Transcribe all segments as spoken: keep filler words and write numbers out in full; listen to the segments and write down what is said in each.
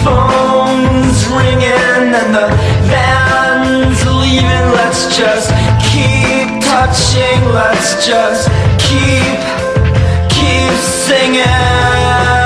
phone's ringing and the van's leaving. Let's just keep touching. Let's just keep, keep singing.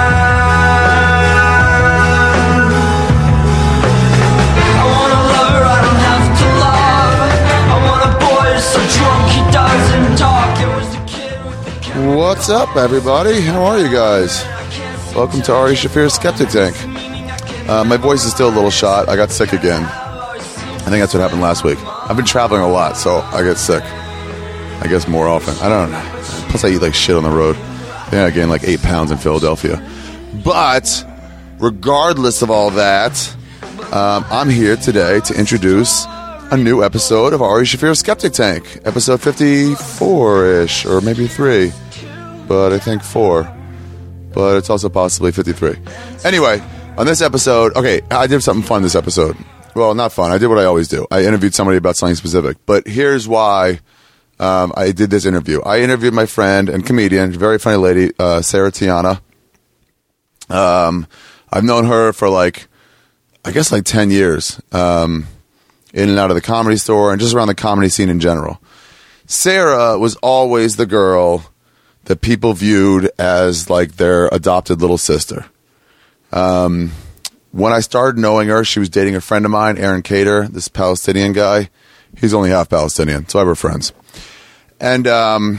What's up, everybody? How are you guys? Welcome to Ari Shaffir's Skeptic Tank. Uh, my voice is still a little shot. I got sick again. I think that's what happened last week. I've been traveling a lot, so I get sick. I guess more often. I don't know. Plus, I eat like shit on the road. I think I gained like eight pounds in Philadelphia. But regardless of all that, um, I'm here today to introduce a new episode of Ari Shaffir's Skeptic Tank. Episode fifty-four-ish, or maybe three. But I think four. But it's also possibly fifty-three. Anyway, on this episode, okay, I did something fun this episode. Well, not fun. I did what I always do. I interviewed somebody about something specific. But here's why um, I did this interview. I interviewed my friend and comedian, very funny lady, uh, Sarah Tiana. Um, I've known her for like, I guess like ten years. Um, in and out of the Comedy Store and just around the comedy scene in general. Sarah was always the girl that people viewed as like their adopted little sister. Um, when I started knowing her, she was dating a friend of mine, Aaron Cater, this Palestinian guy. He's only half Palestinian, so I were friends. And um,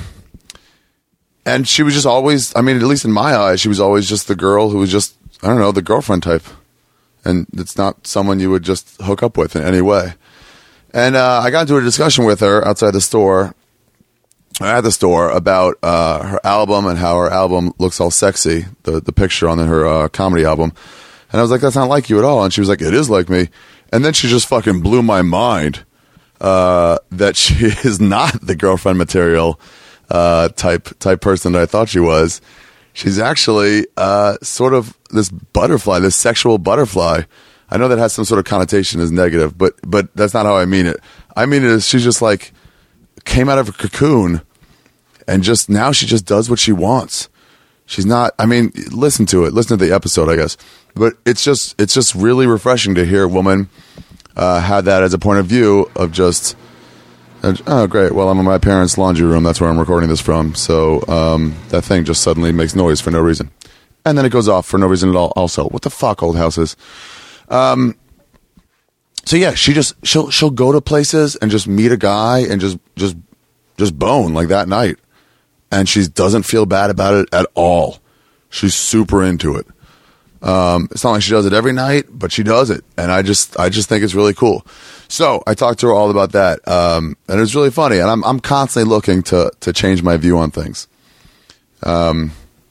and she was just always, I mean, at least in my eyes, she was always just the girl who was just, I don't know, the girlfriend type. And it's not someone you would just hook up with in any way. And uh, I got into a discussion with her outside the store, at the store, about uh, her album and how her album looks all sexy, the the picture on her uh, comedy album. And I was like, that's not like you at all. And she was like, it is like me. And then she just fucking blew my mind uh, that she is not the girlfriend material uh, type type person that I thought she was. She's actually uh, sort of this butterfly, this sexual butterfly. I know that has some sort of connotation as negative, but but that's not how I mean it. I mean it as she's just like came out of a cocoon and just now she just does what she wants. She's not, I mean, listen to it. Listen to the episode, I guess. But it's just it's just really refreshing to hear a woman uh, have that as a point of view of just, oh, great. Well, I'm in my parents' laundry room. That's where I'm recording this from. So um, that thing just suddenly makes noise for no reason. And then it goes off for no reason at all also. What the fuck, old houses? Um, so yeah, she just, she'll, she'll go to places and just meet a guy and just, just, just bone like that night. And she doesn't feel bad about it at all. She's super into it. Um, it's not like she does it every night, but she does it. And I just, I just think it's really cool. So I talked to her all about that. Um, and it was really funny. And I'm, I'm constantly looking to, to change my view on things. Um,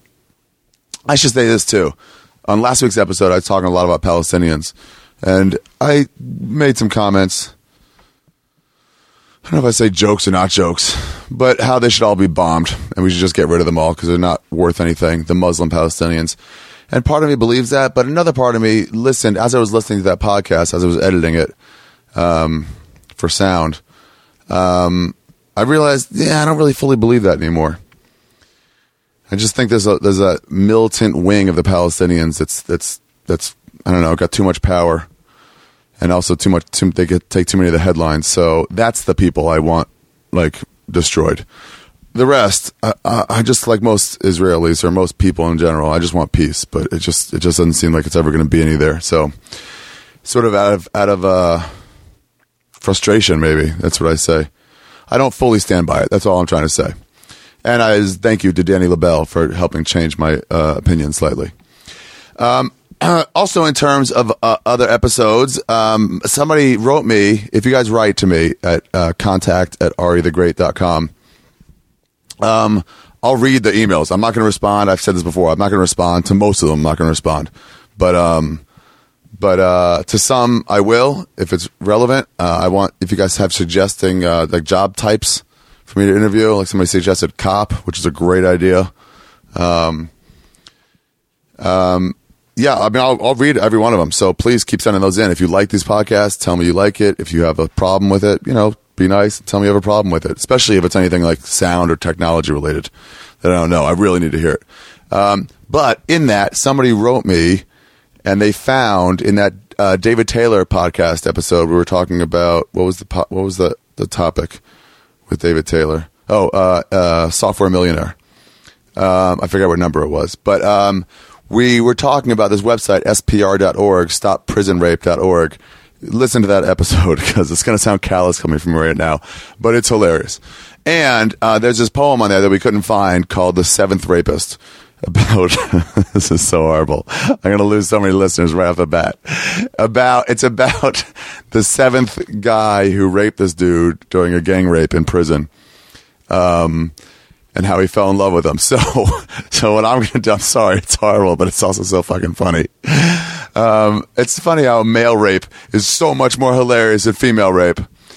I should say this too. On last week's episode, I was talking a lot about Palestinians, and I made some comments. I don't know if I say jokes or not jokes, but how they should all be bombed, and we should just get rid of them all because they're not worth anything, the Muslim Palestinians. And part of me believes that, but another part of me listened, as I was listening to that podcast, as I was editing it um, for sound, um, I realized, yeah, I don't really fully believe that anymore. I just think there's a there's a militant wing of the Palestinians that's that's that's I don't know, got too much power, and also too much too, they get take too many of the headlines. So that's the people I want like destroyed. The rest, I, I, I just like most Israelis or most people in general. I just want peace, but it just it just doesn't seem like it's ever going to be any there. So sort of out of out of uh, frustration, maybe that's what I say. I don't fully stand by it. That's all I'm trying to say. And I thank you to Danny LaBelle for helping change my uh, opinion slightly. Um, also, in terms of uh, other episodes, um, somebody wrote me, if you guys write to me at uh, contact at ari the great dot com, um, I'll read the emails. I'm not going to respond. I've said this before. I'm not going to respond to most of them. I'm not going to respond. But um, but uh, to some, I will, if it's relevant. Uh, I want, if you guys have suggesting uh, like job types for me to interview, like somebody suggested cop, which is a great idea. Um, um, yeah, I mean, I'll, I'll read every one of them. So please keep sending those in. If you like these podcasts, tell me you like it. If you have a problem with it, you know, be nice. Tell me you have a problem with it, especially if it's anything like sound or technology related that I don't know. I really need to hear it. Um, but in that, somebody wrote me and they found in that uh, David Taylor podcast episode we were talking about what was the po- what was the the topic with David Taylor? Oh, uh, uh, Software Millionaire. Um, I forget what number it was, but um, we were talking about this website S P R dot org, stop prison rape dot org. Listen to that episode because it's going to sound callous coming from me right now, but it's hilarious. And uh, there's this poem on there that we couldn't find called The Seventh Rapist. About this is so horrible. I'm going to lose so many listeners right off the bat. About it's about the seventh guy who raped this dude during a gang rape in prison, um, and how he fell in love with him. So, so what I'm going to do? I'm sorry, it's horrible, but it's also so fucking funny. Um, it's funny how male rape is so much more hilarious than female rape.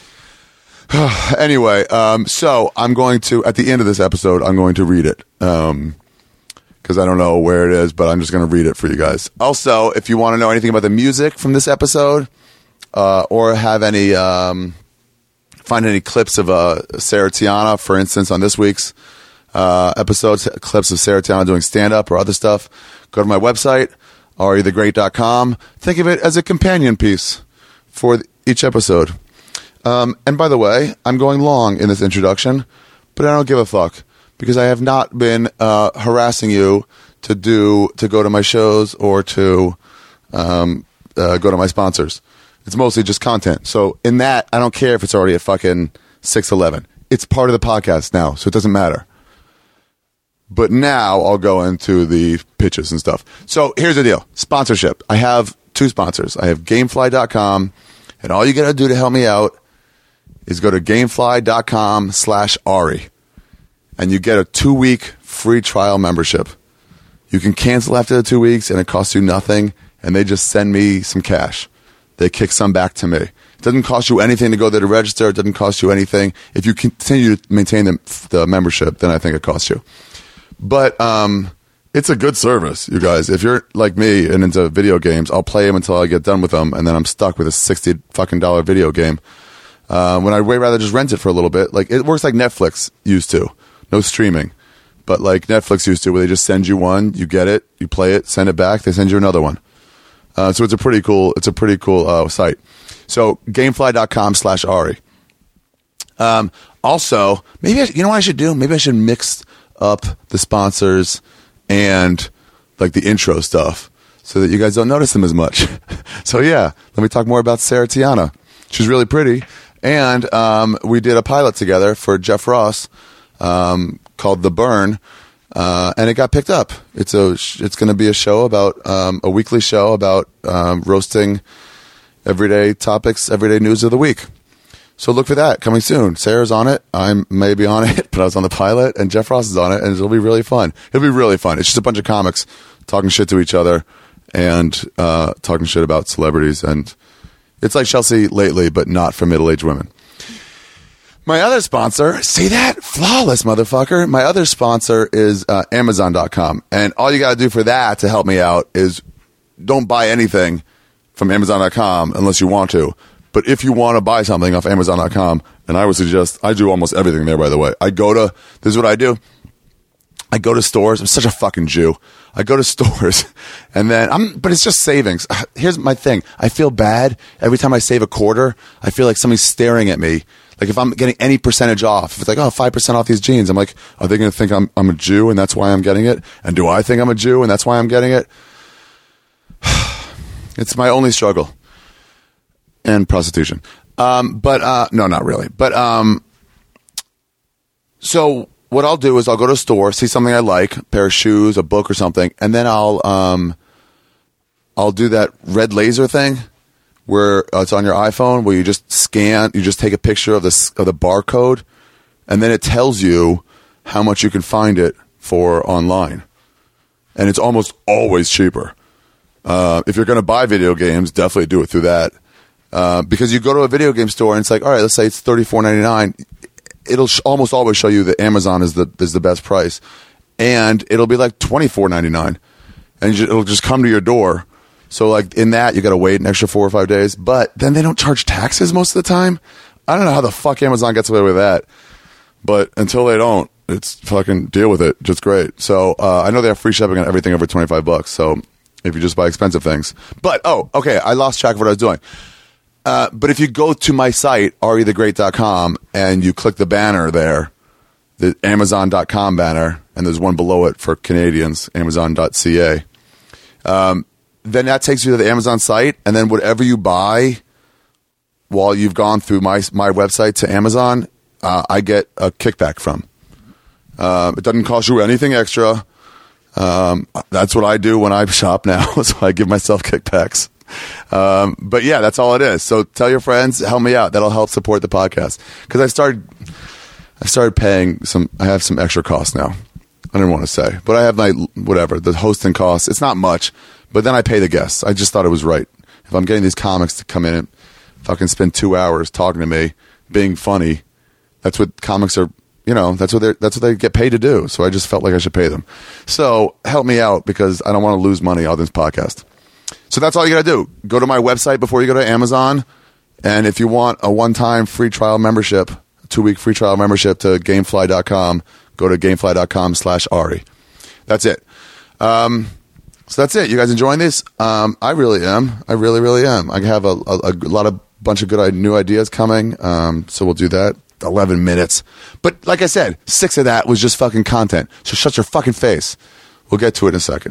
Anyway, um, so I'm going to at the end of this episode, I'm going to read it. Um, because I don't know where it is, but I'm just going to read it for you guys. Also, if you want to know anything about the music from this episode, uh, or have any, um, find any clips of uh, Sarah Tiana, for instance, on this week's uh, episode, clips of Sarah Tiana doing stand-up or other stuff, go to my website, ari the great dot com. Think of it as a companion piece for each episode. Um, and by the way, I'm going long in this introduction, but I don't give a fuck. Because I have not been uh, harassing you to do to go to my shows or to um, uh, go to my sponsors. It's mostly just content. So in that, I don't care if it's already at fucking six eleven. It's part of the podcast now, so it doesn't matter. But now I'll go into the pitches and stuff. So here's the deal. Sponsorship. I have two sponsors. I have Gamefly dot com, and all you got to do to help me out is go to Gamefly dot com slash Ari. And you get a two-week free trial membership. You can cancel after the two weeks, and it costs you nothing, and they just send me some cash. They kick some back to me. It doesn't cost you anything to go there to register. It doesn't cost you anything. If you continue to maintain the, the membership, then I think it costs you. But um, it's a good service, you guys. If you're like me and into video games, I'll play them until I get done with them, and then I'm stuck with a sixty fucking dollar video game. Uh, when I'd way rather just rent it for a little bit. Like, it works like Netflix used to. No streaming, but like Netflix used to, where they just send you one, you get it, you play it, send it back, they send you another one. Uh, so it's a pretty cool, it's a pretty cool uh, site. So Gamefly dot com slash Ari. Um, also, maybe I, you know what I should do? Maybe I should mix up the sponsors and like the intro stuff so that you guys don't notice them as much. So yeah, let me talk more about Sarah Tiana. She's really pretty, and um, we did a pilot together for Jeff Ross. Um, called The Burn, uh, and it got picked up. It's a it's going to be a show about um, a weekly show about um, roasting everyday topics, everyday news of the week. So look for that coming soon. Sarah's on it. I may be on it, but I was on the pilot, and Jeff Ross is on it, and it'll be really fun. It'll be really fun. It's just a bunch of comics talking shit to each other and uh, talking shit about celebrities, and it's like Chelsea Lately, but not for middle-aged women. My other sponsor, see that? Flawless, motherfucker. My other sponsor is uh, Amazon dot com. And all you got to do for that to help me out is don't buy anything from Amazon dot com unless you want to. But if you want to buy something off Amazon dot com, and I would suggest, I do almost everything there, by the way. I go to, this is what I do. I go to stores. I'm such a fucking Jew. I go to stores, and then I'm, but it's just savings. Here's my thing. I feel bad every time I save a quarter. I feel like somebody's staring at me. Like if I'm getting any percentage off, if it's like, oh, five percent off these jeans, I'm like, are they going to think I'm I'm a Jew and that's why I'm getting it? And do I think I'm a Jew and that's why I'm getting it? It's my only struggle. And prostitution. Um, but, uh, no, not really. But, um, so what I'll do is I'll go to a store, see something I like, a pair of shoes, a book or something, and then I'll, um, I'll do that red laser thing. Where uh, it's on your iPhone, where you just scan, you just take a picture of the of the barcode, and then it tells you how much you can find it for online, and it's almost always cheaper. Uh, if you're going to buy video games, definitely do it through that, uh, because you go to a video game store and it's like, all right, let's say it's thirty-four ninety-nine. It'll sh- almost always show you that Amazon is the is the best price, and it'll be like twenty-four ninety-nine, and you just, it'll just come to your door. So, like, in that, you got to wait an extra four or five days. But then they don't charge taxes most of the time. I don't know how the fuck Amazon gets away with that. But until they don't, it's fucking deal with it. Just great. So, uh, I know they have free shipping on everything over twenty-five bucks. So, if you just buy expensive things. But, oh, okay, I lost track of what I was doing. Uh, but if you go to my site, ari the great dot com, and you click the banner there, the amazon dot com banner, and there's one below it for Canadians, amazon dot c a, um, then that takes you to the Amazon site, and then whatever you buy while you've gone through my my website to Amazon, uh, I get a kickback from. Uh, it doesn't cost you anything extra. Um, that's what I do when I shop now, so I give myself kickbacks. Um, but yeah, that's all it is. So tell your friends, help me out. That'll help support the podcast. Because I started, I started paying some. I have some extra costs now. I didn't want to say, but I have my whatever the hosting costs. It's not much, but then I pay the guests. I just thought it was right. If I'm getting these comics to come in and fucking spend two hours talking to me, being funny, that's what comics are. You know, that's what they that's what they get paid to do. So I just felt like I should pay them. So help me out because I don't want to lose money on this podcast. So that's all you got to do. Go to my website before you go to Amazon. And if you want a one-time free trial membership, a two-week free trial membership to gamefly dot com, go to gamefly dot com slash Ari. That's it. Um, so that's it. You guys enjoying this? Um, I really am. I really, really am. I have a, a, a lot of bunch of good new ideas coming. Um, so we'll do that. eleven minutes. But like I said, six of that was just fucking content. So shut your fucking face. We'll get to it in a second.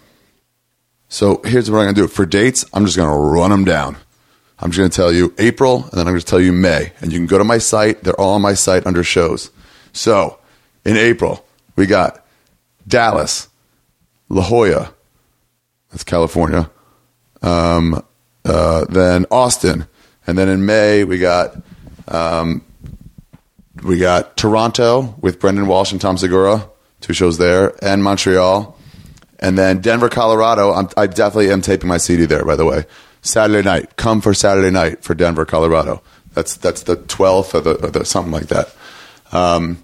So here's what I'm going to do. For dates, I'm just going to run them down. I'm just going to tell you April, and then I'm going to tell you May. And you can go to my site. They're all on my site under shows. So in April, we got Dallas, La Jolla. That's California. Um, uh, then Austin. And then in May, we got... Um, We got Toronto with Brendan Walsh and Tom Segura, two shows there, and Montreal. And then Denver, Colorado. I'm, I definitely am taping my C D there, by the way. Saturday night. Come for Saturday night for Denver, Colorado. That's that's the twelfth or the, or the something like that. Um,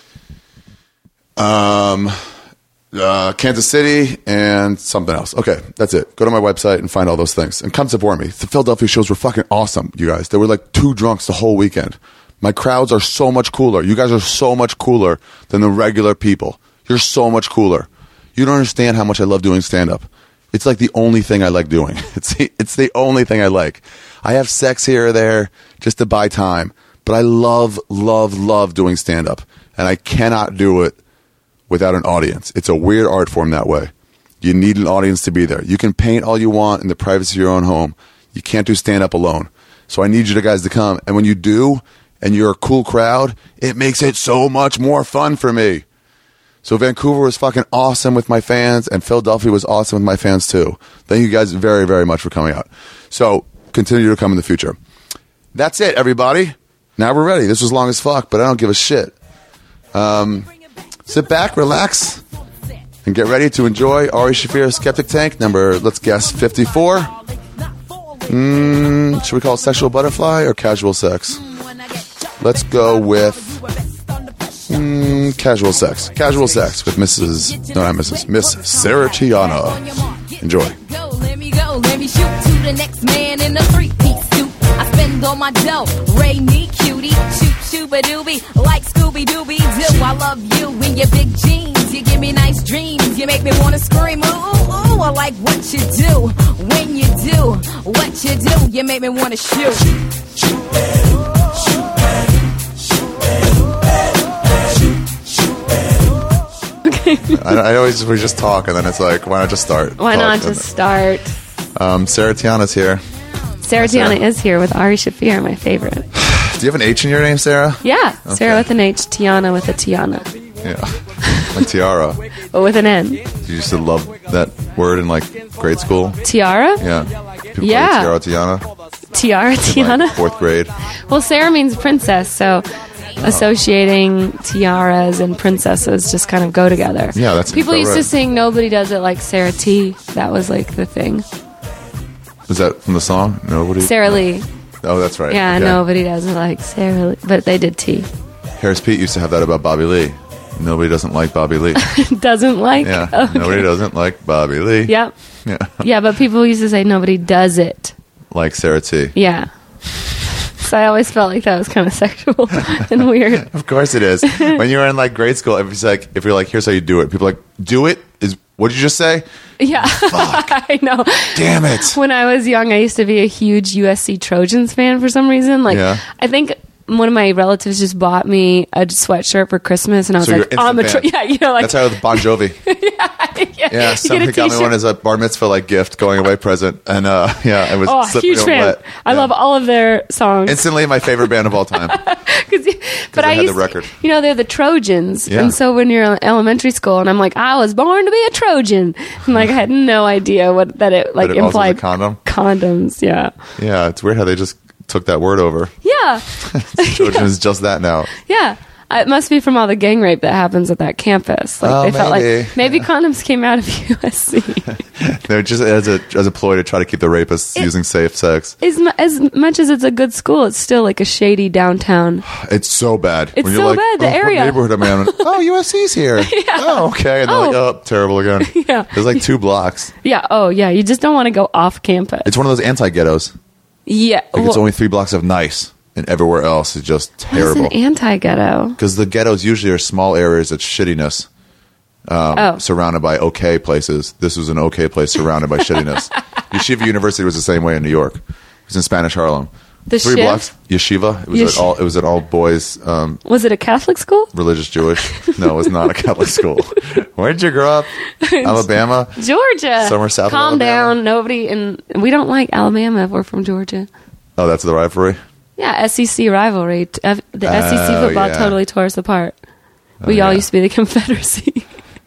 um, uh, Kansas City and something else. Okay, that's it. Go to my website and find all those things. And come support me. The Philadelphia shows were fucking awesome, you guys. They were like two drunks the whole weekend. My crowds are so much cooler. You guys are so much cooler than the regular people. You're so much cooler. You don't understand how much I love doing stand-up. It's like the only thing I like doing. It's the, it's the only thing I like. I have sex here or there just to buy time. But I love, love, love doing stand-up. And I cannot do it without an audience. It's a weird art form that way. You need an audience to be there. You can paint all you want in the privacy of your own home. You can't do stand-up alone. So I need you guys to come. And when you do... and you're a cool crowd, it makes it so much more fun for me. So Vancouver was fucking awesome with my fans, and Philadelphia was awesome with my fans too. Thank you guys very, very much for coming out. So continue to come in the future. That's it, everybody. Now we're ready. This was long as fuck, but I don't give a shit. Um, sit back, relax, and get ready to enjoy Ari Shaffir Skeptic Tank number, let's guess, fifty-four. Mm, should we call it sexual butterfly or casual sex? Let's go with mm, casual sex. Casual sex with Missus No, not Missus Miss Sarah Tiana. Enjoy. Let me go, let me shoot to the next man in a three-piece suit. I spend all my dough, Ray me cutie, shoot shooba-dooby, like Scooby-Dooby-Doo. I love you in your big jeans, you give me nice dreams, you make me wanna scream, ooh, ooh, ooh. I like what you do, when you do, what you do, you make me wanna shoot. Shoot, shoot, baby. I, I always we just talk and then it's like, why not just start? Why talk, not just start? Um, Sarah Tiana's here. Sarah Sarah. Tiana is here with Ari Shaffir, my favorite. Do you have an H in your name, Sarah? Yeah, Okay. Sarah with an H, Tiana with a Tiana, Yeah, like tiara. but with an N. Did you used to love that word in like grade school? Tiara? Yeah. People Yeah. call you Tiara Tiana. Tiara, In, Tiana. like, fourth grade. Well, Sarah means princess, so associating tiaras and princesses just kind of go together. Yeah, that's People about used right. to sing "Nobody Does It Like Sarah T." That was like the thing. Is that from the song? Nobody. Sarah Lee. Oh, that's right. Yeah, Okay. nobody does it like Sarah Lee, but they did T. Harris Pete used to have that about Bobby Lee. Nobody doesn't like Bobby Lee. Doesn't like. Yeah. Okay. Nobody doesn't like Bobby Lee. Yep. Yeah. Yeah, but people used to say nobody does it. Like Sarah T. Yeah. So I always felt like that was kind of sexual and weird. Of course it is. When you were in like grade school, if it's like if you're like, here's how you do it, people are like, do it is What did you just say? Yeah, I know. Damn it. When I was young, I used to be a huge U S C Trojans fan for some reason. Like, Yeah. I think one of my relatives just bought me a sweatshirt for Christmas, and I was So you're like, instant I'm a Tro- fan. yeah, you know, like That's how with Bon Jovi. yeah, Yeah, you somebody get a got me t-shirt. one as a bar mitzvah like gift, going away present, and uh, yeah, it was Oh, slippery huge and fan! wet. I Yeah. love all of their songs. Instantly, my favorite band of all time. Cause, but I I had used, the record. you know, they're the Trojans, Yeah. and so when you're in elementary school, and I'm like, I was born to be a Trojan, and like I had no idea what that it like That it also was a implied. condom? Condoms, yeah, Yeah, it's weird how they just took that word over. yeah, Trojan is just that now. yeah. Uh, It must be from all the gang rape that happens at that campus. Like Oh, they felt maybe. like maybe condoms came out of U S C. They're just as a as a ploy to try to keep the rapists It- using safe sex. as, mu- as much as it's a good school, it's still like a shady downtown. It's so bad. It's when you're so like, bad, the oh, what area." neighborhood am I in? Oh, U S C's here. Oh, okay. And they're like, Oh. oh, terrible again. Yeah. There's like two blocks. Yeah. Oh, yeah. You just don't want to go off campus. It's one of those anti-ghettos. yeah. Like it's well, only three blocks of nice, and everywhere else is just what's terrible. an anti-ghetto? Because the ghettos usually are small areas of shittiness, um, Oh. surrounded by okay places. This was an okay place surrounded by shittiness. Yeshiva University was the same way in New York. It was in Spanish Harlem. The Three shiv? blocks. Yeshiva. It was Yesh- an all. It was an all boys um, Was it a Catholic school? religious Jewish. No, it was not a Catholic school. Where did you grow up? Alabama. Georgia. Somewhere south of Calm Alabama. down. Nobody in. We don't like Alabama if we're from Georgia. Oh, that's the rivalry. Yeah, S E C rivalry. T- F- The S E C Oh, football yeah. totally tore us apart. We all yeah. used to be the Confederacy.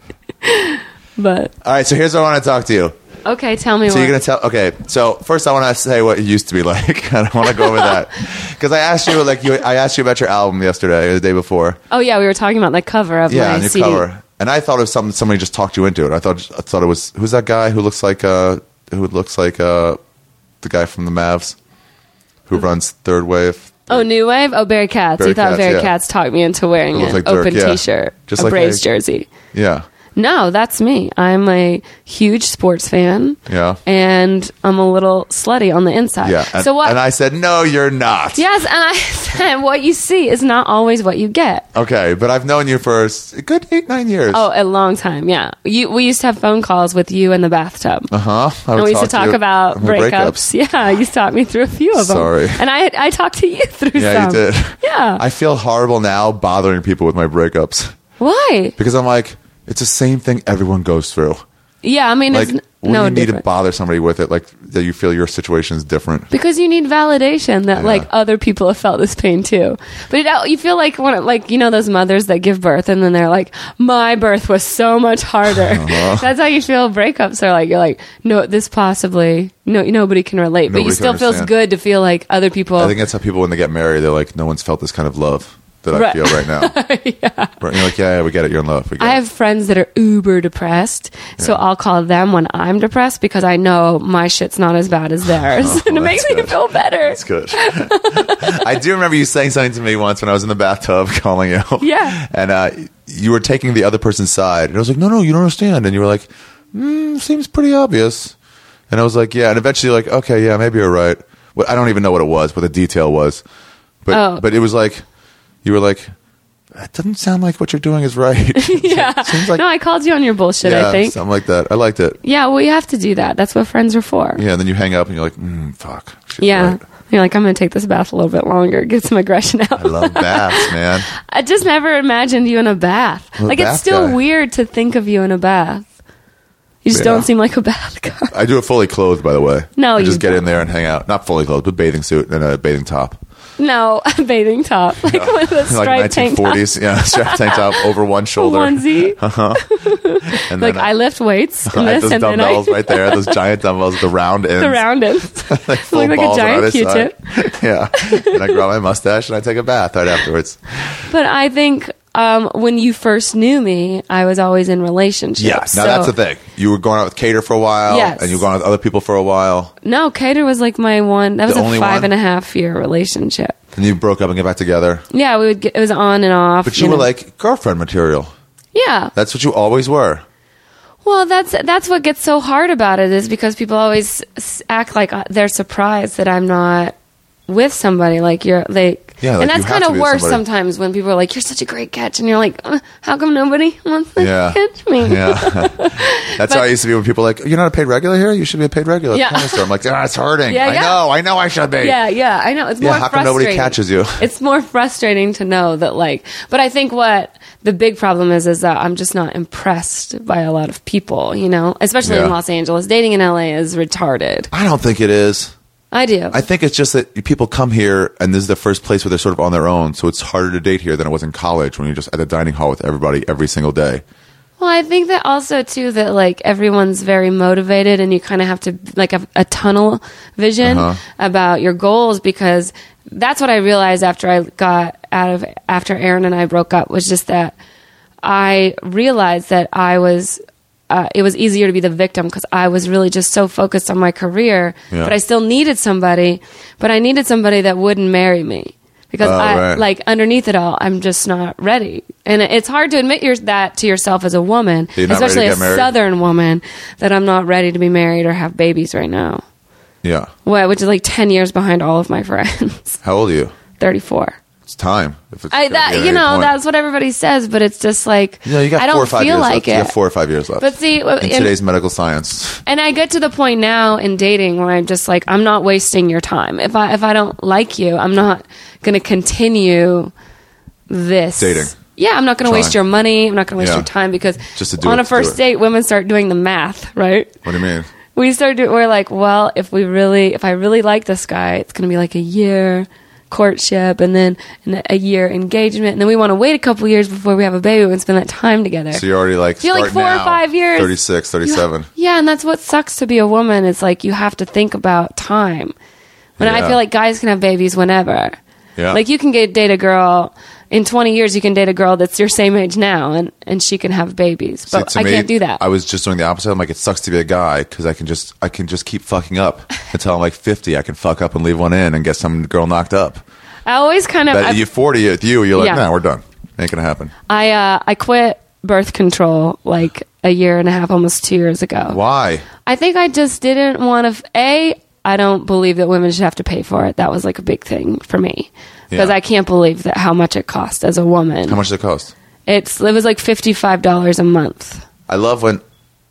But All right, so here's what I want to talk to you. okay, tell me So what. you're gonna tell? Okay, so first I want to say what it used to be like. I don't want to go over that because I asked you, like, you, I asked you about your album yesterday or the day before. oh yeah, we were talking about the cover of Yeah, my on your C D. cover, and I thought it was something somebody just talked you into it. I thought I thought it was who's that guy who looks like uh who looks like uh the guy from the Mavs who runs Third Wave. Oh, New Wave. Oh, Barry Katz. Barry you thought Katz, Barry yeah. Katz talked me into wearing Looks an like Dirk, open yeah. T-shirt, Just a like Braves a- jersey. Yeah, No, that's me. I'm a huge sports fan. Yeah. And I'm a little slutty on the inside. yeah. And, so what? and I said, no, you're not. yes, and I said what you see is not always what you get. Okay, but I've known you for a good eight nine years. Oh, a long time. Yeah. You, we used to have phone calls with you in the bathtub. Uh huh. And we used to talk about breakups. Yeah, you taught me through a few of them. Sorry. And I I talked to you through Yeah, some. you did. Yeah. I feel horrible now bothering people with my breakups Why? because I'm like, it's the same thing everyone goes through. Yeah, I mean, Like, it's n- when no you need to different. bother somebody with it, like that you feel your situation is different. Because you need validation that Yeah. like other people have felt this pain too. But it, you feel like when it, like you know those mothers that give birth and then they're like, my birth was so much harder. Uh-huh. That's how you feel. Breakups are like you're like no, this possibly no nobody can relate, but Nobody you can still feels understand. good to feel like other people. I think that's how people when they get married, they're like, no one's felt this kind of love that I Right. feel right now. yeah. Right? You're like, yeah, yeah, we get it. You're in love. We get I it. have friends that are uber depressed, so I'll call them when I'm depressed because I know my shit's not as bad as theirs, and it Oh, makes that's me good. feel better. That's good. I do remember you saying something to me once when I was in the bathtub calling you. Yeah. And uh, you were taking the other person's side. And I was like, no, no, you don't understand. And you were like, mm, seems pretty obvious. And I was like, yeah. And eventually like, okay, yeah, maybe you're right. Well, I don't even know what it was, what the detail was. But Oh. but it was like, you were like, it doesn't sound like what you're doing is right. Yeah. Seems like, no, I called you on your bullshit. yeah, I think. something like that. I liked it. Yeah, well, you have to do that. That's what friends are for. Yeah, and then you hang up and you're like, mm, fuck. She's Yeah. right. You're like, I'm going to take this bath a little bit longer, get some aggression out. I love baths, man. I just never imagined you in a bath. I'm a like, bath it's still guy. weird to think of you in a bath. You just Yeah. don't seem like a bath guy. I do it fully clothed, by the way. No, I you just get don't. in there and hang out. Not fully clothed, but bathing suit and a bathing top. No, a bathing top. Like with a Like striped tank top. nineteen forties, yeah, striped tank top over one shoulder. Onesie. And Like, then I lift weights in I have this, those and then I... dumbbells right there, those giant dumbbells, the round ends. the round ends. like full Look like a balls on giant either Q-tip. side. Yeah. And I grow my mustache and I take a bath right afterwards. But I think um, when you first knew me, I was always in relationships. Yeah, now so- that's the thing. You were going out with Cater for a while, Yes. and you were going out with other people for a while, No, Cater was like my one. That was The a only five one? and a half year relationship. and you broke up and get back together. Yeah, we would get, it was on and off. But you were know. like girlfriend material. yeah. That's what you always were. Well, that's that's what gets so hard about it is because people always s- act like uh, they're surprised that I'm not with somebody, like you're like, Yeah, like and that's you have kind to of be with worse somebody. sometimes when people are like, "You're such a great catch," and you're like, uh, "How come nobody wants to Yeah. catch me?" Yeah. That's how I used to be when people are like, you're not a paid regular here? You should be a paid regular. Yeah. At the porn store. I'm like, ah, it's hurting. Yeah, I yeah. know. I know I should be. Yeah, yeah, I know. It's Yeah, more how come frustrating. nobody catches you? It's more frustrating to know that, like, but I think what the big problem is is that I'm just not impressed by a lot of people, you know, especially Yeah. in Los Angeles. Dating in L A is retarded. I don't think it is. I do. I think it's just that people come here and this is the first place where they're sort of on their own. So it's harder to date here than it was in college when you're just at the dining hall with everybody every single day. Well, I think that also too that like everyone's very motivated and you kind of have to like have a tunnel vision Uh-huh. about your goals, because that's what I realized after I got out of after Aaron and I broke up, was just that I realized that I was uh, it was easier to be the victim because I was really just so focused on my career, Yeah. but I still needed somebody, but I needed somebody that wouldn't marry me. Because Oh, I right. like underneath it all, I'm just not ready, and it's hard to admit your, that to yourself as a woman, You're not ready especially to a get married? Southern woman, that I'm not ready to be married or have babies right now. Yeah. Well, which is like ten years behind all of my friends. How old are you? thirty-four. It's time. If it's I gonna be that at you any know point. that's what everybody says, but it's just like You know, you got I four don't or five feel years like left. You it. got four or five years left. But see, in and- today's medical science. And I get to the point now in dating where I'm just like, I'm not wasting your time. If I if I don't like you, I'm not going to continue this Dating. Yeah, I'm not going to waste Trying. your money. I'm not going to waste Yeah. your time, because Just to do on it a to do first it. date, women start doing the math, right? What do you mean? We start do, we're like, well, if we really, if I really like this guy, it's going to be like a year courtship and then an- a year engagement, and then we want to wait a couple years before we have a baby and spend that time together. So you're already like, You're like start four or now, five years. thirty-six, thirty-seven. Yeah, and that's what sucks to be a woman. It's like you have to think about time. When I Yeah. feel like guys can have babies whenever. Yeah. Like you can get date a girl in twenty years. You can date a girl that's your same age now, and and she can have babies. See, But to I me, can't do that. I was just doing the opposite. I'm like, it sucks to be a guy because I can just I can just keep fucking up until I'm like fifty. I can fuck up and leave one in and get some girl knocked up. I always kind of. But I've- you forty with you, you're like, Yeah. nah, we're done. Ain't gonna happen. I uh, I quit birth control like a year and a half, almost two years ago. Why? I think I just didn't want to. F- a, I don't believe that women should have to pay for it. That was like a big thing for me, because Yeah. I can't believe that how much it cost as a woman. How much does it cost? It's it was like fifty five dollars a month. I love when.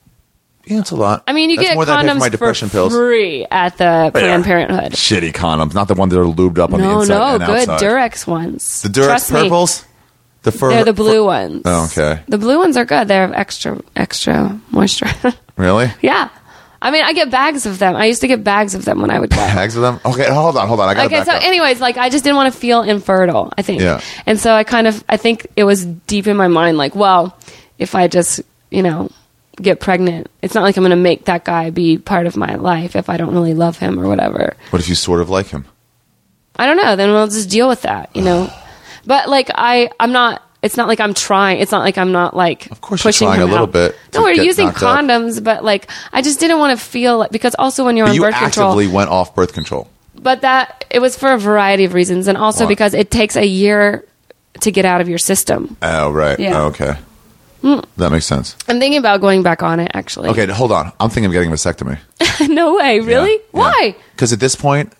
Yeah, it's a lot. I mean, you That's get more than I pay for condoms my for, depression pills. free at the Planned Parenthood. Shitty condoms, not the ones that are lubed up on the No, inside no, and good outside. Durex ones. The Durex Trust me, purples. The fur. they're the blue fur- ones. Oh, okay. The blue ones are good. They have extra extra moisture. Really? Yeah. I mean, I get bags of them. I used to get bags of them when I would go. Bags of them. Okay, hold on, hold on. I got Okay, back so up. anyways, like I just didn't want to feel infertile, I think. Yeah. And so I kind of I think it was deep in my mind like, well, if I just, you know, get pregnant, it's not like I'm going to make that guy be part of my life if I don't really love him or whatever. What if you sort of like him? I don't know, then we'll just deal with that, you know. But like I I'm not it's not like I'm trying. It's not like I'm not like Of course you're pushing trying him a little out. bit to No, we're get using knocked up. condoms, but like I just didn't want to feel like, because also when you're But on you birth control, actively went off birth control. but that it was for a variety of reasons, and also Why? because it takes a year to get out of your system. Oh, right. Yeah. Oh, okay. That makes sense. I'm thinking about going back on it, actually. Okay, hold on. I'm thinking of getting a vasectomy. No way, really? Why? Because at this point,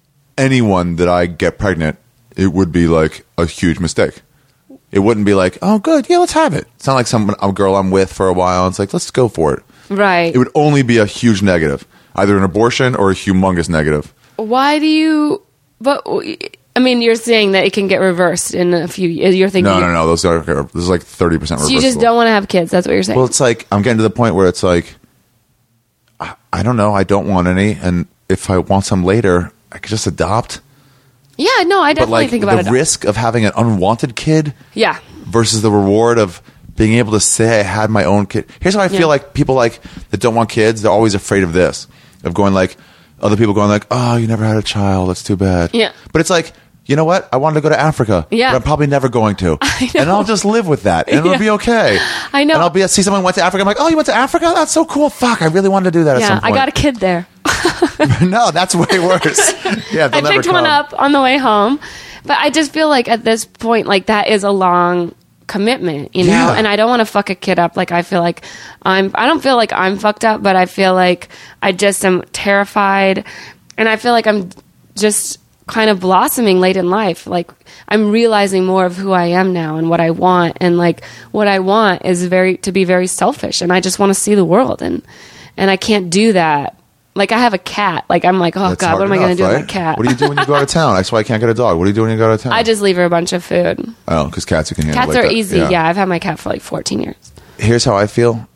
anyone that I get pregnant, it would be like a huge mistake. It wouldn't be like, oh, good, yeah, let's have it. It's not like some a girl I'm with for a while. It's like, let's go for it. Right. It would only be a huge negative, either an abortion or a humongous negative. Why do you? But I mean, you're saying that it can get reversed in a few. You're thinking. No, no, no. Those are this is like thirty percent So reversible. you just don't want to have kids. That's what you're saying. Well, it's like I'm getting to the point where it's like, I, I don't know. I don't want any, and if I want some later, I could just adopt. yeah, no, I But definitely like think about the it. risk of having an unwanted kid Yeah. versus the reward of being able to say I had my own kid. Here's how I feel Yeah. like people like that don't want kids. They're always afraid of this, of going like other people going like, oh, you never had a child. That's too bad. Yeah. But it's like, you know what? I wanted to go to Africa. Yeah. But I'm probably never going to. I know. And I'll just live with that. And Yeah. it'll be okay. I know. And I'll be see someone went to Africa. I'm like, oh, you went to Africa? That's so cool. Fuck, I really wanted to do that at Yeah, some I point. got a kid there. No, that's way worse. Yeah, I they'll never picked one come. up on the way home, but I just feel like at this point, like that is a long commitment, you know. Yeah. And I don't want to fuck a kid up. Like I feel like I'm. I don't feel like I'm fucked up, but I feel like I just am terrified, and I feel like I'm just kind of blossoming late in life. Like I'm realizing more of who I am now and what I want. And like what I want is very to be very selfish, and I just want to see the world, and and I can't do that. Like I have a cat. Like I'm like, oh That's God, hard what am I going to enough, do right? with a cat? What do you do when you go out of town? That's why I can't get a dog. What do you do when you go out of town? I just leave her a bunch of food. Oh, because cats you can handle. Cats like are that. easy. Yeah. I've had my cat for like fourteen years. Here's how I feel.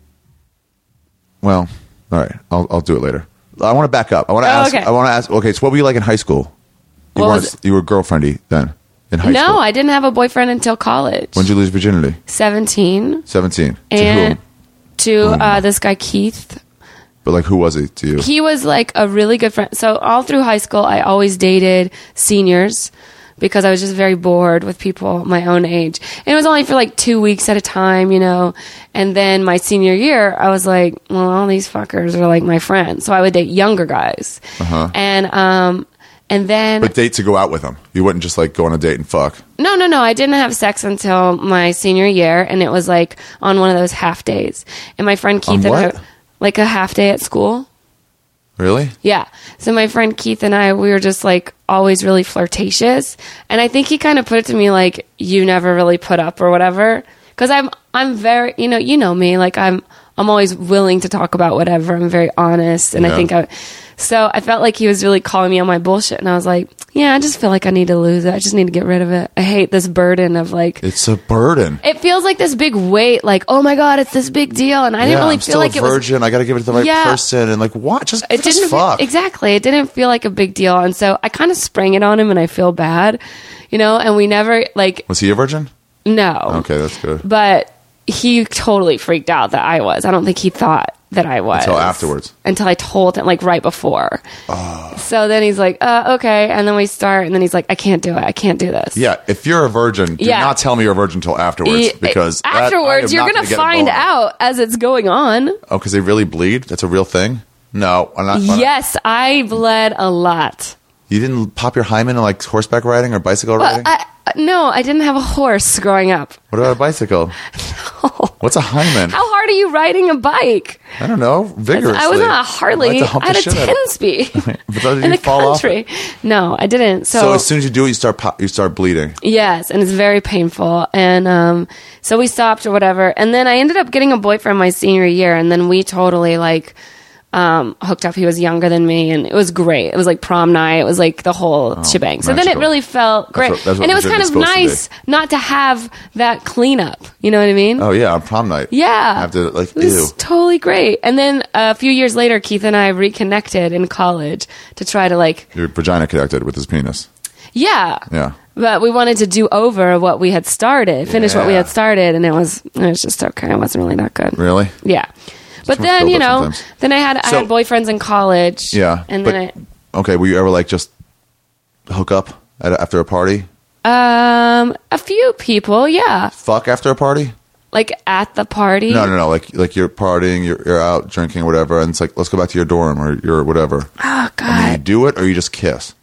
Well, all right, I'll I'll do it later. I want to back up. I want to Oh, ask. okay. I want to ask. Okay, so what were you like in high school? You What weren't. was it? You were girlfriendy then in high No, school. I didn't have a boyfriend until college. When did you lose virginity? seventeen. Seventeen. To And whom? to Whom? uh, this guy, Keith. But like, who was he to you? He was like a really good friend. So all through high school, I always dated seniors because I was just very bored with people my own age. And it was only for like two weeks at a time, you know. And then my senior year, I was like, well, all these fuckers are like my friends. So I would date younger guys. Uh-huh. And, um, and then... But date to go out with them. You wouldn't just like go on a date and fuck. No, no, no. I didn't have sex until my senior year, and it was like on one of those half days. And my friend Keith On and what? I, like a half day at school. Really? Yeah. So my friend Keith and I, we were just like always really flirtatious, and I think he kind of put it to me like, "You never really put up or whatever," because I'm I'm very, you know, you know me, like I'm I'm always willing to talk about whatever. I'm very honest, and Yeah. I think I. So I felt like he was really calling me on my bullshit, and I was like, yeah, I just feel like I need to lose it. I just need to get rid of it. I hate this burden of like... It's a burden. It feels like this big weight, like, oh my God, it's this big deal. And I didn't yeah, really I'm feel still like a it was... virgin. I got to give it to the right Yeah. person. And like, what? Just, It just didn't fuck. exactly. It didn't feel like a big deal. And so I kind of sprang it on him, and I feel bad, you know, and we never, like, Was he a virgin? no. Okay, that's good. But he totally freaked out that I was. I don't think he thought that I was. Until afterwards. Until I told him, like, right before. So then he's like, uh, okay. And then we start, and then he's like, I can't do it. I can't do this. Yeah, if you're a virgin, do Yeah. not tell me you're a virgin until afterwards. He- because that- I am afterwards, you're not going to get a find boner. out as it's going on. Oh, because they really bleed? That's a real thing? No. I'm not, I'm not- Yes, I bled a lot. You didn't pop your hymen in like horseback riding or bicycle Well, riding? I, no, I didn't have a horse growing up. What about a bicycle? What's a hymen? How hard are you riding a bike? I don't know. Vigorously. I was on a Harley. Like to hump I had the a shit out of ten it. speed But then in you the fall off country. No, I didn't. So, So as soon as you do it, you start pop, you start bleeding. yes, and it's very painful. And um, so we stopped or whatever. And then I ended up getting a boyfriend my senior year, and then we totally like um, hooked up. He was younger than me, and it was great. It was like prom night. It was like the whole shebang. So then it magical. really felt great, what- that's what and it was kind of virginity's supposed to nice not to have that cleanup. You know what I mean? Oh yeah, on prom night. Yeah. Have to like It was ew. totally great. And then a few years later, Keith and I reconnected in college to try to like, Your vagina connected with his penis. yeah. Yeah. But we wanted to do over what we had started, finish what we Yeah. had started, and it was it was just okay. It wasn't really that good. Really? Yeah. But Too much then, you buildup know, sometimes. then I had I So- had boyfriends in college. Yeah. And but, then okay, were you ever like just hook up at a, after a party? I um a few people, yeah. Fuck after a party? Like at the party. No, no, no. Like like you're partying, you're, you're out drinking, whatever, and it's like let's go back to your dorm or your whatever. Oh And then you God. do it or you just kiss.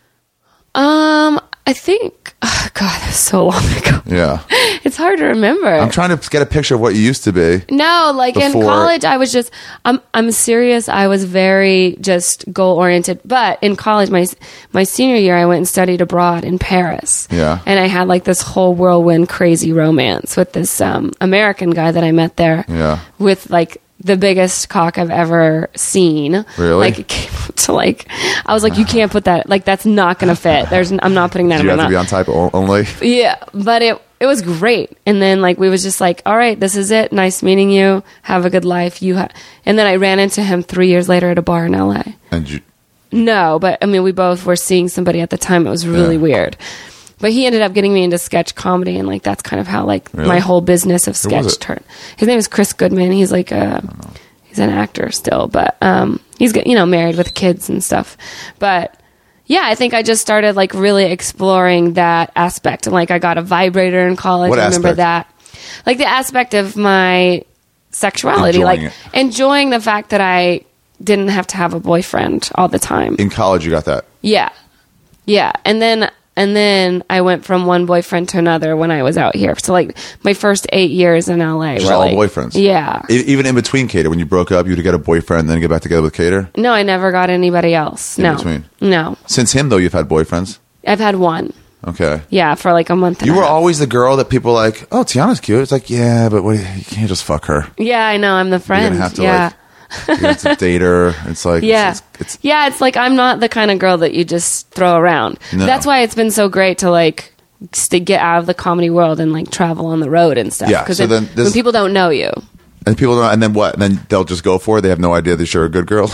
Um I think oh God, that was so long ago. Yeah. It's hard to remember. I'm trying to get a picture of what you used to be. No, like Before- in college, I was just, I'm, I'm serious. I was very just goal oriented. But in college, my, my senior year, I went and studied abroad in Paris. Yeah. And I had like this whole whirlwind crazy romance with this, um, American guy that I met there. Yeah. With like the biggest cock I've ever seen. Really? Like, it came up to like, I was like, you can't put that, like, that's not going to fit. There's, I'm not putting that Do in you my have to mouth. be on type o- only? Yeah, but it it was great. And then like we was just like, all right, this is it. Nice meeting you. Have a good life. You ha-. And then I ran into him three years later at a bar in L A. And you, No, but I mean, we both were seeing somebody at the time. It was really Yeah. weird. But he ended up getting me into sketch comedy, and like that's kind of how like Really? my whole business of Who was sketch it? turned. His name is Chris Goodman. He's like a he's an actor still, but um, he's got, you know, married with kids and stuff. But yeah, I think I just started like really exploring that aspect, and like I got a vibrator in college. What I remember aspect? that, like the aspect of my sexuality, Enjoying like it. enjoying the fact that I didn't have to have a boyfriend all the time. in college, you got that. Yeah. Yeah. And then And then I went from one boyfriend to another when I was out here. So like my first eight years in L A Just were all like, boyfriends. Yeah. E- Even in between Cater, when you broke up, you'd get a boyfriend and then get back together with Cater? No, I never got anybody else. In no. between? No. Since him, though, you've had boyfriends? I've had one. Okay. Yeah, for like a month and You a were half. always the girl that people were like, oh, Tiana's cute. It's like, yeah, but what, you can't just fuck her. Yeah, I know. I'm the You're friend. going to have to, yeah. like, you're gonna have to date her. It's like, Yeah. it's, it's, it's, yeah, it's like I'm not the kind of girl that you just throw around. No. That's why it's been so great to like to get out of the comedy world and like travel on the road and stuff. Yeah, Because so then this- when people don't know you. and people don't, and then what? And then they'll just go for it. They have no idea that you're a good girl.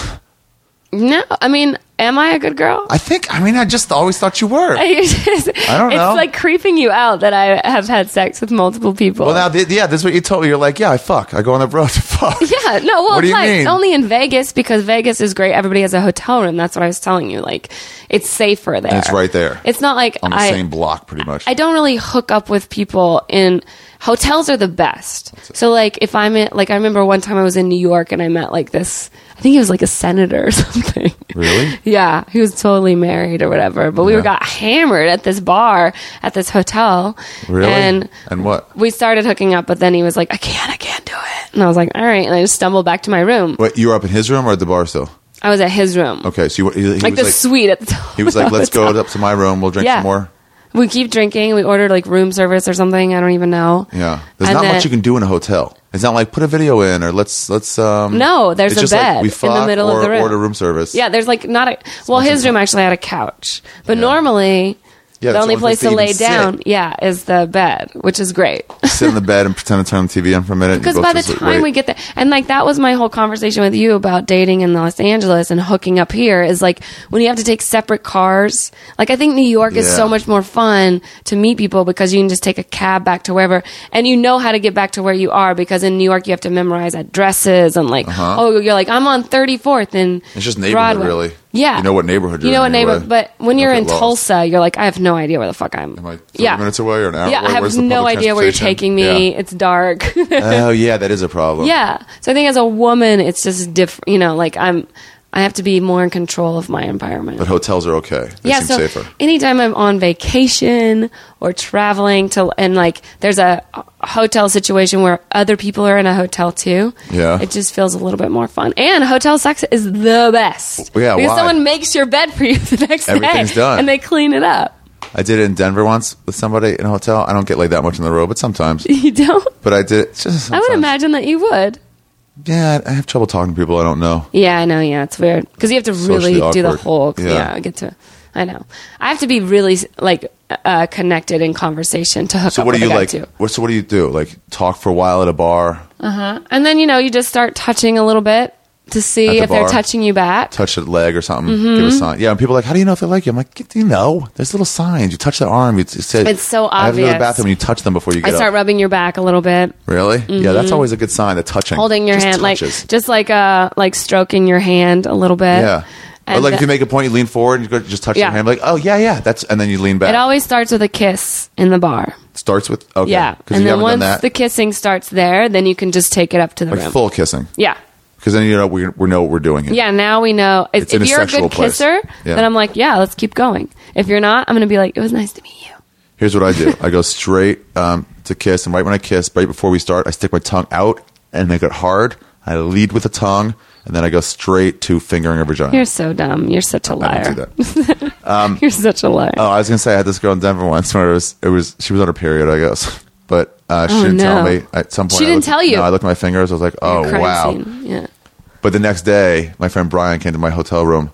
No, I mean, am I a good girl? I think, I mean, I just always thought you were. I don't know. It's like creeping you out that I have had sex with multiple people. Well, now, th- yeah, this is what you told me. You're like, yeah, I fuck. I go on the road to fuck. Yeah, no, well, What do it's you like mean? only in Vegas because Vegas is great. Everybody has a hotel room. That's what I was telling you. Like, it's safer there. And it's right there. It's not like On the I, same block, pretty much. I don't really hook up with people in hotels are the best. So like if I'm in, like I remember one time I was in New York and I met like this, I think he was like a senator or something. Really? Yeah, he was totally married or whatever. But we Yeah. got hammered at this bar at this hotel. Really? And And what? we started hooking up, but then he was like, I can't, I can't do it. And I was like, all right. And I just stumbled back to my room. Wait, you were up in his room or at the bar still? I was at his room. Okay, so you, he, he Like was the like, suite at the top. he was like, let's go of the up to my room. We'll drink Yeah. some more. We keep drinking. We ordered like room service or something. I don't even know. Yeah, there's And not then- much you can do in a hotel. It's not like put a video in or let's let's. um No, there's it's a just like bed we in fuck the middle or of the room. order room service. Yeah, there's like not a. Well, his room actually had a couch, but Yeah. normally Yeah, the that's only the only place place to to lay even sit. down, yeah, is the bed, which is great. Sit in the bed and pretend to turn the T V on for a minute. Because by the time we get there, and like that was my whole conversation with you about dating in Los Angeles and hooking up here is like when you have to take separate cars. Like I think New York is Yeah. so much more fun to meet people because you can just take a cab back to wherever, and you know how to get back to where you are. Because in New York you have to memorize addresses and like, Uh-huh. oh, you're like I'm on thirty-fourth and It's just neighborhood, Broadway. really. Yeah, You know what neighborhood You you're know what in neighborhood, anyway. but when You you're don't in get lost. Tulsa, you're like I have no idea where the fuck I'm. Am I thirty yeah, minutes away or an hour? yeah, Where- I have where's the no public idea where you're transportation? taking me. Yeah. It's dark. Oh yeah, that is a problem. Yeah. So I think as a woman, it's just different. You know, like I'm, I have to be more in control of my environment. But hotels are okay. They yeah. seem So safer. anytime I'm on vacation or traveling to, and like there's a hotel situation where other people are in a hotel too. Yeah. It just feels a little bit more fun. And hotel sex is the best. Yeah, Because why? someone makes your bed for you the next Everything's day. done. And they clean it up. I did it in Denver once with somebody in a hotel. I don't get like that much on the road, but sometimes. You don't? But I did. It's just I would sometimes. imagine that you would. Yeah, I have trouble talking to people I don't know. Yeah, I know. Yeah, it's weird because you have to Socially really do the awkward. whole. Yeah. Yeah. get to. I know. I have to be really like uh, connected in conversation to hook So up what do with you a guy like? too. What, so what do you do? Like talk for a while at a bar, And then you know you just start touching a little bit to At see the if they're bar. touching you back. touch a leg or something, Mm-hmm. give a sign. Yeah, and people are like, how do you know if they like you? I'm like, do you know? There's little signs. You touch their arm. You, you say, It's so I have to go to the obvious. bathroom. And you touch them before you I get start up. rubbing your back a little bit, Really? Yeah, that's always a good sign. The touching, holding your Just hand, touches. like just like uh like stroking your hand a little bit. yeah. Or And like if the- you make a point, you lean forward and you go just touch Yeah. their hand. Like, oh yeah, yeah. That's and then you lean back. It always starts with a kiss in the bar. Starts with okay. Yeah, because and you then haven't once done that. the kissing starts there, then you can just take it up to the like room. full kissing. Yeah. Because then you know we we know what we're doing here. Yeah, now we know. If, It's in if a you're a sexual good place. kisser, Yeah. then I'm like, yeah, let's keep going. If you're not, I'm going to be like, it was nice to meet you. Here's what I do. I go straight um, to kiss, and right when I kiss, right before we start, I stick my tongue out and make it hard. I lead with the tongue, and then I go straight to fingering her vagina. You're so dumb. You're such a I liar. don't do that. You're such a liar. Oh, I was gonna say I had this girl in Denver once where it was it was she was on her period, I guess, but uh, she Oh, didn't tell no. me. At some point, She I didn't looked- tell you? No, I looked at my fingers. I was like, oh Crime wow. scene. Yeah. But the next day, my friend Brian came to my hotel room,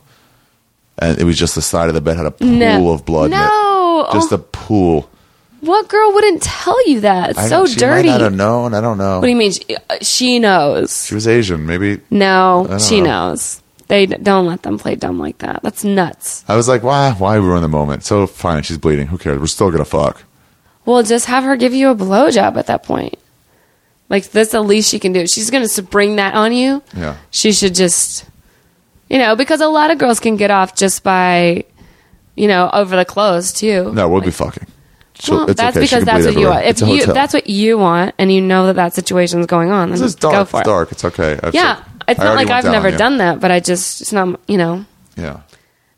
and it was just the side of the bed had a pool No. of blood. in it. No. Just Oh. a pool. What girl wouldn't tell you that? It's I so don't- she dirty. might not have known. I don't know. What do you mean? She, uh, she knows. She was Asian. Maybe No, don't she know. knows. They d- don't let them play dumb like that. That's nuts. I was like, why? Why ruin the moment? So fine, she's bleeding. Who cares? We're still gonna fuck. Well, just have her give you a blowjob at that point. Like, that's the least she can do. She's going to spring that on you. Yeah. She should just, you know, because a lot of girls can get off just by, you know, over the clothes too. No, we'll Like, be fucking. So well, it's that's okay. She because can that's bleed what you everywhere. want. If It's a you, hotel. that's what you want, and you know that that situation's going on, then This is dark. go for it's it. dark. It's okay. I've Yeah, said- it's I not already like went I've down never on you. done that, but I just, it's not, you know. Yeah.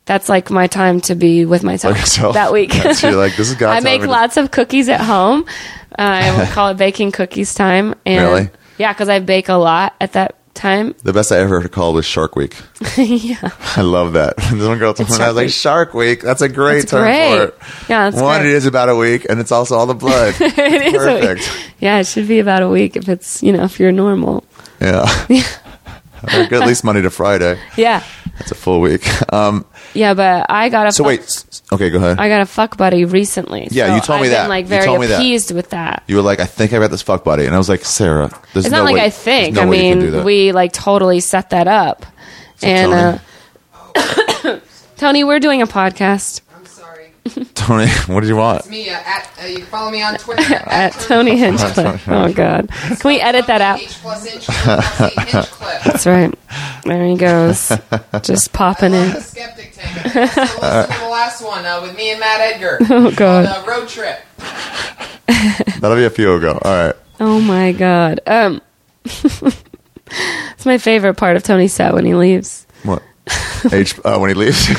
that's like my time to be with myself Like yourself? that week. That's- you're like, this is God's I make time. lots of cookies at home. Uh, I would call it baking cookies time. And Really? Yeah, because I bake a lot at that time. The best I ever heard called was Shark Week. Yeah. I love that. This one girl told me, It's I was like, Shark Shark Week. That's a great That's term great. for it. Yeah, that's One, great. it is about a week, and it's also all the blood. It is a week. Perfect. Yeah, it should be about a week if it's, you know, if you're normal. Yeah. At least Monday to Friday. Yeah. That's a full week. Um, Yeah, but I got a so fuck, wait. s- Okay, go ahead. I got a fuck buddy recently. Yeah, so you told me I've that. Been, like You very told me that. appeased with that. You were like, I think I got this fuck buddy. And I was like, Sarah, there's It's no not like way, I think. there's no I way you can do mean, that. we like totally set that up. So and Tony? uh Tony, we're doing a podcast I'm sorry. Tony, what did you want? It's me. Uh, at, uh, you can follow me on Twitter. at Tony Hinchcliffe. Oh God. Can we edit that out? H plus inch, plus eight Hinchcliffe. That's right. There he goes. Just popping I love in. the Skeptic Tank. I also listened to the last one uh, with me and Matt Edgar. Oh God. On, uh, road trip. That'll be a few ago. All right. Oh my God. Um it's my favorite part of Tony's set when he leaves. What? H, uh, when he leaves.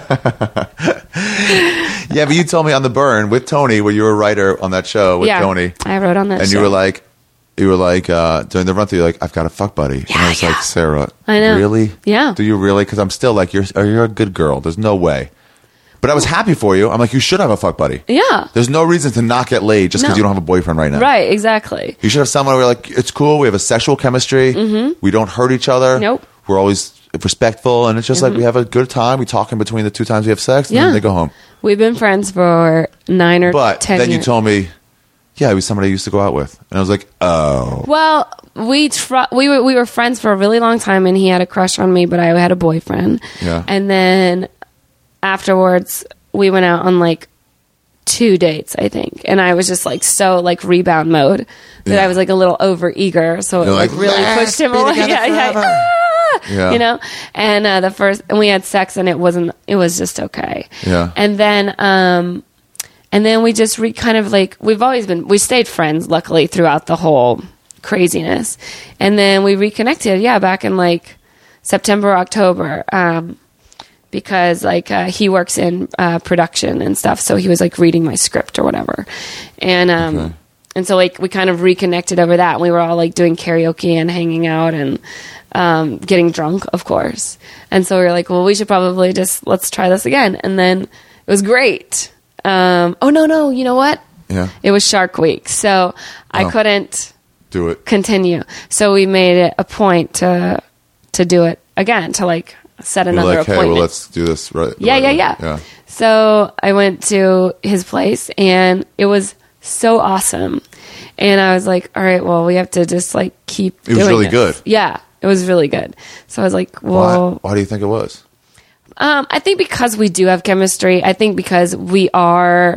Yeah, but you told me on the Burn with Tony, where you were a writer on that show with yeah. Tony, I wrote on that and show. you were like, you were like uh, during the run through, you're like, I've got a fuck buddy, and I was yeah. like, Sarah, I know. really? Yeah. Do you really? Because I'm still like, you're you're a good girl. There's no way. But I was happy for you. I'm like, you should have a fuck buddy. Yeah. There's no reason to not get laid just because No. you don't have a boyfriend right now. Right, exactly. You should have someone where you're like, it's cool. We have a sexual chemistry. Mm-hmm. We don't hurt each other. Nope. We're always respectful, and it's just like we have a good time. We talk in between the two times we have sex, and Yeah. then they go home. We've been friends for nine or But ten then years. you told me, yeah, he was somebody I used to go out with, and I was like, oh, Well, we tr- we were we were friends for a really long time, and he had a crush on me, but I had a boyfriend. Yeah. And then afterwards, we went out on like two dates, I think, and I was just like so like rebound mode that Yeah. I was like a little over eager, so it You're like, like, really "Let's pushed him be away. together Yeah, yeah. forever." Ah! Yeah. You know, and uh, the first, and we had sex, and it wasn't. It was just okay. Yeah. And then, um, and then we just re kind of like we've always been. We stayed friends, luckily, throughout the whole craziness. And then we reconnected. Yeah, back in like September, October. Um, because like uh, he works in uh, production and stuff, so he was like reading my script or whatever, and um, Okay. and so like we kind of reconnected over that. We were all like doing karaoke and hanging out and um, getting drunk, of course. And so we were like, well, we should probably just let's try this again. And then it was great. Um, oh no, no, you know what? yeah, It was Shark Week, so I Oh. couldn't do it. continue. So we made it a point to to do it again, to like set You're another like, hey, appointment. well, let's do this right. the Yeah, right yeah, way. yeah, yeah. So I went to his place, and it was so awesome. And I was like, all right, well, we have to just like keep It was doing really this. good. Yeah, it was really good. So I was like, Why, well, why do you think it was? um, I think because we do have chemistry. I think because we are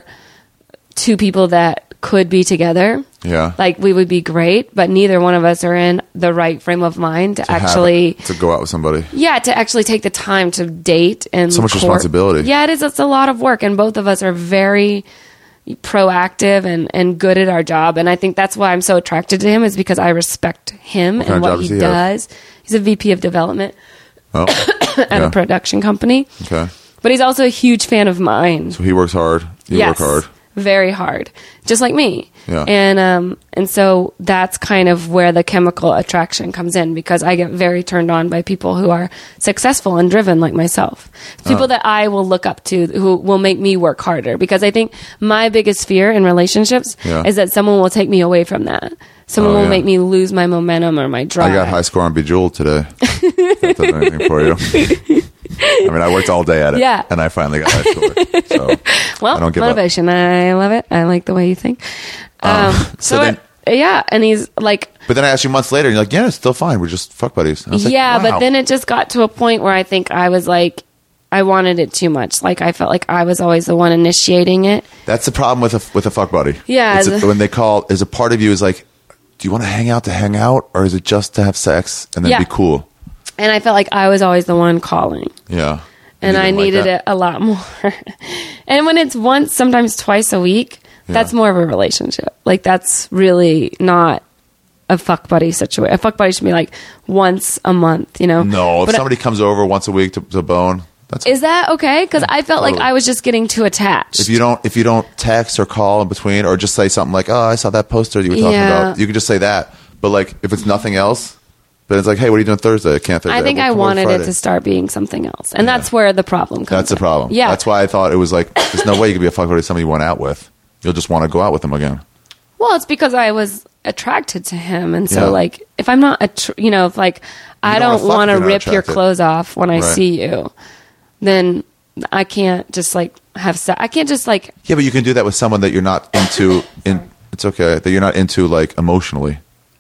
two people that could be together. Yeah, Like we would be great, but neither one of us are in the right frame of mind to, To have- actually to go out with somebody. yeah, to actually take the time to date and So much court. responsibility. Yeah, it is. It's a lot of work, and both of us are very proactive and, and good at our job. And I think that's why I'm so attracted to him, is because I respect him What kind and of what job he does he have? does. He's a V P of development Oh, at yeah. a production company, Okay, but he's also a huge fan of mine. so he works hard. You Yes, work hard. very hard, just like me. Yeah. And um, and so that's kind of where the chemical attraction comes in, because I get very turned on by people who are successful and driven like myself. People Oh. that I will look up to, who will make me work harder, because I think my biggest fear in relationships Yeah. is that someone will take me away from that. Someone Oh, will yeah. make me lose my momentum or my drive. I got high score on Bejeweled today. If that does anything for you. I mean, I worked all day at it, Yeah. and I finally got high score. So Well, I don't give up. motivation. I love it. I like the way you think. Um, so so then- it- yeah, and he's like, But then I asked you months later, and you're like, "Yeah, it's still fine. We're just fuck buddies." And I was like, yeah, wow. but then it just got to a point where I think I was like, I wanted it too much. Like I felt like I was always the one initiating it. that's the problem with a with a fuck buddy. Yeah, It's a- the- when they call, is a part of you is like, do you want to hang out to hang out, or is it just to have sex and then Yeah. be cool? And I felt like I was always the one calling. Yeah, And You I didn't like needed that? it a lot more. And when it's once, sometimes twice a week, that's Yeah. more of a relationship. Like that's really not a fuck buddy situation. A fuck buddy should be like once a month, you know? No, if But I- somebody comes over once a week to, to bone, That's Is that okay? Because I felt like totally. I was just getting too attached. If you don't, if you don't text or call in between, or just say something like, "Oh, I saw that poster you were talking Yeah. about," you can just say that. But like, if it's nothing else, then it's like, "Hey, what are you doing Thursday? I can't Thursday." I think Well, I come over wanted it Friday. to start being something else, and that's where the problem comes. That's the in. problem. Yeah, That's why I thought it was like, there's no way you could be a fuck buddy with somebody you went out with. You'll just want to go out with them again. Well, it's because I was attracted to him, and so Yeah. like, if I'm not, attr- you know, if like I don't wanna don't fuck want if to you're not rip your attracted. clothes off when I Right. see you, then I can't just like have sex. I can't just like. Yeah, but you can do that with someone that you're not into. In it's okay that you're not into like emotionally.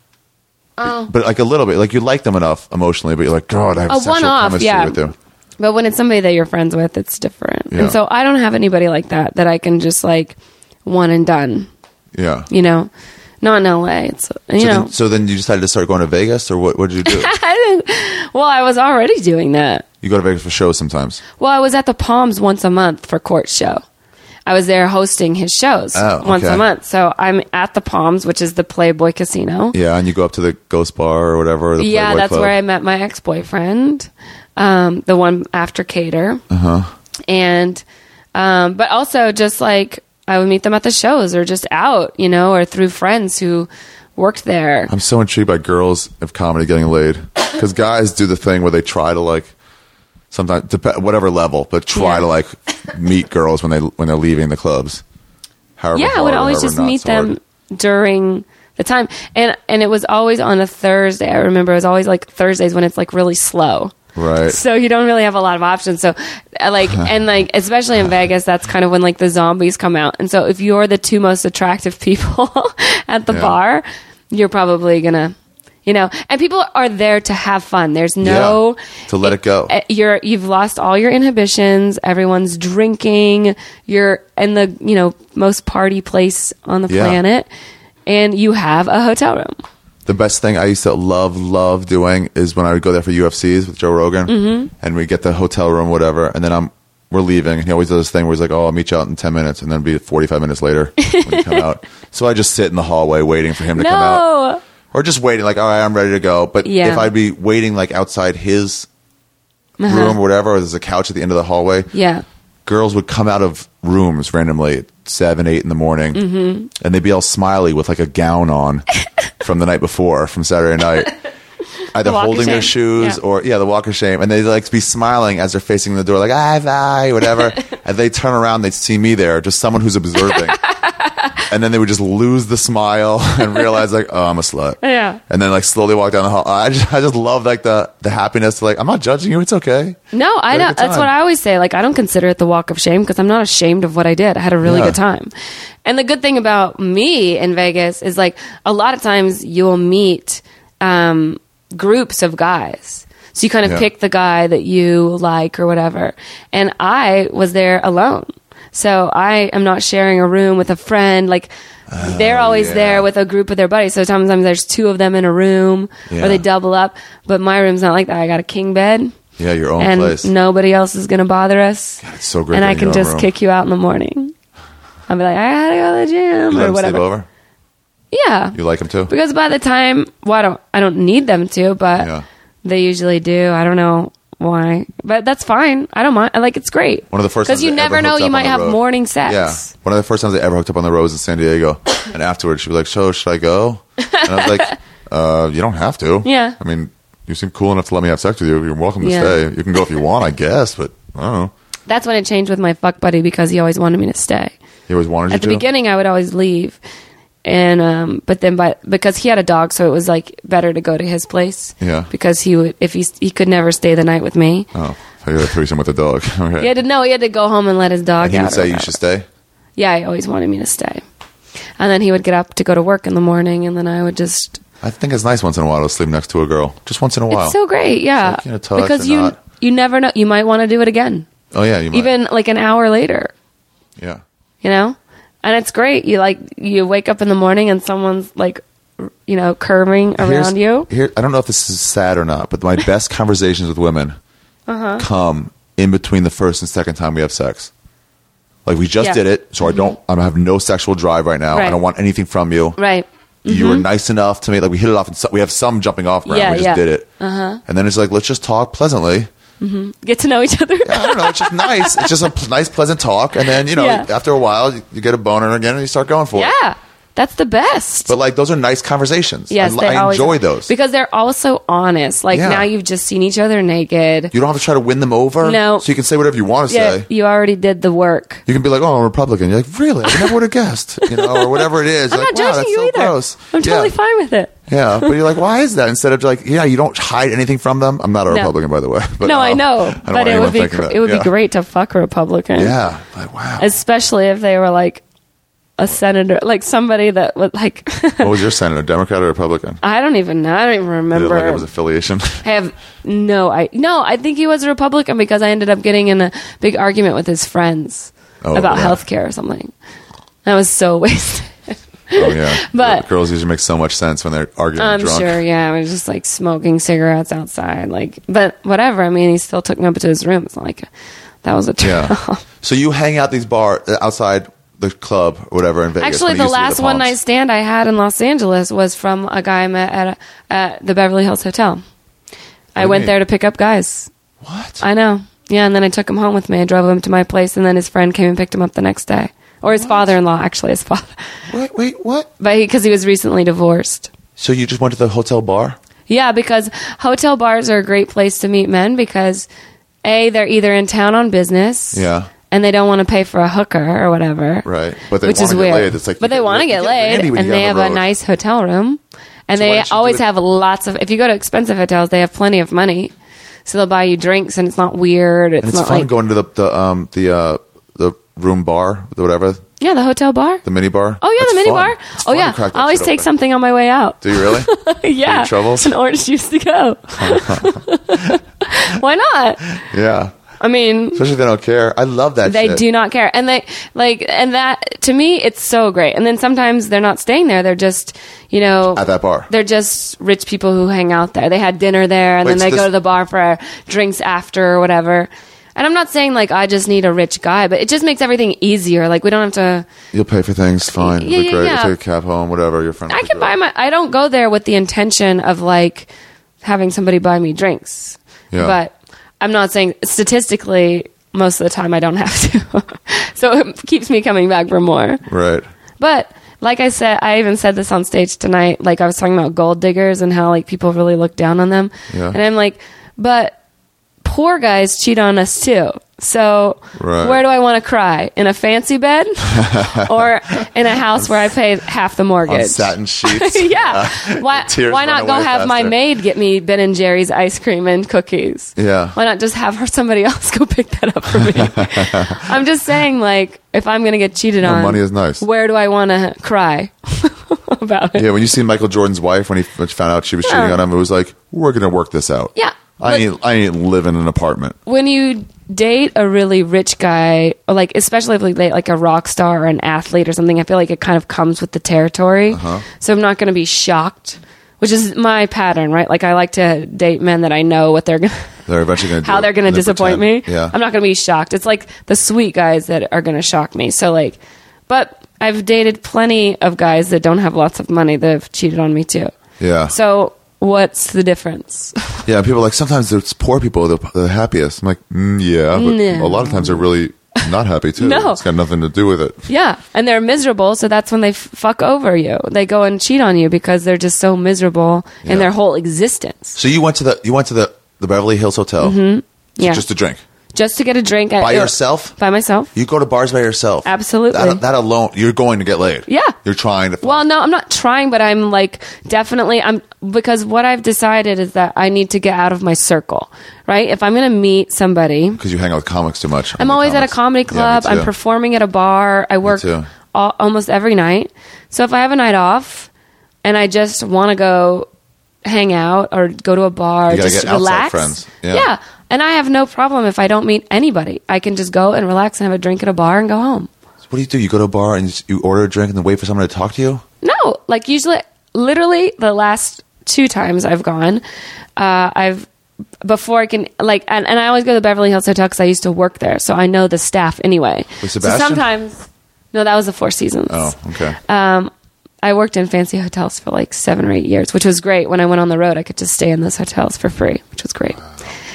Oh. But like a little bit, like you like them enough emotionally, but you're like, God, I have A sexual one-off, chemistry yeah. with you. But when it's somebody that you're friends with, it's different. Yeah. And so I don't have anybody like that that I can just like one and done. Yeah. You know, not in L A. It's you so, know. then, so then you decided to start going to Vegas, or what? What did you do? I didn't, well, I was already doing that. You go to Vegas for shows sometimes. Well, I was at the Palms once a month for Court's show. I was there hosting his shows Oh, once okay. a month. So I'm at the Palms, which is the Playboy Casino. Yeah, and you go up to the Ghost Bar or whatever. Or the Yeah, Playboy that's Club. where I met my ex-boyfriend, um, the one after Cater. Uh-huh. And, um, but also just like I would meet them at the shows or just out, you know, or through friends who worked there. I'm so intrigued by girls of comedy getting laid, because guys do the thing where they try to like sometimes dep- whatever level, but try Yeah. to like meet girls when they when they're leaving the clubs. However, Yeah, I hard would or always however just not meet so hard. them during the time. And and it was always on a Thursday. I remember it was always like Thursdays when it's like really slow. Right. So you don't really have a lot of options. So uh, like and like especially in Vegas, that's kind of when like the zombies come out. And so if you're the two most attractive people at the Yeah. bar, you're probably gonna you know, and people are there to have fun. There's no Yeah, to let it go. uh, You're you've lost all your inhibitions. Everyone's drinking. You're in the you know most party place on the Yeah. planet, and you have a hotel room. The best thing I used to love, love doing is when I would go there for U F Cs with Joe Rogan, Mm-hmm. and we get the hotel room, whatever, and then I'm we're leaving, and he always does this thing where he's like, "Oh, I'll meet you out in ten minutes," and then it'd be forty-five minutes later when you come out. So I just sit in the hallway waiting for him to come out, No, or just waiting, like, "All right, I'm ready to go." But Yeah. if I'd be waiting like outside his room or whatever, or there's a couch at the end of the hallway, yeah, girls would come out of rooms randomly at seven, eight in the morning, Mm-hmm. and they'd be all smiley with like a gown on from the night before, from Saturday night, either The walk of holding their shame. shoes Yeah. or yeah, the walk of shame, and they'd like be smiling as they're facing the door, like "Hi, bye," whatever. And they turn around, they'd see me there, just someone who's observing. And then they would just lose the smile and realize, like, oh, I'm a slut. Yeah. And then, like, slowly walk down the hall. I just, I just love, like, the, the happiness. Like, I'm not judging you. It's okay. no, I Had a don't. good That's time. what I always say. Like, I don't consider it the walk of shame because I'm not ashamed of what I did. I had a really Yeah. good time. And the good thing about me in Vegas is like a lot of times you will meet um, groups of guys. So you kind of Yeah. pick the guy that you like or whatever. And I was there alone. So I am not sharing a room with a friend. Like, they're always yeah. there with a group of their buddies. So sometimes there's two of them in a room Yeah. or they double up. But my room's not like that. I got a king bed. Yeah, your own and place. nobody else is going to bother us. It's so great. and I having your can own just room. kick you out in the morning. I'll be like, I gotta go to the gym You let or them whatever. sleep over? Yeah, You like them too? because by the time, well, I don't, I don't need them to, but Yeah. they usually do. I don't know why, but that's fine. I don't mind. I like it's great. One of the first because times you I never ever know, hooked you up on might the have road. morning sex. Yeah. One of the first times I ever hooked up on the road was in San Diego. And afterwards, she'd be like, so, should I go? And I was like, uh, you don't have to. Yeah. I mean, you seem cool enough to let me have sex with you. You're welcome to Yeah. stay. You can go if you want, I guess, but I don't know. That's when it changed with my fuck buddy because he always wanted me to stay. He always wanted you At the to? beginning, I would always leave, and um, but then, but because he had a dog, so it was like better to go to his place. Yeah. Because he would, if he he could never stay the night with me. Oh, I got a threesome with the dog. Okay. He had to no, he had to go home and let his dog And he out. would or say you whatever. should stay? Yeah, he always wanted me to stay, and then he would get up to go to work in the morning, and then I would just. I think it's nice once in a while to sleep next to a girl. Just once in a while. It's so great, yeah. It's like, you know, touch because or you not. you never know, you might want to do it again, Oh, yeah. You might. even like an hour later. Yeah. You know, and it's great. You like you wake up in the morning and someone's like, you know, curving around Here's- you. Here, I don't know if this is sad or not, but my best conversations with women Uh-huh. come in between the first and second time we have sex. Like, we just Yeah. did it, so I don't. I have no sexual drive right now. I Right. don't want anything from you. Right. You were nice enough to me. Like, we hit it off, and so, we have some jumping off ground. Yeah, we just yeah. did it, uh-huh. And then it's like, let's just talk pleasantly, Mm-hmm. Get to know each other. Yeah, I don't know. It's just nice. It's just a p- nice, pleasant talk, and then you know, Yeah. after a while, you, you get a boner again, and you start going for it. Yeah, that's the best. But like, those are nice conversations. Yes, I, they I always enjoy are. those because they're also honest. Like Yeah. now you've just seen each other naked. You don't have to try to win them over. No. So you can say whatever you want to Yeah, say. you already did the work. You can be like, "Oh, I'm a Republican." You're like, "Really? I never would have guessed." You know, or whatever it is. I'm You're not like, wow, judging that's you so either. gross. I'm totally yeah. fine with it. Yeah, but you're like, why is that? Instead of like, yeah, you don't hide anything from them. I'm not a No. Republican, by the way. But no, I uh, know, I don't but want it anyone would be thinking gr- that. it would yeah. be great to fuck a Republican. Yeah, like wow. Especially if they were like a senator, like somebody that would like. What was your senator, Democrat or Republican? I don't even know. I don't even Did it remember. like it was affiliation. I have no, I no. I think he was a Republican because I ended up getting in a big argument with his friends Oh, about yeah. healthcare or something. That was so wasted. Oh yeah, But- girls usually make so much sense when they're arguing I'm drunk. sure, yeah. I was just like smoking cigarettes outside, like, but whatever. I mean, he still took me up to his room. It's not like that was a turn. Yeah. So you hang out these bar uh, outside the club or whatever in Vegas. Actually, when you the used to be at last one Palms. night stand I had in Los Angeles was from a guy I met at, a, at the Beverly Hills Hotel. I do you went mean? there to pick up guys. What? I know. Yeah, and then I took him home with me. I drove him to my place, and then his friend came and picked him up the next day. Or his father-in-law, actually, his father. Wait, wait, what? But because he, he was recently divorced. So you just went to the hotel bar? Yeah, because hotel bars are a great place to meet men because, A, they're either in town on business. Yeah. And they don't want to pay for a hooker or whatever. Right. But they which want is to get weird. laid. It's like but you they want to you get laid, randy when and you they get on have the a road. nice hotel room. And So why they don't you do always it- have lots of, if you go to expensive hotels, they have plenty of money. So they'll buy you drinks, and it's not weird. It's, And it's not fun like, going to the the um the uh the room bar, the whatever, yeah, the hotel bar. the mini bar. Oh, yeah, It's the mini fun. bar. It's Oh, fun to yeah. crack that I always shit take open. something on my way out. Do you really? yeah. Any troubles? An orange juice to go. Why not? Yeah. I mean, Especially if they don't care. I love that they shit. do not care. And they, like, and that, to me, it's so great. And then sometimes they're not staying there. They're just, you know. At that bar. They're just rich people who hang out there. They had dinner there, and Wait, then so they this- go to the bar for drinks after or whatever. And I'm not saying, like, I just need a rich guy, but it just makes everything easier. Like, we don't have to. You'll pay for things, fine. Yeah, It'll be yeah, great. yeah. You'll take a cab home, whatever. Your friend. I can buy my. I don't go there with the intention of like having somebody buy me drinks. Yeah. But I'm not saying statistically most of the time I don't have to. So it keeps me coming back for more. Right. But like I said, I even said this on stage tonight. Like I was talking about gold diggers and how like people really look down on them. Yeah. And I'm like, but poor guys cheat on us too. So Right. where do I want to cry? In a fancy bed or in a house where I pay half the mortgage? On satin sheets. yeah. Why, Tears why not run go away have my faster. maid get me Ben and Jerry's ice cream and cookies? Yeah. Why not just have her somebody else go pick that up for me? I'm just saying, like, if I'm going to get cheated on, money is nice. Where do I want to cry about it? Yeah, when you see Michael Jordan's wife, when he f- found out she was cheating Yeah. on him, it was like, we're going to work this out. Yeah. I But- ain't, I ain't live in an apartment. When you date a really rich guy, or like especially if you date like a rock star or an athlete or something, I feel like it kind of comes with the territory. Uh-huh. So I'm not going to be shocked, which is my pattern, right? Like I like to date men that I know what they're going to. They're eventually going to How they're going to disappoint me. Yeah. I'm not going to be shocked. It's like the sweet guys that are going to shock me. So like, but I've dated plenty of guys that don't have lots of money that have cheated on me too. Yeah. So what's the difference? Yeah, people are like, sometimes it's poor people are the, the happiest. I'm like, mm, yeah, but No. a lot of times they're really not happy too. No. It's got nothing to do with it. Yeah, and they're miserable, so that's when they f- fuck over you. They go and cheat on you because they're just so miserable Yeah. in their whole existence. So you went to the you went to the, the Beverly Hills Hotel Mm-hmm. Yeah, just to drink just to get a drink at, by yourself. By myself. You go to bars by yourself. Absolutely. That, that alone, you're going to get laid. Yeah. You're trying to. Well, no, I'm not trying, but I'm like definitely I'm because what I've decided is that I need to get out of my circle. Right? If I'm going to meet somebody, because you hang out with comics too much. I'm always at a comedy club. Yeah, me I'm too. performing at a bar. I work too. all, almost every night. So if I have a night off and I just want to go hang out or go to a bar, You gotta just get outside relax. friends. Yeah. And I have no problem if I don't meet anybody. I can just go and relax and have a drink at a bar and go home. What do you do? You go to a bar and you, just- you order a drink and then wait for someone to talk to you? No, like usually, literally the last two times I've gone, uh, I've before I can like, and, and I always go to the Beverly Hills Hotel because I used to work there, so I know the staff anyway. With So Sebastian? sometimes, no, that was the Four Seasons. Oh, okay. Um, I worked in fancy hotels for like seven or eight years, which was great. When I went on the road, I could just stay in those hotels for free, which was great.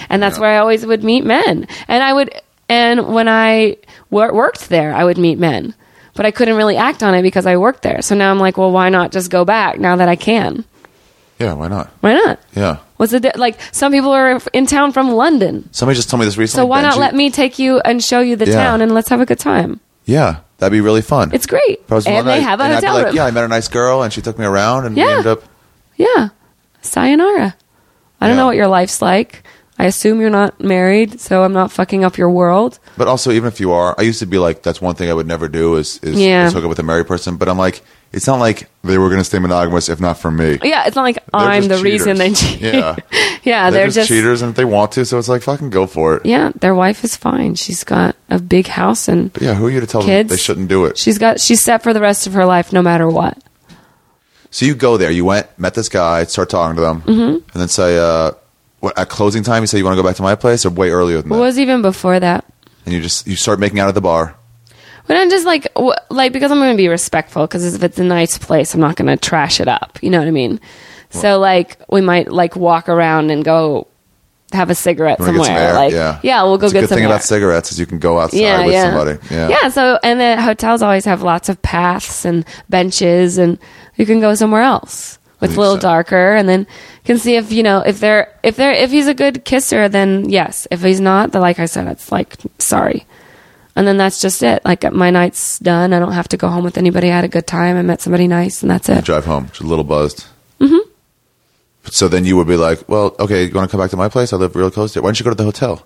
and that's Yeah. where I always would meet men. And I would, and when I wor- worked there, I would meet men, but I couldn't really act on it because I worked there. So now I'm like, well, why not just go back now that I can? Yeah, why not? Why not? Yeah. What's the di- like? Some people are in town from London, Somebody just told me this recently. so why not Benji- let me take you and show you the Yeah. town and let's have a good time? Yeah, that'd be really fun. It's great, If I was in and London, they have a and I'd be hotel like, room. Yeah, I met a nice girl, and she took me around, and we Yeah. ended up. Yeah. Sayonara. I don't Yeah. know what your life's like. I assume you're not married, so I'm not fucking up your world. But also, even if you are, I used to be like, that's one thing I would never do is is, Yeah. is hook up with a married person. But I'm like, it's not like they were going to stay monogamous if not for me. Yeah, it's not like I'm just the reason they cheaters. cheat. Yeah. yeah, They're, they're, just, just, cheaters, and if they want to, so it's like, fucking go for it. yeah, their wife is fine. She's got a big house and But yeah, who are you to tell kids. them they shouldn't do it? She's got she's set for the rest of her life no matter what. So you go there, you went, met this guy, start talking to them, mm-hmm. and then say, uh, what, at closing time, you say you want to go back to my place, or way earlier than It that? was even before that. And you just you start making out at the bar. But I'm just like, w- like because I'm going to be respectful. Because if it's a nice place, I'm not going to trash it up. You know what I mean? So like, we might like walk around and go have a cigarette You wanna get somewhere. some air? Like, yeah, we'll go It's get a good some thing air. about cigarettes is you can go outside yeah, with yeah. somebody. Yeah, yeah. So and the hotels always have lots of paths and benches, and you can go somewhere else. It's think a little so. darker, and then can see if you know if they're if they're if he's a good kisser, then yes. If he's not, then like I said, it's like sorry. And then that's just it. Like my night's done. I don't have to go home with anybody. I had a good time. I met somebody nice, and that's You it. drive home, just a little buzzed. Mm-hmm. So then you would be like, well, okay, you want to come back to my place? I live real close to it. Why don't you go to the hotel?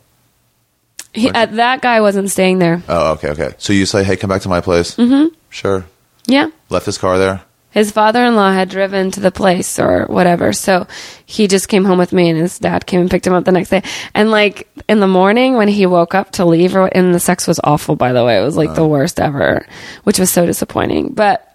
He, uh, that guy wasn't staying there. Oh, okay, okay. So you say, hey, come back to my place. Mm-hmm. Sure. Yeah. Left his car there. His father-in-law had driven to the place or whatever, so he just came home with me, and his dad came and picked him up the next day. And like in the morning when he woke up to leave, or and the sex was awful, by the way, it was like the worst ever, which was so disappointing. But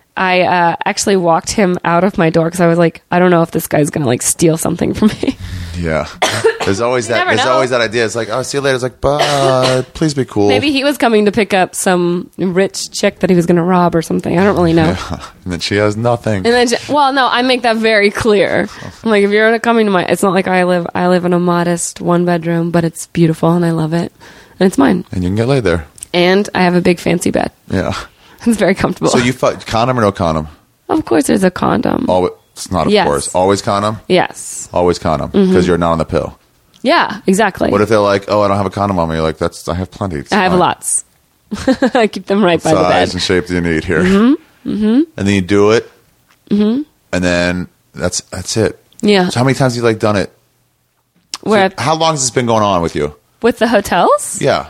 I uh, actually walked him out of my door because I was like, I don't know if this guy's gonna like steal something from me. Yeah. There's always that. never There's know. always that idea. It's like, oh, see you later. It's like, but please be cool. Maybe he was coming to pick up some rich chick that he was gonna rob or something. I don't really know. And then she has nothing. And then, she- well, no, I make that very clear. I'm like, if you're coming to my, it's not like I live, I live in a modest one bedroom, but it's beautiful and I love it, and it's mine. And you can get laid there. And I have a big fancy bed. Yeah. It's very comfortable. So you fuck condom or no condom? Of course, there's a condom. Always. It's not, of Yes. course. Always condom. Yes. Always condom because you're not on the pill. Yeah. Exactly. What if they're like, oh, I don't have a condom on me? You're like, that's I have plenty. It's I have fine. lots. I keep them right by the Size bed. and shape do you need here? Mm-hmm. Mm-hmm. And then you do it. Mm-hmm. And then that's that's it. Yeah. So how many times have you like done it? Where So how long has this been going on with you? with the hotels? Yeah.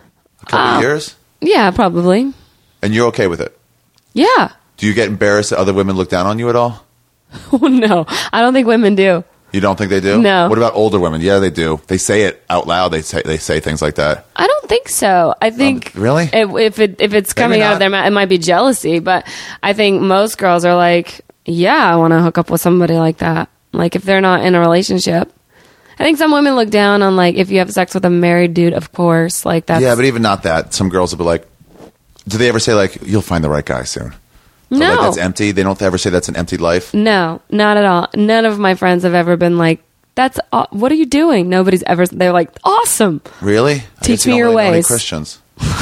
A couple Uh, of years? Yeah, probably. And you're okay with it? Yeah. Do you get embarrassed that other women look down on you at all? Oh no, I don't think women do. You don't think they do? No. What about older women? Yeah, they do. They say it out loud. They say they say things like that. I don't think so. I think Um, really? if, if it if it's Maybe coming out not. of their mouth, it might be jealousy. But I think most girls are like, yeah, I want to hook up with somebody like that. Like if they're not in a relationship. I think some women look down on like if you have sex with a married dude, of course, like that's Yeah, but even not that. Some girls will be like, do they ever say like, you'll find the right guy soon? Or, no, like, that's empty. They don't ever say that's an empty life. no, not at all. None of my friends have ever been like, that's aw- what are you doing? Nobody's ever. They're like, awesome. Really? I Teach guess you me don't your really know any ways. Christians.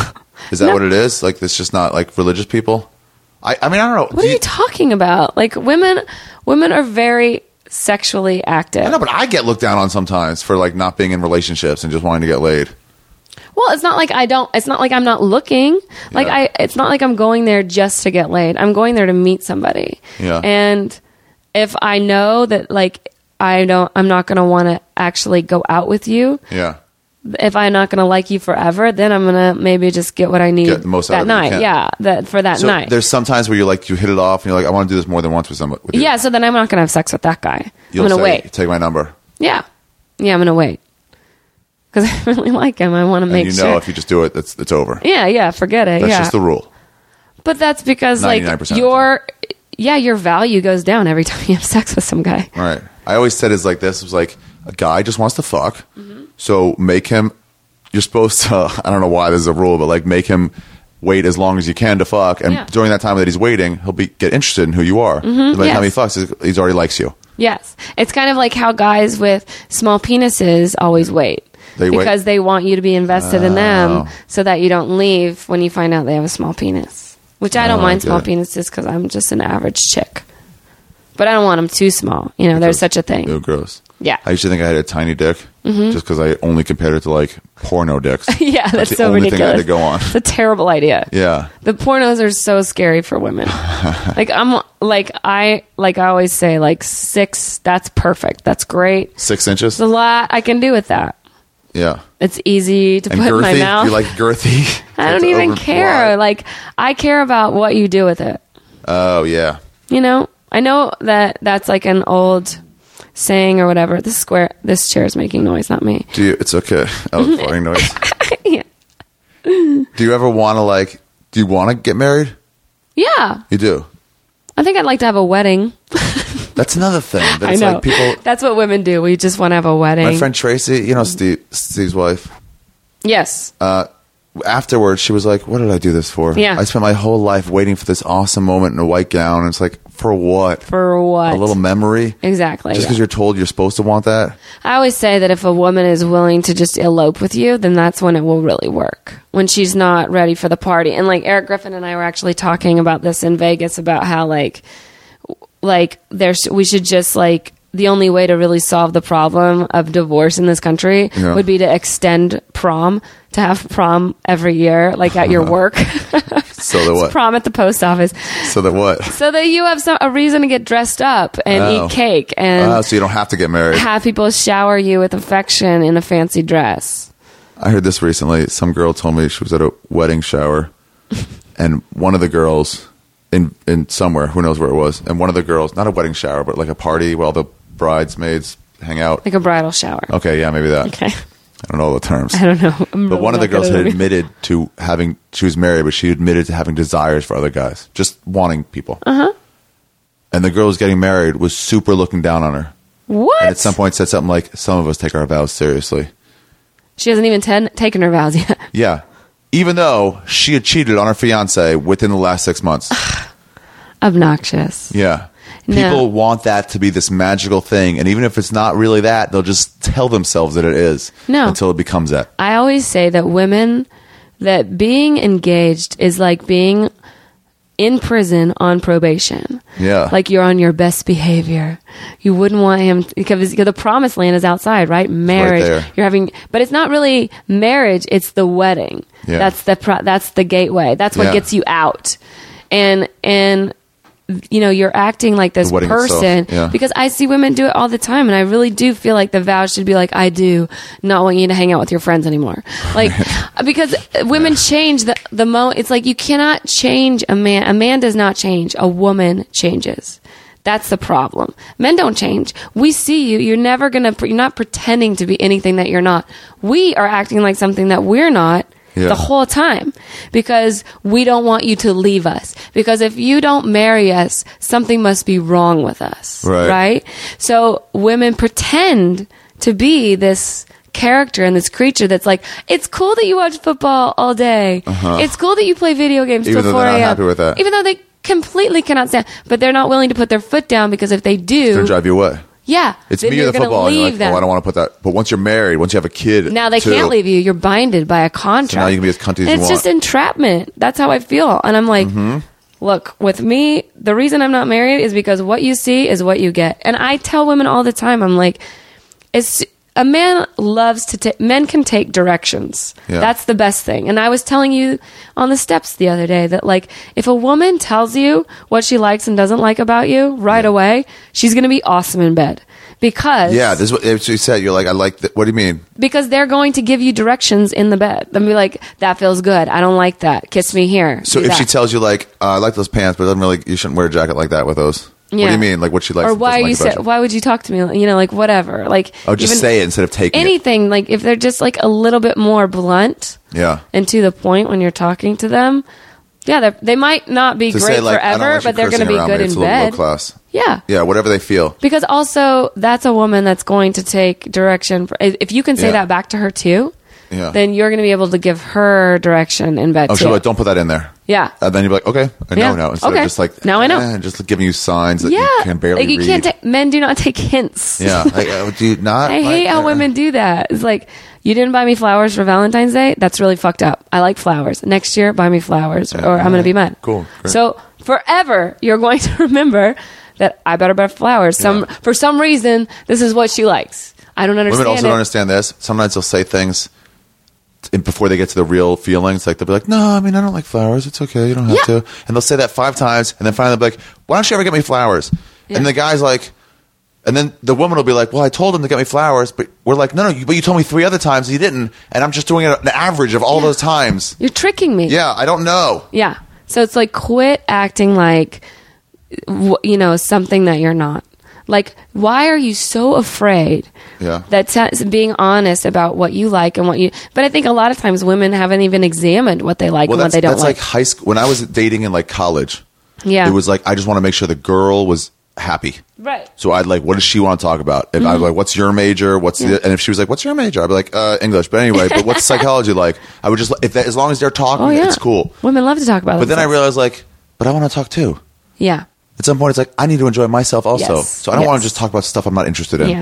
Is that No. what it is? Like, it's just not like religious people? I, I mean, I don't know. What Do are you talking about? Like women, women are very sexually active. I know, but I get looked down on sometimes for like not being in relationships and just wanting to get laid. Well, it's not like I don't. It's not like I'm not looking. Like Yeah. I. It's not like I'm going there just to get laid. I'm going there to meet somebody. Yeah. And if I know that, like, I don't, I'm not going to want to actually go out with you. Yeah. If I'm not going to like you forever, then I'm going to maybe just get what I need Get the most out that of it you night. can. Yeah, that for that So night. there's sometimes where you're like, you hit it off and you're like, I want to do this more than once with somebody. With you. Yeah. So then I'm not going to have sex with that guy. You'll I'm going to say, wait. take my number. Yeah. Yeah. I'm going to wait because I really like him. I want to And make you sure. know if you just do it, it's, it's over. yeah. Yeah. Forget it. That's yeah. just the rule. But that's because like ninety-nine percent of your yeah, your value goes down every time you have sex with some guy. Right. I always said it's like this. It was like, a guy just wants to fuck. Mm-hmm. So make him, you're supposed to, I don't know why this is a rule, but like make him wait as long as you can to fuck. And Yeah. during that time that he's waiting, he'll be get interested in who you are. And by the yes. time he fucks, he's already likes you. Yes. It's kind of like how guys with small penises always wait. They wait? Because they want you to be invested in Oh. them so that you don't leave when you find out they have a small penis. Which I don't Oh, I mind get small it. penises because I'm just an average chick. But I don't want them too small. You know, there's such a thing. Ew, gross. Yeah. I used to think I had a tiny dick just because I only compared it to like porno dicks. Yeah, that's the so only ridiculous. thing I had to go on. It's a terrible idea. Yeah. The pornos are so scary for women. like I'm like I like I always say like six, that's perfect. That's great. Six inches? There's a lot I can do with that. Yeah. It's easy to And put in my girthy? mouth. You like girthy? I don't It's even over care. wide. Like I care about what you do with it. Oh, yeah. You know, I know that that's like an old saying or whatever. This square, this chair is making noise, not me. Do you, it's okay. Oh, farting noise. yeah. Do you ever want to like, do you want to get married? Yeah. You do. I think I'd like to have a wedding. That's another thing. That I it's know. like people, That's what women do. We just want to have a wedding. my friend Tracy, you know, Steve, Steve's wife, Yes. uh, afterwards, she was like, what did I do this for? Yeah. I spent my whole life waiting for this awesome moment in a white gown. And it's like, for what? For what? A little memory? Exactly. Just yeah. because you're told you're supposed to want that? I always say that if a woman is willing to just elope with you, then that's when it will really work. When she's not ready for the party. And like Eric Griffin and I were actually talking about this in Vegas about how like, like there's, we should just like, the only way to really solve the problem of divorce in this country Yeah. would be to extend prom, to have prom every year, like at your work. So that what? Prom at the post office. So that what? So that you have some, a reason to get dressed up and Oh. eat cake and Oh, so you don't have to get married. have people shower you with affection in a fancy dress. I heard this recently. Some girl told me she was at a wedding shower, and one of the girls in in somewhere, who knows where it was, and one of the girls, not a wedding shower, but like a party where all the bridesmaids hang out. Like a bridal shower. Okay, yeah, maybe that. Okay. I don't know all the terms. I don't know. I'm But really one of the not good girls at had it. admitted to having, she was married, but she admitted to having desires for other guys, just wanting people. Uh-huh. And the girl who was getting married was super looking down on her. What? And at some point said something like, some of us take our vows seriously. She hasn't even ten- taken her vows yet. Yeah. Even though she had cheated on her fiance within the last six months. Obnoxious. Yeah. No. People want that to be this magical thing. And even if it's not really that, they'll just tell themselves that it is. No. Until it becomes that. I always say that women, that being engaged is like being in prison on probation. Yeah. Like you're on your best behavior. You wouldn't want him because the promised land is outside, right? Marriage. there. You're having, but it's not really marriage. It's the wedding. Yeah. That's the pro, that's the gateway. That's what Yeah. gets you out. And and you know, you're acting like this The wedding person itself, yeah. because I see women do it all the time, and I really do feel like the vows should be like, I do not want you to hang out with your friends anymore. Like, because women change the, the mo, it's like you cannot change a man. A man does not change. A woman changes. That's the problem. Men don't change. We see you. You're never going to, you're not pretending to be anything that you're not. We are acting like something that we're not. Yeah. The whole time, because we don't want you to leave us. Because if you don't marry us, something must be wrong with us. Right. Right? So women pretend to be this character and this creature that's like, it's cool that you watch football all day. Uh-huh. It's cool that you play video games Even till though four they're not a.m. happy with that. Even though they completely cannot stand, but they're not willing to put their foot down because if they It's going do, to drive you away. yeah, It's then me you're or the gonna football. And you're leave like, them. oh, I don't want to put that. But once you're married, once you have a kid. Now they too, can't leave you. You're binded by a contract. So now you can be as cunty as And you it's want. just entrapment. That's how I feel. And I'm like, Mm-hmm. look, with me, the reason I'm not married is because what you see is what you get. And I tell women all the time, I'm like, it's a man loves to take, men can take directions. Yeah. That's the best thing. And I was telling you on the steps the other day that like, if a woman tells you what she likes and doesn't like about you right away, she's going to be awesome in bed. Because Yeah, this is what if she said. You're like, I like that. What do you mean? because they're going to give you directions in the bed. They'll be like, that feels good. I don't like that. Kiss me here. So Do if she that. tells you, like, uh, I like those pants, but it doesn't really, you shouldn't wear a jacket like that with those. What do Yeah. you mean? Like what she likes or and why doesn't are you like about say, why would you talk to me? You know, like whatever. Like Oh, just even say it instead of taking it. anything. Like if they're just like a little bit more blunt Yeah. and to the point when you're talking to them, yeah, they're- they might not be To great say, like, I don't forever, want you but they're going to cursing be around good me. in It's a little low bed. class. Yeah. Yeah, whatever they feel. Because also that's a woman that's going to take direction. For, if you can say Yeah. that back to her too, Yeah. then you're going to be able to give her direction in bed Oh, too. sure, but don't put that in there. Yeah. And then you're like, okay, I know Yeah. now. Instead Okay. of just like, Now I know. eh, just giving you signs that Yeah. you can barely like you read. can't take, men do not take hints. yeah. Like, oh, do you not? I like hate how that? women do that. It's like, you didn't buy me flowers for Valentine's Day? That's really fucked up. I like flowers. Next year, buy me flowers or I'm going to be mad. Cool. Great. So forever, you're going to remember that I better buy flowers. Some Yeah. For some reason, this is what she likes. I don't understand Women also it. don't understand this. Sometimes they'll say things t- before they get to the real feelings. Like they'll be like, "No, I mean, I don't like flowers. It's okay. You don't have Yeah. to." And they'll say that five times, and then finally they'll be like, "Why don't you ever get me flowers?" Yeah. And the guy's like, and then the woman will be like, "Well, I told him to get me flowers, but we're like, no, no, you, but you told me three other times and you didn't, and I'm just doing it an average of all those times." You're tricking me. Yeah, I don't know. Yeah. So it's like, quit acting like, w- you know, something that you're not. Like, why are you so afraid Yeah. that t- being honest about what you like and what you... But I think a lot of times women haven't even examined what they like Well, and what that's, they don't that's like. like high school. When I was dating in like college, Yeah. it was like I just want to make sure the girl was happy. Right. So I'd like, what does she want to talk about? If I'd be like, what's your major? What's the? And if she was like, what's your major? I'd be like, uh, English. But anyway, but what's psychology like? I would just if that, as long as they're talking, Oh, yeah. it's cool. Women love to talk about it. But then I realized like, but I want to talk too. Yeah. At some point, it's like I need to enjoy myself also. Yes. So I don't Yes. want to just talk about stuff I'm not interested in. Yeah.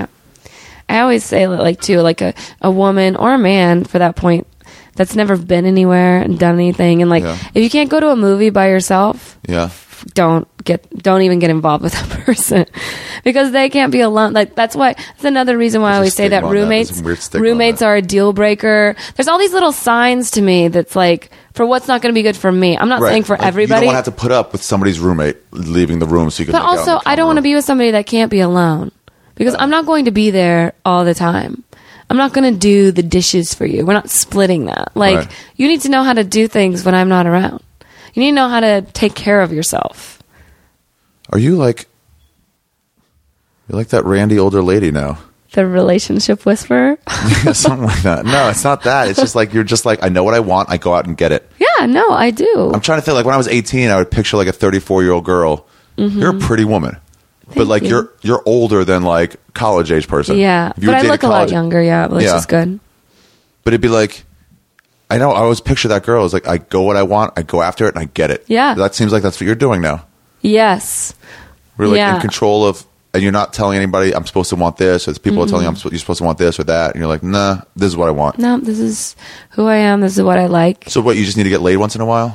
I always say, like, too, like a, a woman or a man, for that point, that's never been anywhere and done anything. And, like, Yeah. if you can't go to a movie by yourself, Yeah. don't get don't even get involved with that person because they can't be alone. Like that's why that's another reason why I There's a always say that stigma on that. There's roommates some weird stigma on roommates that. are a deal breaker. There's all these little signs to me that's like for what's not going to be good for me. I'm not Right. saying for Like, everybody, You don't want to have to put up with somebody's roommate leaving the room so you can. but make out in also the I don't want to common be with somebody that can't be alone because I'm not going to be there all the time. I'm not going to do the dishes for you. We're not splitting that. Like Right. you need to know how to do things when I'm not around. You need to know how to take care of yourself. Are you like? You're like that randy older lady now. The relationship whisperer. Yeah, something like that. No, it's not that. It's just like you're just like I know what I want. I go out and get it. Yeah, no, I do. I'm trying to think. Like when I was eighteen, I would picture like a thirty-four year old girl. You're a pretty woman, but Thank like you. you're you're older than like college age person. Yeah, If you but were I dating look a lot college- younger. Yeah, which Yeah. is good. But it'd be like, I know. I always picture that girl. It's like I go what I want. I go after it, and I get it. Yeah. That seems like that's what you're doing now. Yes. We're like Yeah. in control of, and you're not telling anybody I'm supposed to want this, or people are telling you I'm Mm-hmm. supposed, you're supposed to want this or that, and you're like, nah, this is what I want. No, this is who I am. This is what I like. So what? You just need to get laid once in a while.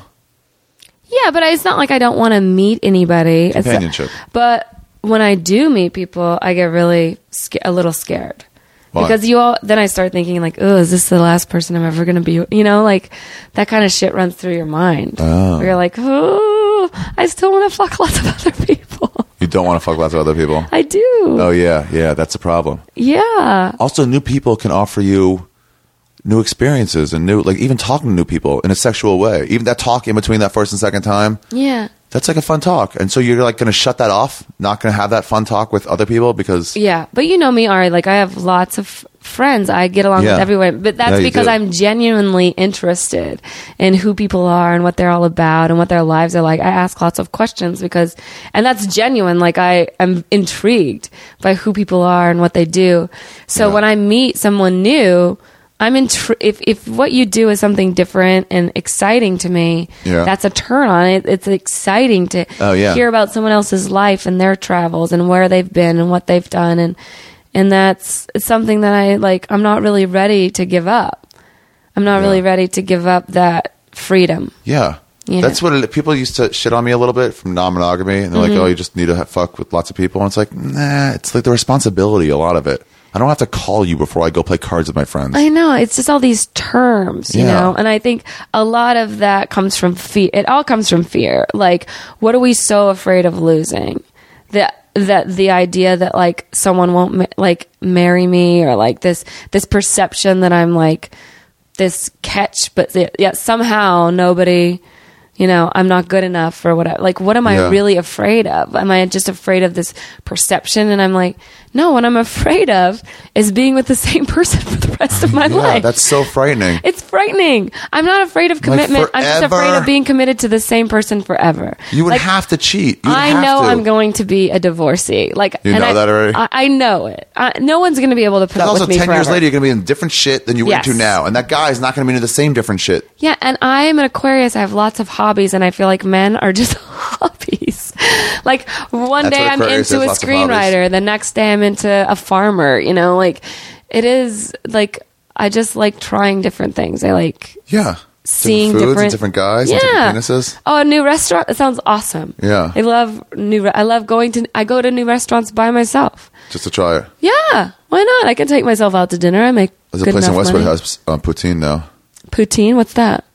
Yeah, but it's not like I don't want to meet anybody. It's- Companionship. but when I do meet people, I get really sca- a little scared. Why? Because you all, then I start thinking like, oh, is this the last person I'm ever going to be? You know, like that kind of shit runs through your mind. Oh. Where you're like, oh, I still want to fuck lots of other people. You don't want to fuck lots of other people. I do. Oh yeah, yeah, that's a problem. Yeah. Also, new people can offer you new experiences and new, like even talking to new people in a sexual way. Even that talk in between that first and second time, Yeah. that's like a fun talk. And so you're like going to shut that off, not going to have that fun talk with other people because Yeah, but you know me, Ari. Like I have lots of f- friends. I get along Yeah. with everyone, but that's Yeah, you because do. I'm genuinely interested in who people are and what they're all about and what their lives are like. I ask lots of questions because, and that's genuine. Like I am intrigued by who people are and what they do. So Yeah. when I meet someone new, I'm intri- if if what you do is something different and exciting to me, Yeah. that's a turn on it. It's exciting to Oh, yeah. hear about someone else's life and their travels and where they've been and what they've done and and that's something that I like I'm not really ready to give up. I'm not Yeah. really ready to give up that freedom. yeah. Yeah. That's what it, people used to shit on me a little bit from non-monogamy, and they're Mm-hmm. like, "Oh, you just need to have fuck with lots of people." And it's like, nah, it's like the responsibility. A lot of it. I don't have to call you before I go play cards with my friends. I know. It's just all these terms, you Yeah. know? And I think a lot of that comes from fear. It all comes from fear. Like, what are we so afraid of losing? That that the idea that like someone won't ma- like marry me or like this this perception that I'm like this catch, but yet yeah, somehow nobody, you know, I'm not good enough for what I, like, what am I Yeah. really afraid of? Am I just afraid of this perception? And I'm like, no, what I'm afraid of is being with the same person for the rest of my yeah, life. that's so frightening. It's frightening. I'm not afraid of Like, commitment. I'm just afraid forever? of being committed to the same person forever. You would Like, have to cheat. You would I have know to. I'm going to be a divorcee. Like You and know I, that already? I, I know it. I, no one's going to be able to put Because up also, with me ten forever. years later, you're going to be in different shit than you were Yes. into now, and that guy is not going to be into the same different shit. Yeah, and I am an Aquarius. I have lots of hobbies. hobbies, and I feel like men are just hobbies. Like one That's day what I'm Aquarius into is, a lots of hobbies. screenwriter, the next day I'm into a farmer. You know, like it is like I just like trying different things. I like Yeah. seeing different foods, different and different guys, yeah. and different penises. Oh, a new restaurant. That sounds awesome. Yeah. I love new. Re- I love going to. I go to new restaurants by myself. Just to try it. Yeah, why not? I can take myself out to dinner. I make There's a good place in enough Westwood money. has um, poutine now. Poutine. What's that?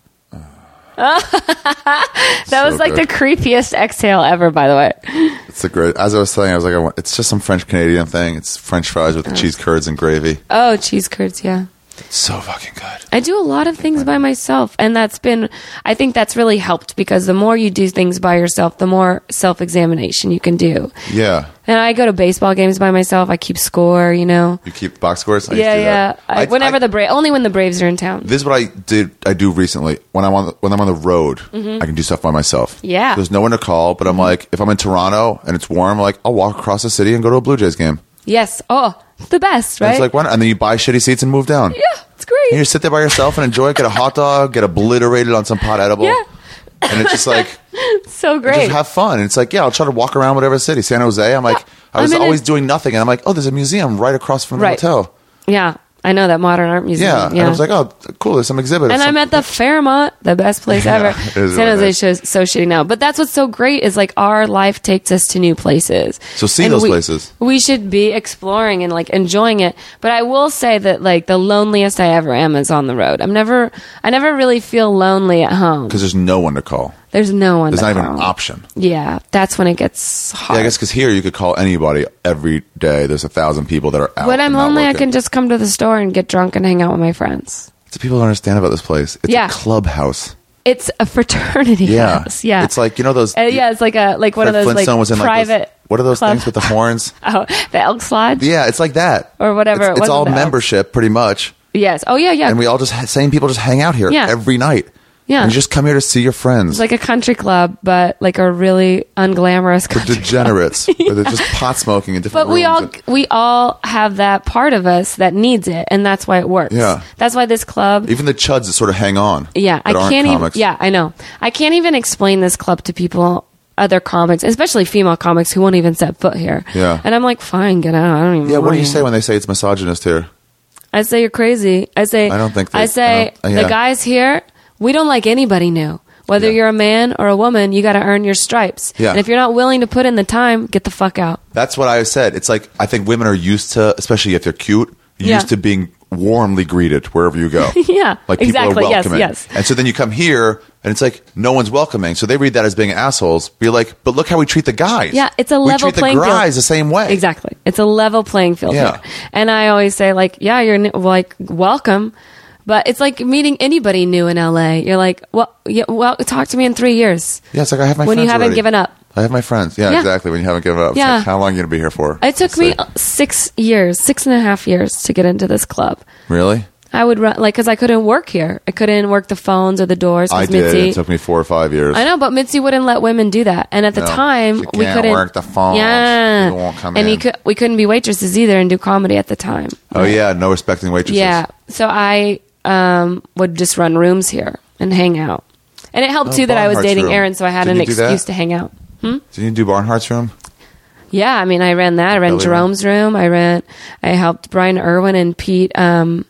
that So was like good. the creepiest exhale ever. By the way. It's a great. As I was saying, I was like, I want, it's just some French Canadian thing. It's French fries with the cheese curds and gravy. Oh, cheese curds. Yeah. It's so fucking good. I do a lot of things by myself, and that's been, I think that's really helped because the more you do things by yourself, the more self-examination you can do. Yeah. And I go to baseball games by myself. I keep score, you know. You keep box scores? I used Yeah, to do yeah. that. I, I- whenever I- the Bra- only when the Braves are in town. This is what I did. I do recently when I'm on the, when I'm on the road. I can do stuff by myself. Mm-hmm. Yeah. There's no one to call, but I'm like, if I'm in Toronto and it's warm, like I'll walk across the city and go to a Blue Jays game. Yes. Oh, it's the best, And right? it's like, why not? And then you buy shitty seats and move down. yeah, it's great. And you just sit there by yourself and enjoy it. Get a hot dog. Get obliterated on some pot edible. Yeah. And it's just like. So And great. just have fun. And it's like, yeah, I'll try to walk around whatever city. San Jose, I'm like, I was I'm in always a- doing nothing. And I'm like, oh, there's a museum right across from the Right. hotel. Yeah, I know that modern art museum. Yeah. And I was like, oh, cool, there's some exhibits. and I'm at the Fairmont, the best place Yeah, ever. it is San really Jose nice. shows so shitty now, but that's what's so great is like our life takes us to new places. So see And those we, places. We should be exploring and like enjoying it. But I will say that like the loneliest I ever am is on the road. I'm never, I never really feel lonely at home. Because there's no one to call. There's no one. There's to not even call. an option. Yeah, that's when it gets hard. Yeah, I guess because here you could call anybody every day. There's a thousand people that are out. when I'm and not lonely, I working. can just come to the store and get drunk and hang out with my friends. It's what people don't understand about this place. It's Yeah. a clubhouse. It's a fraternity Yeah. house. Yeah, It's like, you know those. Uh, yeah, it's like a like one Fred of those Flintstone like was in private. like those, what are those club- things with the horns? Oh, the Elks Lodge. Yeah, it's like that. Or whatever, It's, it it's wasn't all the Elks. membership, pretty much. Yes. Oh yeah, yeah. And we all just, same people just hang out here Yeah. every night. Yeah. And you just come here to see your friends. It's like a country club, but like a really unglamorous For country. degenerates. Where they're just pot smoking in different But we rooms. all And we all have that part of us that needs it, and that's why it works. Yeah. That's why this club. even the chuds that sort of hang on. Yeah, I that aren't can't comics. even. Yeah, I know. I can't even explain this club to people. Other comics, especially female comics, who won't even set foot here. Yeah. And I'm like, fine, get out. I don't even. Yeah, what do you mind. say when they say it's misogynist here? I say you're crazy. I say I don't think they- I say I don't- uh, yeah. the guys here, we don't like anybody new. Whether Yeah. you're a man or a woman, you got to earn your stripes. Yeah. And if you're not willing to put in the time, get the fuck out. That's what I said. It's like, I think women are used to, especially if they're cute, used Yeah. to being warmly greeted wherever you go. Yeah, Like people exactly. are Yes, welcoming. yes. And so then you come here and it's like no one's welcoming. So they read that as being assholes. But you're like, but look how we treat the guys. Yeah, it's a we level treat the playing field. guys the same way. Exactly. It's a level playing field Yeah. here. And I always say like, yeah, you're n- like welcome. But it's like meeting anybody new in L A. You're like, well, yeah, well, talk to me in three years. Yeah, it's like I have my When friends you haven't already. given up. I have my friends. Yeah, Yeah. exactly. When you haven't given up. It's Yeah. like, how long are you going to be here for? It took Let's me see. six years, six and a half years to get into this club. Really? I would run like because I couldn't work here. I couldn't work the phones or the doors. 'cause I did. Mitzi, It took me four or five years. I know, but Mitzi wouldn't let women do that. And at the No, time, you we can't couldn't work the phones. Yeah, People won't come and in. You could, we couldn't be waitresses either and do comedy at the time. Oh, yeah. No respecting waitresses. Yeah, so I um, would just run rooms here and hang out, and it helped Oh, too that I was Barnhart's dating room. Aaron, so I had Didn't an you do that? excuse to hang out. Did you do Barnhart's room? Yeah, I mean, I ran that. I ran Belly Jerome's room. I ran. I helped Brian Irwin and Pete. Um,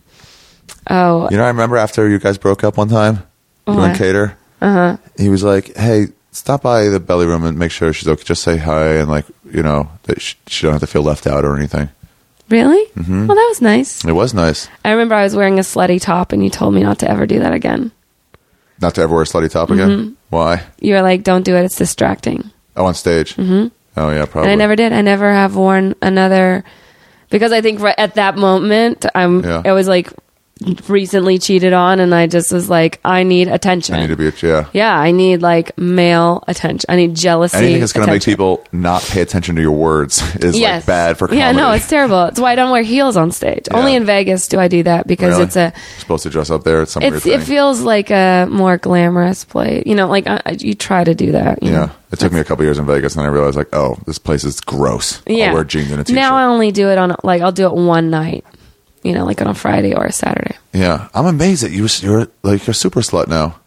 oh, You know, I remember after you guys broke up one time, you What? and Cater. Uh huh. He was like, "Hey, stop by the belly room and make sure she's okay. Just say hi and like, you know, that she, she don't have to feel left out or anything." really? Mm-hmm. Well, that was nice. It was nice. I remember I was wearing a slutty top, and you told me not to ever do that again. Not to ever wear a slutty top again. Mm-hmm. Why? You were like, "Don't do it; it's distracting." Oh, on stage. Mm-hmm. Oh yeah, probably. And I never did. I never have worn another because I think right at that moment I'm. Yeah. I was like recently cheated on, and I just was like, I need attention. I need to be. Yeah. yeah, I need like male attention. I need jealousy. Anything that's going to make attention. people not pay attention to your words is Yes. like bad for comedy. Yeah, no, it's terrible. It's why I don't wear heels on stage. Yeah. Only in Vegas do I do that because Really? it's a. You're supposed to dress up there. It's some weird It's, thing. it feels like a more glamorous play. You know, like I, I- you try to do that. You yeah. know? It took me a couple years in Vegas, and then I realized like, oh, this place is gross. Yeah. I'll wear jeans and a t-shirt. Now I only do it on like I'll do it one night. You know, like on a Friday or a Saturday. Yeah, I'm amazed that you, you're like you're a super slut now.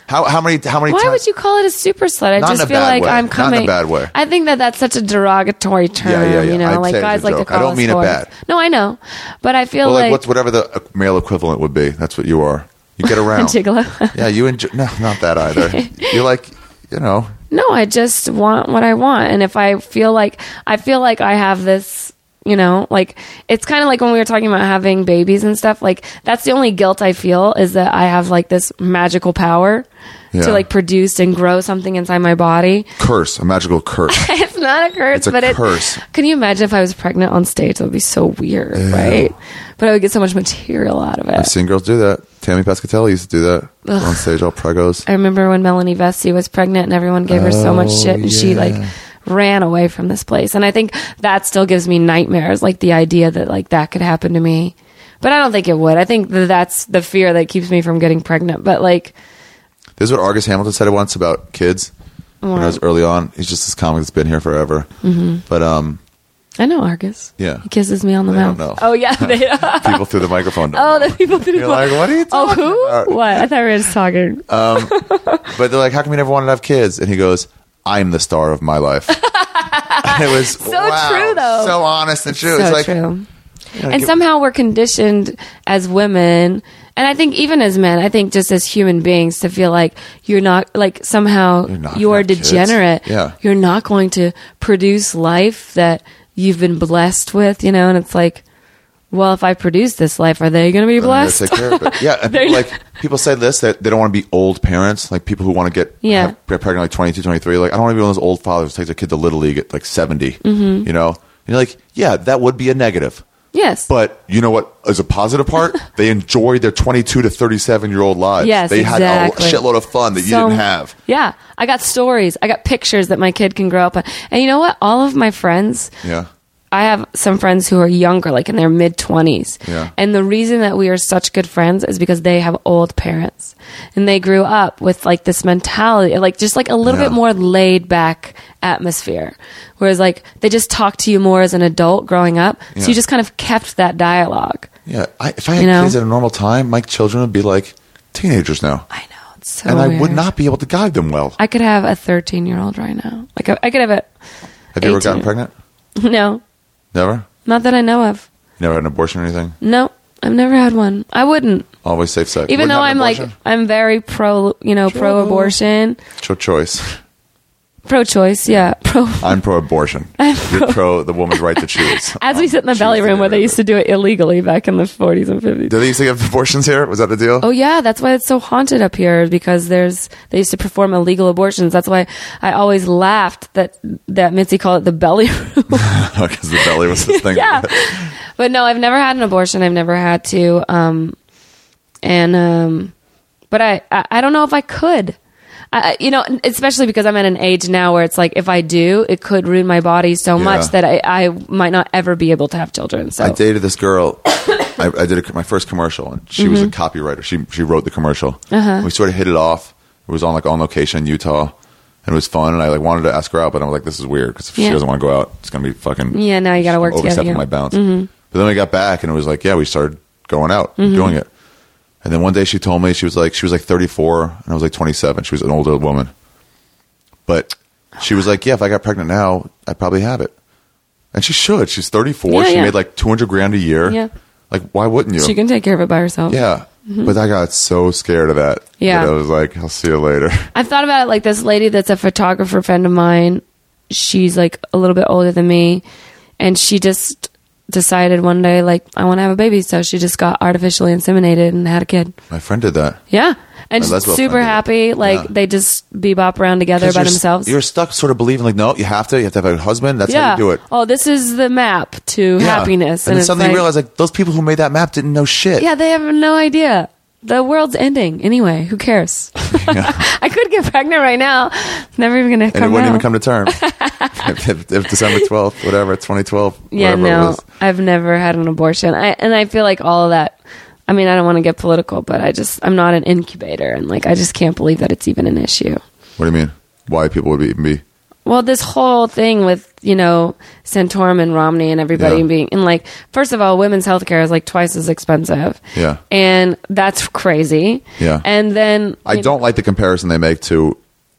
How how many how many? Why times? would you call it a super slut? I Not in just a feel bad like way. I'm Not in coming. a bad way. I think that that's such a derogatory term. Yeah, yeah, yeah. You know, I'd like say it guys as a like to joke. I call don't us mean it whores. bad. No, I know, but I feel Well, like, like, what's whatever the male equivalent would be. That's what you are. You get around. gigolo. Yeah, you enjoy. No, not that either. You're like, you know. No, I just want what I want, and if I feel like I feel like I have this. You know, like it's kind of like when we were talking about having babies and stuff. Like that's the only guilt I feel is that I have like this magical power Yeah. to like produce and grow something inside my body. Curse, a magical curse. It's not a curse, It's a but curse. it. Can you imagine if I was pregnant on stage? That would be so weird, Ew. right? But I would get so much material out of I've it. seen girls do that. Tammy Pescatelli used to do that Ugh. on stage, all pregos. I remember when Melanie Vesey was pregnant and everyone gave her so much Oh, shit, and she yeah. like ran away from this place. And I think that still gives me nightmares, like the idea that like that could happen to me. But I don't think it would. I think that that's the fear that keeps me from getting pregnant. But like, This is what Argus Hamilton said once about kids when I was early on. He's just this comic that's been here forever. Mm-hmm. But um, I know Argus. Yeah. He kisses me on the They mouth. don't know. Oh yeah. They, people through the microphone. Don't oh, know. the people through You're the like, what are you Oh, talking who? about? What? I thought we were just talking. But they're like, how come you never wanted to have kids? And he goes, I'm the star of my life. And it was So wow, true, though. so honest and true. So it's like, true. you know, And give- somehow we're conditioned as women, and I think even as men, I think just as human beings, to feel like you're not, like somehow You're not you gonna are have kids. degenerate. Yeah. You're not going to produce life that you've been blessed with, you know? And it's like, well, if I produce this life, are they going to be I'm gonna blessed? take care of it. Yeah, and They're people, not- like people say this that they don't want to be old parents, like people who want to get Yeah. have, get pregnant like twenty-two, twenty-three. Like I don't want to be one of those old fathers who takes a kid to little league at like seventy. Mm-hmm. You know, and you're like, yeah, that would be a negative. Yes. But you know what is a positive part? They enjoyed their twenty-two to thirty-seven year old lives. Yes, they had exactly. a shitload of fun that you So- didn't have. Yeah. I got stories. I got pictures that my kid can grow up on. And you know what? All of my friends, Yeah. I have some friends who are younger, like in their mid twenties. Yeah. And the reason that we are such good friends is because they have old parents. And they grew up with like this mentality, like just like a little Yeah. bit more laid back atmosphere. Whereas like they just talk to you more as an adult growing up. Yeah. So you just kind of kept that dialogue. Yeah. I, if I had You know? kids at a normal time, my children would be like teenagers now. I know. It's so and I would weird. not be able to guide them well. I could have a thirteen year old right now. Like I, I could have a. Have you ever gotten eighteen. pregnant? No. Never? Not that I know of. You never had an abortion or anything? No. I've never had one. I wouldn't. Always safe sex. Even Wouldn't though have I'm an like, abortion? I'm very pro, you know, pro abortion, Cho choice. pro choice, yeah. Pro. I'm pro abortion. You're pro the woman's right to choose. As we sit in the belly room where they used to do it illegally back in the forties and fifties. Did they used to have abortions here? Was that the deal? Oh yeah, that's why it's so haunted up here, because there's they used to perform illegal abortions. That's why I always laughed that that Mitzi called it the belly room. Because the belly was this thing. Yeah. But no, I've never had an abortion. I've never had to. Um, and, um, but I, I, I don't know if I could. I, you know, especially because I'm at an age now where it's like, if I do, it could ruin my body so Yeah. much that I, I might not ever be able to have children. So I dated this girl. I, I did a, my first commercial, and she Mm-hmm. was a copywriter. She she wrote the commercial. Uh-huh. We sort of hit it off. It was on like on location in Utah, and it was fun. And I like wanted to ask her out, but I was like, this is weird because if Yeah. she doesn't want to go out, it's gonna be fucking. Yeah, now you gotta work I'm together, overstepping yeah. my bounds. Mm-hmm. But then we got back, and it was like, yeah, we started going out, Mm-hmm. doing it. And then one day she told me she was like she was like thirty-four, and I was like twenty-seven. She was an older woman, but she was like, yeah, if I got pregnant now, I'd probably have it. And she should. She's thirty-four. Yeah, she yeah. made like two hundred grand a year. Yeah. Like, why wouldn't you? she can take care of it by herself. Yeah. But I got so scared of that. Yeah. That I was like, I'll see you later. I've thought about it like this lady that's a photographer friend of mine. She's like a little bit older than me, and she just decided one day, like, I want to have a baby. So she just got artificially inseminated and had a kid. My friend did that. Yeah. And My she's lesbo super friend did happy. it. Like, Yeah. they just bebop around together 'Cause by you're s- themselves. You're stuck sort of believing, like, no, you have to. You have to have a husband. That's yeah. how you do it. Oh, this is the map to Yeah. happiness. And, then it's suddenly like, you realize, like, those people who made that map didn't know shit. yeah, they have no idea. The world's ending anyway. Who cares? I could get pregnant right now. It's never even going to And come it wouldn't out. even come to terms. if, if, if December twelfth, whatever, twenty twelve, Yeah, whatever it no, was. I've never had an abortion. I, and I feel like all of that, I mean, I don't want to get political, but I just, I'm not an incubator. And like, I just can't believe that it's even an issue. What do you mean? Why people would be, even be? Well, this whole thing with you know, Santorum and Romney and everybody Yeah. being, and like, first of all, women's healthcare is like twice as expensive. Yeah. And that's crazy. Yeah. And then, I you don't know, like the comparison they make to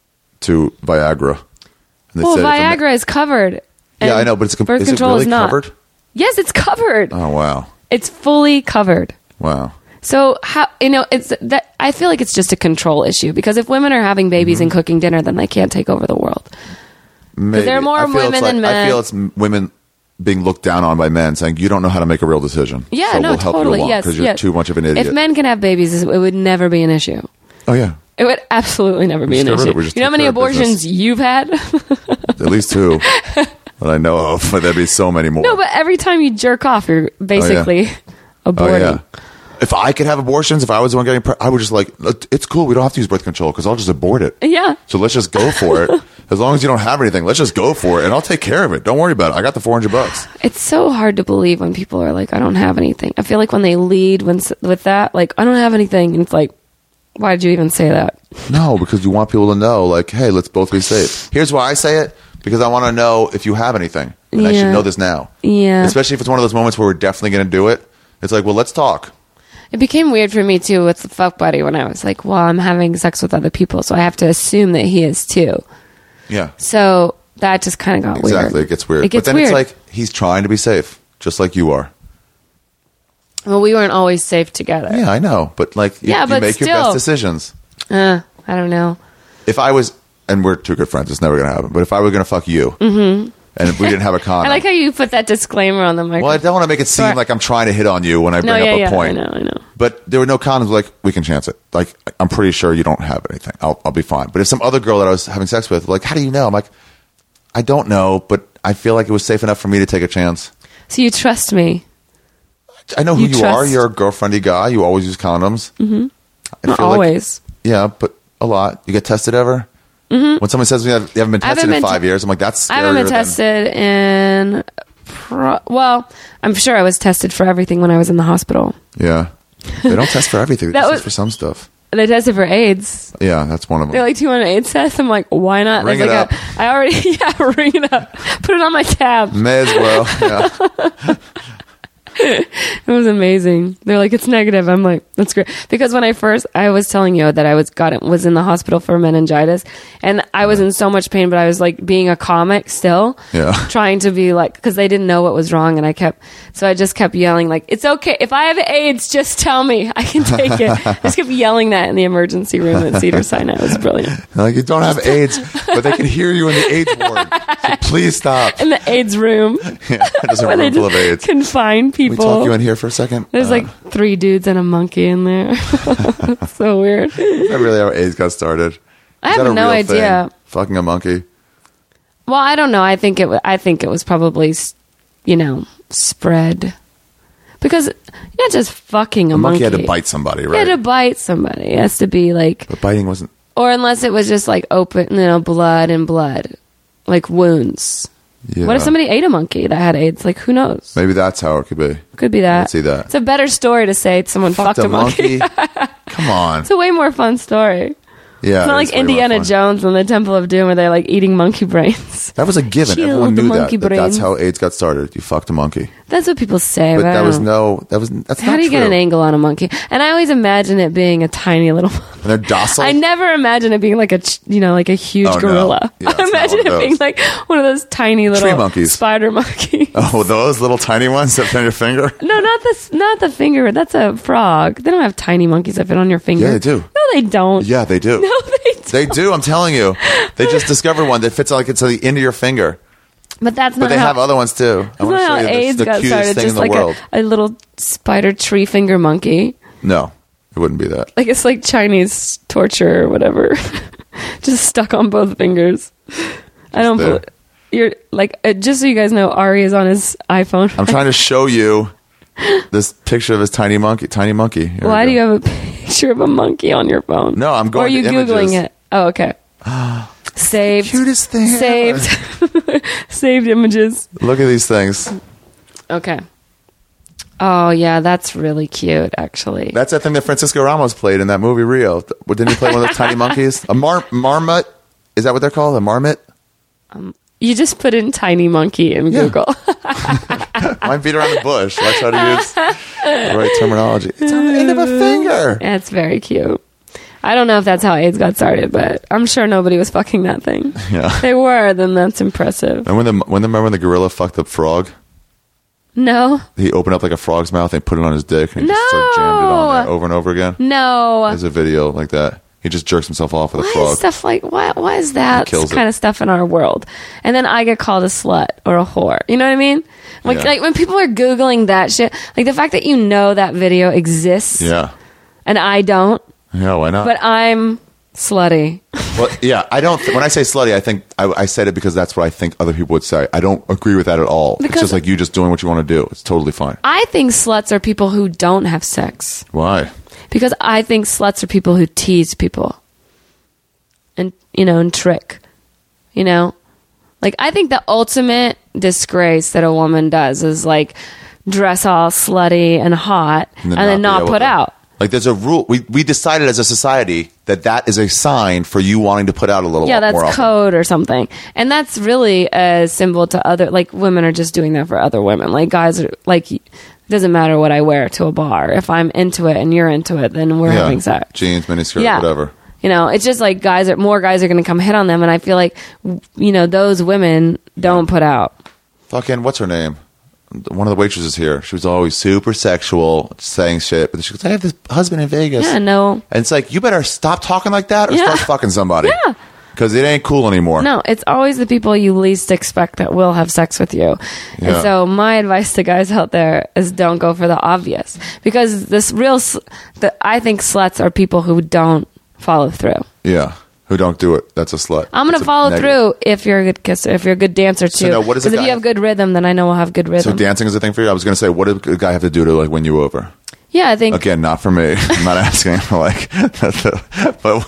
to Viagra. And they well, said if a ma- Viagra is covered. Yeah, and I know, but it's com- birth is it control really is not. covered? Yes, it's covered. Oh wow, It's fully covered. wow. So how you know it's that I feel like it's just a control issue because if women are having babies Mm-hmm. and cooking dinner, then they can't take over the world. Maybe. there are more I feel women it's like, than men. I feel it's m- women being looked down on by men, saying you don't know how to make a real decision. Yeah, so no, we'll help totally. you along Yes, because you're yes. too much of an idiot. If men can have babies, it would never be an issue. oh yeah, It would absolutely never be just an get rid of issue. it. We just You know how take many care of business. abortions you've had? at least two that I know of. But there'd be so many more. No, but every time you jerk off, you're basically oh aborting. yeah. If I could have abortions, if I was the one getting, pre- I would just like, it's cool. We don't have to use birth control because I'll just abort it. Yeah. So let's just go for it. As long as you don't have anything, let's just go for it, and I'll take care of it. Don't worry about it. I got the four hundred bucks. It's so hard to believe when people are like, I don't have anything. I feel like when they lead when s- with that, like, I don't have anything. And it's like, why did you even say that? No, because you want people to know, like, hey, let's both be safe. Here's why I say it, because I want to know if you have anything. And I should Yeah. know this now. Yeah. Especially if it's one of those moments where we're definitely going to do it. It's like, well, let's talk. It became weird for me too with the fuck buddy when I was like, well, I'm having sex with other people, so I have to assume that he is too. Yeah. So that just kind of got weird. Exactly. It gets weird. It gets but then weird. it's like, he's trying to be safe, just like you are. Well, we weren't always safe together. Yeah, I know. But, like, you, Yeah, you but make your still. best decisions. Uh, I don't know. If I was, and we're two good friends, it's never going to happen, but if I were going to fuck you, mm-hmm. and if we didn't have a condom. I like how you put that disclaimer on the microphone. Well, I don't want to make it seem Sure. like I'm trying to hit on you when I bring no, yeah, up a yeah, point. I know, I know. But there were no condoms. Like, we can chance it. Like, I'm pretty sure you don't have anything. I'll, I'll be fine. But if some other girl that I was having sex with, like, how do you know? I'm like, I don't know, but I feel like it was safe enough for me to take a chance. So you trust me? I know who You you, trust- are. You're a girlfriendy guy. You always use condoms. Mm-hmm. Not always. Yeah, but a lot. You get tested ever? Mm-hmm. When someone says to me, you haven't been I haven't tested in been five te- years, I'm like, that's scarier I haven't been than- tested in. Pro- well, I'm sure I was tested for everything when I was in the hospital. Yeah. They don't test for everything. They That test was- for some stuff. They tested for AIDS. Yeah, that's one of them. They're like, "Do you want an AIDS test?" I'm like, "Why not?" Ring There's it like up. A, I already, yeah, ring it up. Put it on my tab. May as well. Yeah. It was amazing. They're like, "It's negative." I'm like, "That's great." Because when I first, I was telling you that I was got it, was in the hospital for meningitis, and I was in so much pain, but I was like being a comic still, Yeah. trying to be like, because they didn't know what was wrong, and I kept, so I just kept yelling like, "It's okay if I have AIDS, just tell me, I can take it." I just kept yelling that in the emergency room at Cedars-Sinai. It was brilliant. Like, you don't have AIDS, but they can hear you in the AIDS ward. So please stop. In the AIDS room, Yeah, there's a where they room full just of AIDS. confine Can we people. talk you in here for a second? There's Uh, like three dudes and a monkey in there. So weird. is that really how AIDS got started? I Is have that a no real idea. thing? Fucking a monkey. Well, I don't know. I think it. wa- I think it was probably, s- you know, spread because you're not just fucking a, A monkey, monkey. had to bite somebody, He right? had to bite somebody. It has to be like, but biting wasn't. or unless it was just like open, you know, blood and blood, like wounds. Yeah. What if somebody ate a monkey that had AIDS? Like, who knows? Maybe that's how it could be. Could be that. I see that. It's a better story to say someone fucked, Fucked a monkey. Come on. It's a way more fun story. Yeah. It's not like way more Indiana fun. Jones and the Temple of Doom where they're like eating monkey brains. That was a given. Chill Everyone the knew that, monkey that. That's brains. how AIDS got started. You fucked a monkey. That's what people say. But but I that was don't- no. That was. That's How not do you true. get an angle on a monkey? And I always imagine it being a tiny little. And they're docile. I never imagine it being like a, ch- you know, like a huge Oh, no. gorilla. Yeah, it's I not imagine one it of being those. like one of those tiny little Tree monkeys. spider monkeys. Oh, those little tiny ones that fit on your finger. No, not the s- not the finger. That's a frog. They don't have tiny monkeys that fit on your finger. Yeah, they do. No, they don't. Yeah, they do. No, they don't. They do. I'm telling you. They just discovered one that fits like it's the end of your finger. But that's But not they how. have other ones too. I That's want not to show how you this, AIDS the got cutest started. thing Just in the like world. a, a little spider tree finger monkey. No, it wouldn't be that. Like it's like Chinese torture or whatever. Just stuck on both fingers. I don't. there. Believe, you're like uh, just so you guys know, Ari is on his iPhone. I'm trying to show you this picture of his tiny monkey. Tiny monkey. Here Why we do go. you have a picture of a monkey on your phone? No, I'm going Or are you to googling images. it? Oh, okay. Saved. Cutest thing ever. Saved. Saved images. Look at these things. Okay. Oh yeah, that's really cute. Actually, That's that thing that Francisco Ramos played in that movie Rio. Didn't he play one of those tiny monkeys? A mar- marmot? Is that what they're called? A marmot? You just put in tiny monkey in Yeah. Google. Why beat around the bush? Let's try to use the right terminology. It's on the end of a finger. That's very cute. I don't know if that's how AIDS got started, but I'm sure nobody was fucking that thing. Yeah. If they were, then that's impressive. And when the when the remember when the gorilla fucked up frog? No. He opened up like a frog's mouth and put it on his dick and he just sort of jammed it on there over and over again. No. There's a video like that. He just jerks himself off with a Why frog. is stuff like why? Why is that kills kind it. of stuff in our world? And then I get called a slut or a whore. You know what I mean? Like, Yeah. like when people are googling that shit, like the fact that you know that video exists, Yeah. and I don't, Yeah, why not? but I'm slutty. Well, yeah, I don't. Th- when I say slutty, I think I, I said it because that's what I think other people would say. I don't agree with that at all. Because- it's just like you just doing what you want to do. It's totally fine. I think sluts are people who don't have sex Why? because I think sluts are people who tease people, and you know, and trick. You know, like I think the ultimate disgrace that a woman does is like dress all slutty and hot and then, be not able put to- out. Like there's a rule. We we decided as a society that that is a sign for you wanting to put out a little. Yeah, that's more often. code or something. And that's really a symbol to other, like women are just doing that for other women. Like guys are like, it doesn't matter what I wear to a bar. If I'm into it and you're into it, then we're Yeah. having sex. Jeans, miniskirt, Yeah. whatever. You know, it's just like guys are, more guys are going to come hit on them. And I feel like, you know, those women don't put out. Fucking what's her name? One of the waitresses here. She was always super sexual, saying shit. But then she goes, "I have this husband in Vegas." Yeah, no. And it's like, you better stop talking like that or Yeah. start fucking somebody. Yeah. Because it ain't cool anymore. No, it's always the people you least expect that will have sex with you. Yeah. And so my advice to guys out there is don't go for the obvious. Because this real, sl- the, I think sluts are people who don't follow through. Yeah. Who don't do it. That's a slut. I'm going That's to a follow negative. through if you're a good kisser, if you're a good dancer too. now what is a Because if guy- you have good rhythm, then I know we'll have good So rhythm. dancing is a thing for you? I was going to say, what does a guy have to do to like win you over? yeah, I think Again, not for me. I'm not asking. Like, but what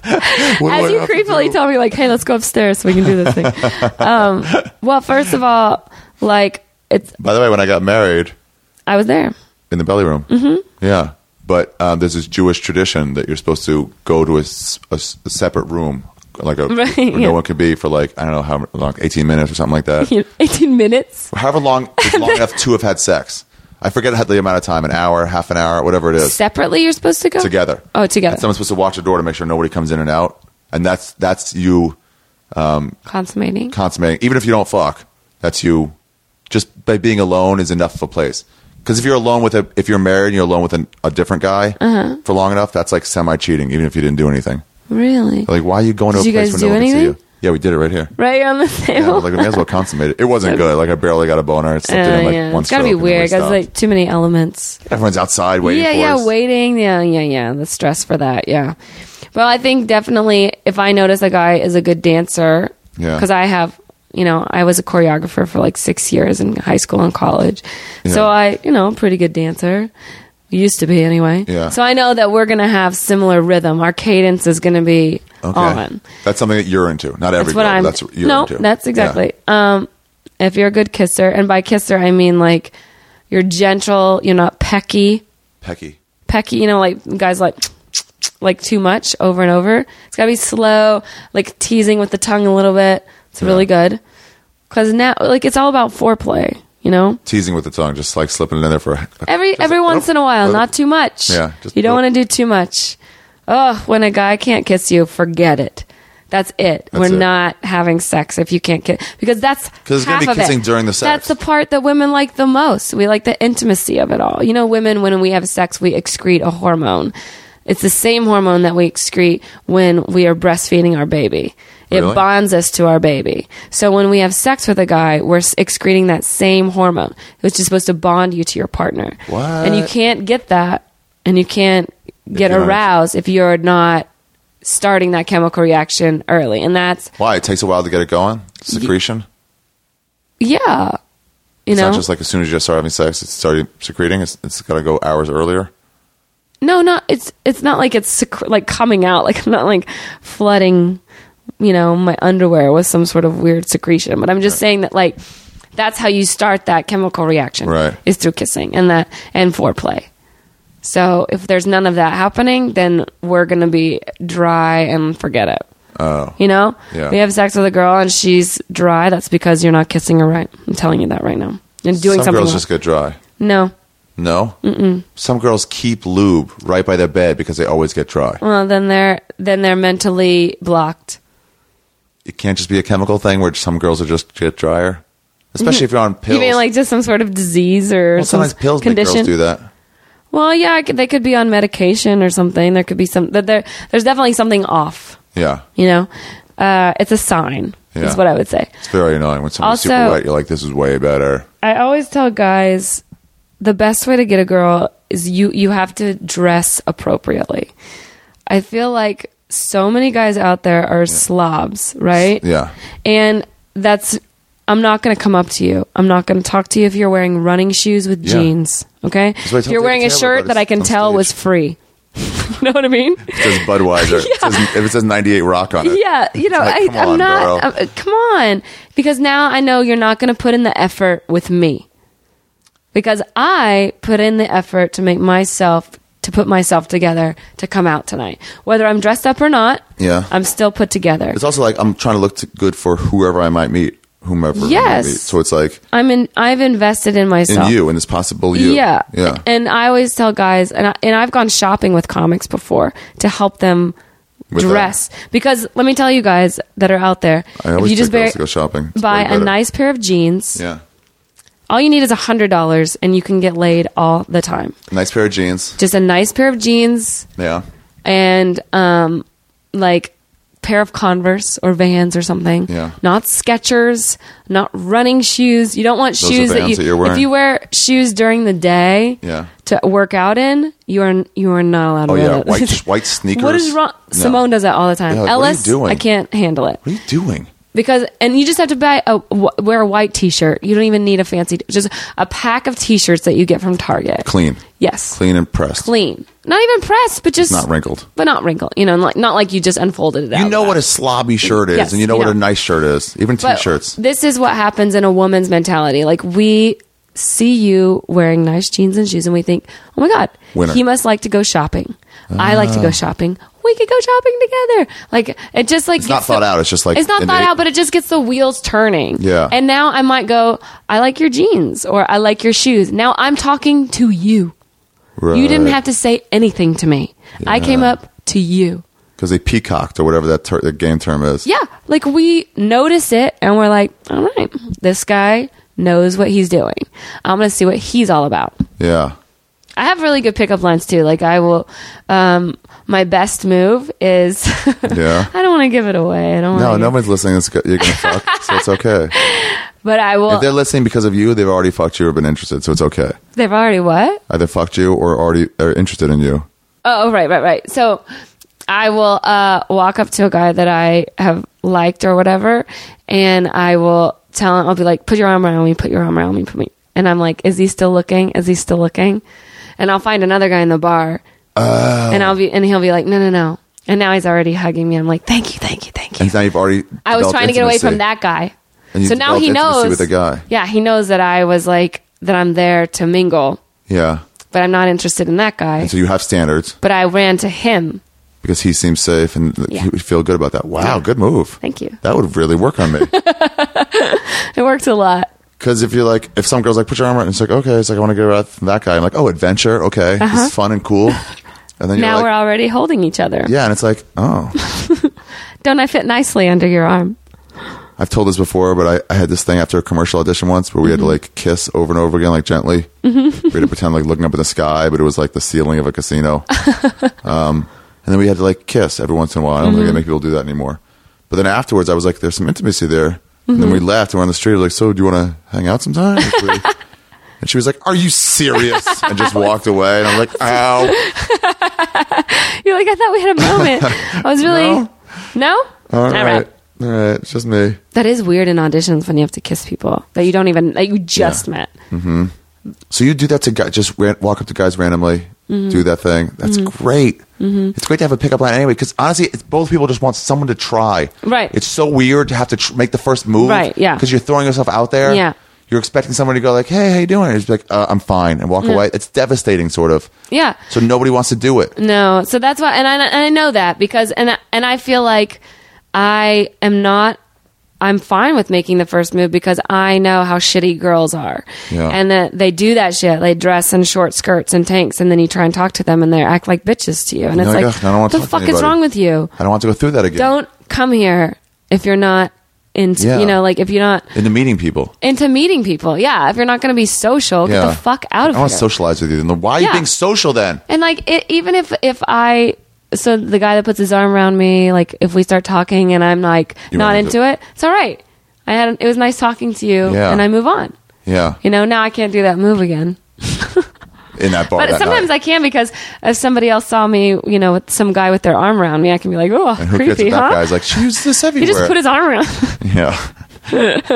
as do I you have to creepily do? tell me, like, hey, let's go upstairs so we can do this thing. um, well, first of all, like, it's By the way, when I got married I was there. in the belly room, mm-hmm. yeah. But um, there's this Jewish tradition that you're supposed to go to a, s- a s- a separate room, like a Right, where yeah. no one could be for like I don't know how long, eighteen minutes or something like that. eighteen minutes. However long is long enough to have had sex. I forget the amount of time, an hour, half an hour, whatever it is. Separately, you're supposed to go Together. Oh, together. And someone's supposed to watch the door to make sure nobody comes in and out. And that's that's you Consummating. consummating. Even if you don't fuck, that's you. Just by being alone is enough of a place. Because if you're alone with a, if you're married and you're alone with an, a different guy Uh-huh. for long enough, that's like semi-cheating, even if you didn't do anything. Really? Like, why are you going to Did a you place guys where no do one can see anything? you? Yeah, we did it right here. Right on the Yeah, table. like we may as well consummate it. It wasn't good. Like I barely got a boner. It slipped Uh, in like yeah. one It's gotta be stroke and weird nobody because stopped. like too many elements. Everyone's outside waiting yeah, for yeah, us. waiting. Yeah, yeah, yeah. The stress for that. Yeah. Well, I think definitely if I notice a guy is a good dancer, Yeah. because I have, you know, I was a choreographer for like six years in high school and college, Yeah. so I, you know, a pretty good dancer. Used to be anyway. Yeah. So I know that we're gonna have similar rhythm. Our cadence is gonna be Okay. on. That's something that you're into. Not every That's what girl, I'm. but that's what you're no, into. that's exactly. Um, if you're a good kisser, and by kisser I mean like you're gentle, you're not pecky. Yeah. Pecky. Pecky, you know, like guys like like too much over and over. It's gotta be slow, like teasing with the tongue a little bit. It's really good because now, like, it's all about foreplay. You know, Teasing with the tongue, just like slipping it in there for a, every every like, once oh, in a while, oh. not too much. Yeah, just you don't oh. want to do too much. Oh, when a guy can't kiss you, forget it. That's it. That's We're it. not having sex if you can't kiss because that's 'Cause it's gonna half be of it. kissing during the sex. That's the part that women like the most. We like the intimacy of it all. You know, women when we have sex, we excrete a hormone. It's the same hormone that we excrete when we are breastfeeding our baby. It Really? bonds us to our baby. So when we have sex with a guy, we're s- excreting that same hormone, which is supposed to bond you to your partner. What? And you can't get that, and you can't get you're not- aroused if you're not starting that chemical reaction early. And that's, Why? It takes a while to get it going? Secretion? yeah. You It's know? not just like as soon as you start having sex, it's starting secreting. It's, it's got to go hours earlier. No, not it's it's not like it's sec- like coming out. Like I'm not like flooding, you know, my underwear with some sort of weird secretion. But I'm just saying that like that's how you start that chemical reaction, Right. is through kissing and that and foreplay. So if there's none of that happening, then we're gonna be dry and forget it. Oh. You know? Yeah. We have sex with a girl and she's dry. That's because you're not kissing her right. I'm telling you that right now. And doing Some something girls wrong. just get dry. No. No? Mm-mm. Some girls keep lube right by their bed because they always get dry. Well, then they're then they're mentally blocked. It can't just be a chemical thing where some girls will just get drier. Especially if you're on pills. You mean like just some sort of disease or well, some sometimes pills condition? make girls do that. Well, yeah, I could- they could be on medication or something. There could be some. that There, there's definitely something off. Yeah. You know, uh, it's a sign. Yeah. Is what I would say. It's very annoying when someone's Also- super wet. You're like, this is way better. I always tell guys the best way to get a girl is you you have to dress appropriately. I feel like so many guys out there are slobs, right? Yeah. And that's I'm not going to come up to you. I'm not going to talk to you if you're wearing running shoes with Yeah. jeans, okay? what I If tell you're wearing a David Taylor shirt about that I it can on tell stage. was free. You know what I mean? It says Budweiser. It says, if it says ninety-eight Rock on it. Yeah, you know, like, I, come I'm on, not. girl. uh, come on, because now I know you're not going to put in the effort with me, because I put in the effort to make myself to put myself together to come out tonight, whether I'm dressed up or not. Yeah. I'm still put together. It's also like I'm trying to look to good for whoever I might meet, whomever I might Yes. meet. So it's like I'm in. I've invested in myself. in you, in this possible you. Yeah, Yeah. And I always tell guys, and I, and I've gone shopping with comics before to help them With dress, because let me tell you guys that are out there, I if always you just take girls buy, to go shopping. It's buy way a better. nice pair of jeans, Yeah. all you need is a hundred dollars, and you can get laid all the time. Nice pair of jeans. Just a nice pair of jeans Yeah. and um, like pair of Converse or Vans or something. Yeah. Not Skechers, not running shoes. You don't want Those are shoes that Vans you. that you're wearing? If you wear shoes during the day, Yeah. to work out in, you are you are not allowed to Oh wear yeah, that. white white sneakers. What is wrong? No. Simone does that all the time. Yeah, like, what are you Ellis, doing? I can't handle it. What are you doing? Because, and you just have to buy a, w- wear a white t-shirt. You don't even need a fancy, just a pack of t-shirts that you get from Target. Clean. Yes. Clean and pressed. Clean. Not even pressed, but just. Not wrinkled. But not wrinkled. You know, like, not like you just unfolded it out. You know of what that. a slobby shirt is, Yes, and you know you what know. a nice shirt is. Even But t-shirts. This is what happens in a woman's mentality. Like, we see you wearing nice jeans and shoes, and we think, oh my God, Winner. he must like to go shopping. I like to go shopping. We could go shopping together. Like, it just like It's not gets thought the- out. It's just like it's not thought innate. out, but it just gets the wheels turning. Yeah. And now I might go, I like your jeans, or I like your shoes. Now I'm talking to you. Right. You didn't have to say anything to me. I came up to you. Because they peacocked or whatever that ter- the game term is. Yeah, like we notice it and we're like, all right, this guy knows what he's doing. I'm going to see what he's all about. Yeah. I have really good pickup lines too. Like I will, um, my best move is, Yeah. I don't want to give it away. I don't No, want to, nobody's listening. It's, go- you're gonna fuck, so it's okay. but I will, If they're listening because of you, they've already fucked you or been interested, so it's okay. they've already what? Either fucked you or already are interested in you. Oh, right, right, right. So I will uh, walk up to a guy that I have liked or whatever, and I will tell him, I'll be like, put your arm around me, put your arm around me, put me. And I'm like, is he still looking? Is he still looking? And I'll find another guy in the bar, and I'll be, and he'll be like, no, no, no. And now he's already hugging me. I'm like, thank you, thank you, thank you. And now you've already. I was developed trying to get away intimacy. from that guy. And you So now he developed intimacy knows. with the guy. Yeah, he knows that I was like, that I'm there to mingle, Yeah. but I'm not interested in that guy. And so you have standards But I ran to him. because he seems safe and Yeah. he would feel good about that. Wow, good move. Thank you. That would really work on me. It works a lot. Because if you're like, if some girl's like, put your arm around, and it's like, okay, it's like, I want to go out with that guy. I'm like, oh, adventure, okay, this is fun and cool. And then you're Uh-huh. Now like, we're already holding each other. yeah, and it's like, oh, Don't I fit nicely under your arm? I've told this before, but I, I had this thing after a commercial audition once where we had to like kiss over and over again, like gently. Mm-hmm. We had to pretend like looking up in the sky, but it was like the ceiling of a casino. um, and then we had to like kiss every once in a while. I don't think they make people do that anymore. But then afterwards, I was like, there's some intimacy there. And then we left and we're on the street. I was like, so do you want to hang out sometime? Like, we- and she was like, are you serious? And just walked away. And I'm like, ow. You're like, I thought we had a moment. I was really. No? No? All right. All right. It's just me. That is weird in auditions when you have to kiss people that you don't even, that you just Yeah. met. So you do that to guys, just ran, walk up to guys randomly, Mm-hmm. do that thing. That's great. It's great to have a pickup line anyway, because honestly, it's, both people just want someone to try. Right. It's so weird to have to tr- make the first move. Right, yeah. Because you're throwing yourself out there. Yeah. You're expecting someone to go like, hey, how you doing? And it's like, uh, I'm fine, and walk away. It's devastating, sort of. Yeah. So nobody wants to do it. No. So that's why, and I, and I know that because, and I, and I feel like, I am not. I'm fine with making the first move because I know how shitty girls are. Yeah. And that they do that shit. They dress in short skirts and tanks, and then you try and talk to them, and they act like bitches to you. And it's No, like, I don't want what to the talk to fuck is anybody. wrong with you? I don't want to go through that again. Don't come here if you're not into, Yeah. you know, like if you're not Into meeting people. into meeting people. Yeah. If you're not going to be social, Yeah. get the fuck out of I want here. to socialize with you. Then why are you Yeah. being social then? And like, it, even if, if I, so the guy that puts his arm around me, like if we start talking and I'm like You not weren't into it, it's all right. I had, it was nice talking to you, Yeah. and I move on. Yeah. You know, now I can't do that move again. In that bar. But that sometimes night. I can, because if somebody else saw me, you know, with some guy with their arm around me, I can be like, oh, And who cares creepy, if that huh? guy's like, she uses this He everywhere. just put his arm around. yeah.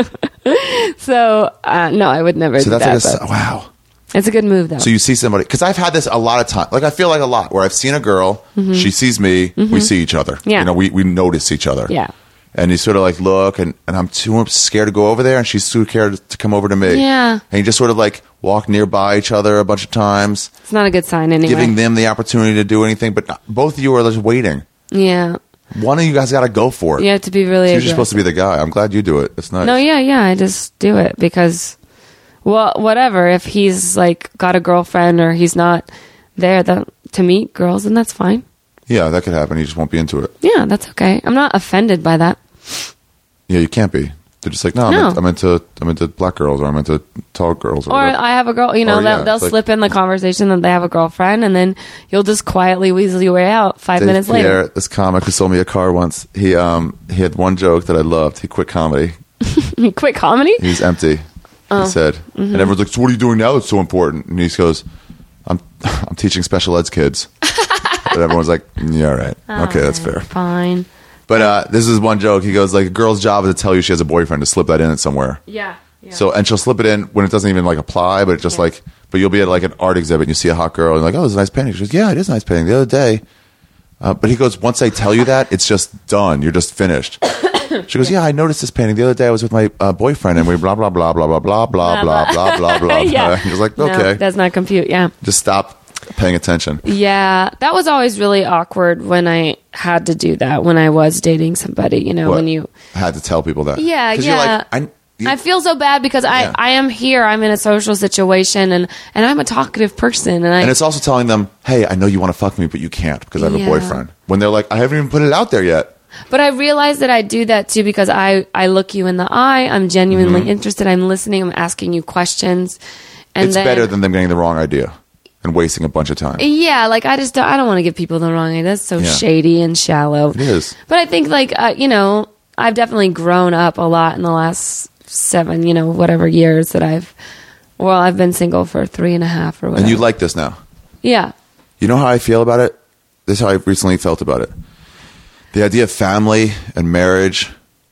So, uh, no, I would never So do that's that. like a, but wow. it's a good move, though. So you see somebody, because I've had this a lot of time. Like I feel like a lot where I've seen a girl, she sees me, we see each other. Mm-hmm. Yeah. You know, we, we notice each other. Yeah. And you sort of like look, and, and I'm too scared to go over there, and she's too scared to come over to me. Yeah. And you just sort of like walk nearby each other a bunch of times, It's not a good sign anyway. giving them the opportunity to do anything, but not, both of you are just waiting. Yeah. One of you guys got to go for it. You have to be really So you're aggressive. just supposed to be the guy. I'm glad you do it. It's nice. No, yeah, yeah. I just do it because, well, whatever. If he's like got a girlfriend or he's not there that, to meet girls, then that's fine. Yeah, that could happen. You just won't be into it. Yeah, that's okay. I'm not offended by that. Yeah, you can't be. They're just like, no, I'm, No. into, I'm into I'm into black girls, or I'm into tall girls. Or, Or whatever. I have a girl, you know, Or, they'll, yeah, they'll it's like- slip in the conversation that they have a girlfriend, and then you'll just quietly weasel your way out five Dave minutes Pierre, later. this comic who sold me a car once, he um he had one joke that I loved. He quit comedy. Quick comedy? He was empty. Oh. He said, Mm-hmm. and everyone's like, "So what are you doing now that's so important?" And he just goes, "I'm I'm teaching special eds kids." And everyone's like, "Yeah, all right, okay, that's fair." Fine. But uh, this is one joke. He goes, like, a girl's job is to tell you she has a boyfriend, to slip that in somewhere. Yeah. yeah. So, and she'll slip it in when it doesn't even like apply, but it's just Yeah. like, but you'll be at like an art exhibit and you see a hot girl and you're like, oh, it's a nice painting. She goes, yeah, it is a nice painting. The other day, uh, but he goes, once they tell you that, it's just done. You're just finished. She goes, yeah, I noticed this painting the other day. I was with my uh, boyfriend and we blah blah blah blah blah blah blah blah blah blah blah. yeah. He was like, No, okay, does not compute. Yeah. just stop paying attention. Yeah, that was always really awkward when I had to do that when I was dating somebody. You know, What? when you I had to tell people that. yeah 'Cause yeah. You're like, I, you- I feel so bad because I, Yeah. I am here. I'm in a social situation, and, and I'm a talkative person, and I and it's also telling them, hey, I know you want to fuck me, but you can't because I have Yeah. a boyfriend. When they're like, I haven't even put it out there yet. But I realize that I do that too because I, I look you in the eye. I'm genuinely Mm-hmm. interested. I'm listening. I'm asking you questions. And It's then, better than them getting the wrong idea and wasting a bunch of time. yeah, like I just don't, I don't want to give people the wrong idea. That's so Yeah. shady and shallow. It is. But I think like uh, you know, I've definitely grown up a lot in the last seven, you know, whatever years that I've. Well, I've been single for three and a half or whatever. And you like this now. yeah. You know how I feel about it? This is how I recently felt about it. The idea of family and marriage,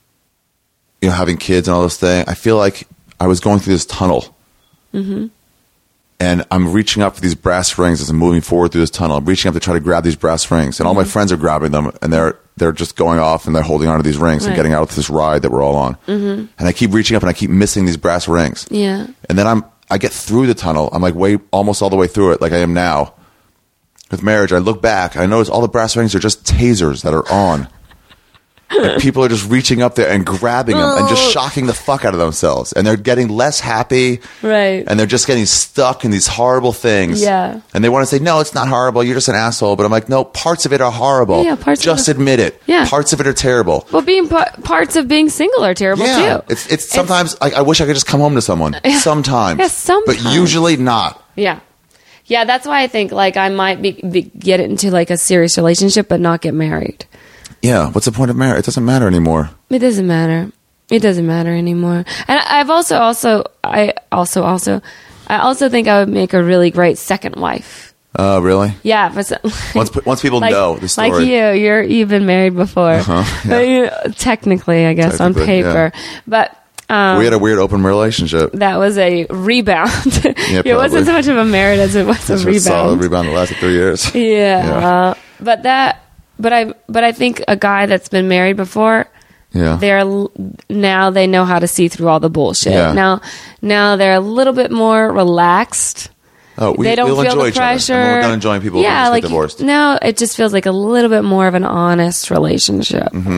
you know, having kids and all this thing. I feel like I was going through this tunnel. Mm-hmm. And I'm reaching up for these brass rings as I'm moving forward through this tunnel. I'm reaching up to try to grab these brass rings. And all my friends are grabbing them, and they're they're just going off, and they're holding onto these rings and Right. getting out of this ride that we're all on. Mm-hmm. And I keep reaching up, and I keep missing these brass rings. Yeah. And then I'm I get through the tunnel. I'm like way almost all the way through it, like I am now. With marriage, I look back, I notice all the brass rings are just tasers that are on. And people are just reaching up there and grabbing them and just shocking the fuck out of themselves. And they're getting less happy. Right. And they're just getting stuck in these horrible things. Yeah. And they want to say, no, it's not horrible. You're just an asshole. But I'm like, no, parts of it are horrible. Yeah, parts of just it- admit it. Yeah. Parts of it are terrible. Well, being pa- parts of being single are terrible Yeah. too. It's, it's sometimes, I, I wish I could just come home to someone. Sometimes. Yeah, sometimes. But usually not. Yeah. Yeah, that's why I think like I might be, be get into like a serious relationship but not get married. Yeah. What's the point of marriage? It doesn't matter anymore. It doesn't matter. It doesn't matter anymore. And I- I've also also I also also I also think I would make a really great second wife. Oh, uh, really? Yeah, but so- Once, once people like, know the story. like you, you're you've been married before. Uh-huh, But you, technically, I guess on Technically, paper, but. Um, we had a weird open relationship. that was a rebound. It probably. wasn't so much of a marriage as it was a It's a solid rebound. rebound that lasted three years. Yeah, Yeah. Uh, but that, but I, but I think a guy that's been married before, Yeah. they're l- now they know how to see through all the bullshit. Yeah. Now, now they're a little bit more relaxed. Oh, we, they don't we'll feel enjoy the each other. pressure. And when we're done enjoying people, yeah, we'll like just get divorced. now it just feels like a little bit more of an honest relationship. Mm-hmm.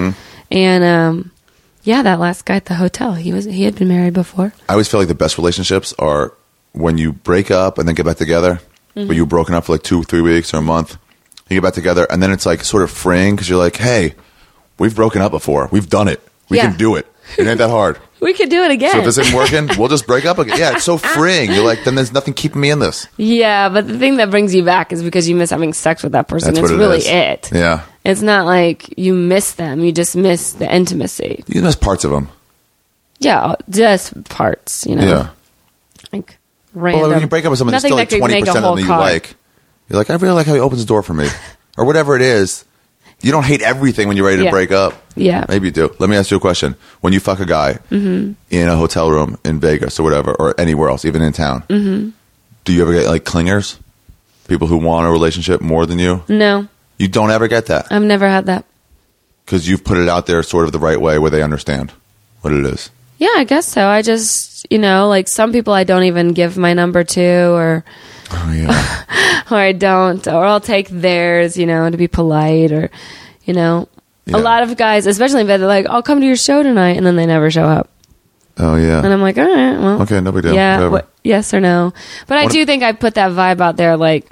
And um, yeah, that last guy at the hotel, he was he had been married before. I always feel like the best relationships are when you break up and then get back together. Mm-hmm. But you've broken up for like two, three weeks or a month. You get back together, and then it's like sort of freeing because you're like, hey, we've broken up before. We've done it. We Yeah. can do it. It ain't that hard. We could do it again. So if this isn't working, we'll just break up again. Yeah, it's so freeing. You're like, then there's nothing keeping me in this. Yeah, but the thing that brings you back is because you miss having sex with that person. That's It's what it really is. it. Yeah. It's not like you miss them. You just miss the intimacy. You miss parts of them. Yeah, just parts, you know. Yeah. Like random. Well, when you break up with someone, there's Nothing still like that could twenty make a percent of whole them you car. like. You're like, I really like how he opens the door for me. Or whatever it is. You don't hate everything when you're ready to Yeah. break up. Yeah. Maybe you do. Let me ask you a question. When you fuck a guy Mm-hmm. in a hotel room in Vegas or whatever, or anywhere else, even in town, Mm-hmm. do you ever get like clingers? People who want a relationship more than you? No, You don't ever get that I've never had that. because you've put it out there sort of the right way where they understand what it is. Yeah, I guess so. I just, you know, like some people I don't even give my number to, or Oh, yeah. or I don't, or I'll take theirs, you know, to be polite, or, you know, Yeah. a lot of guys, especially in bed, they're like, I'll come to your show tonight, and then they never show up. Oh, yeah. And I'm like, all right, well. Okay, no big deal. Yeah, Whatever. what, yes or no. But I What do if- think I put that vibe out there, like,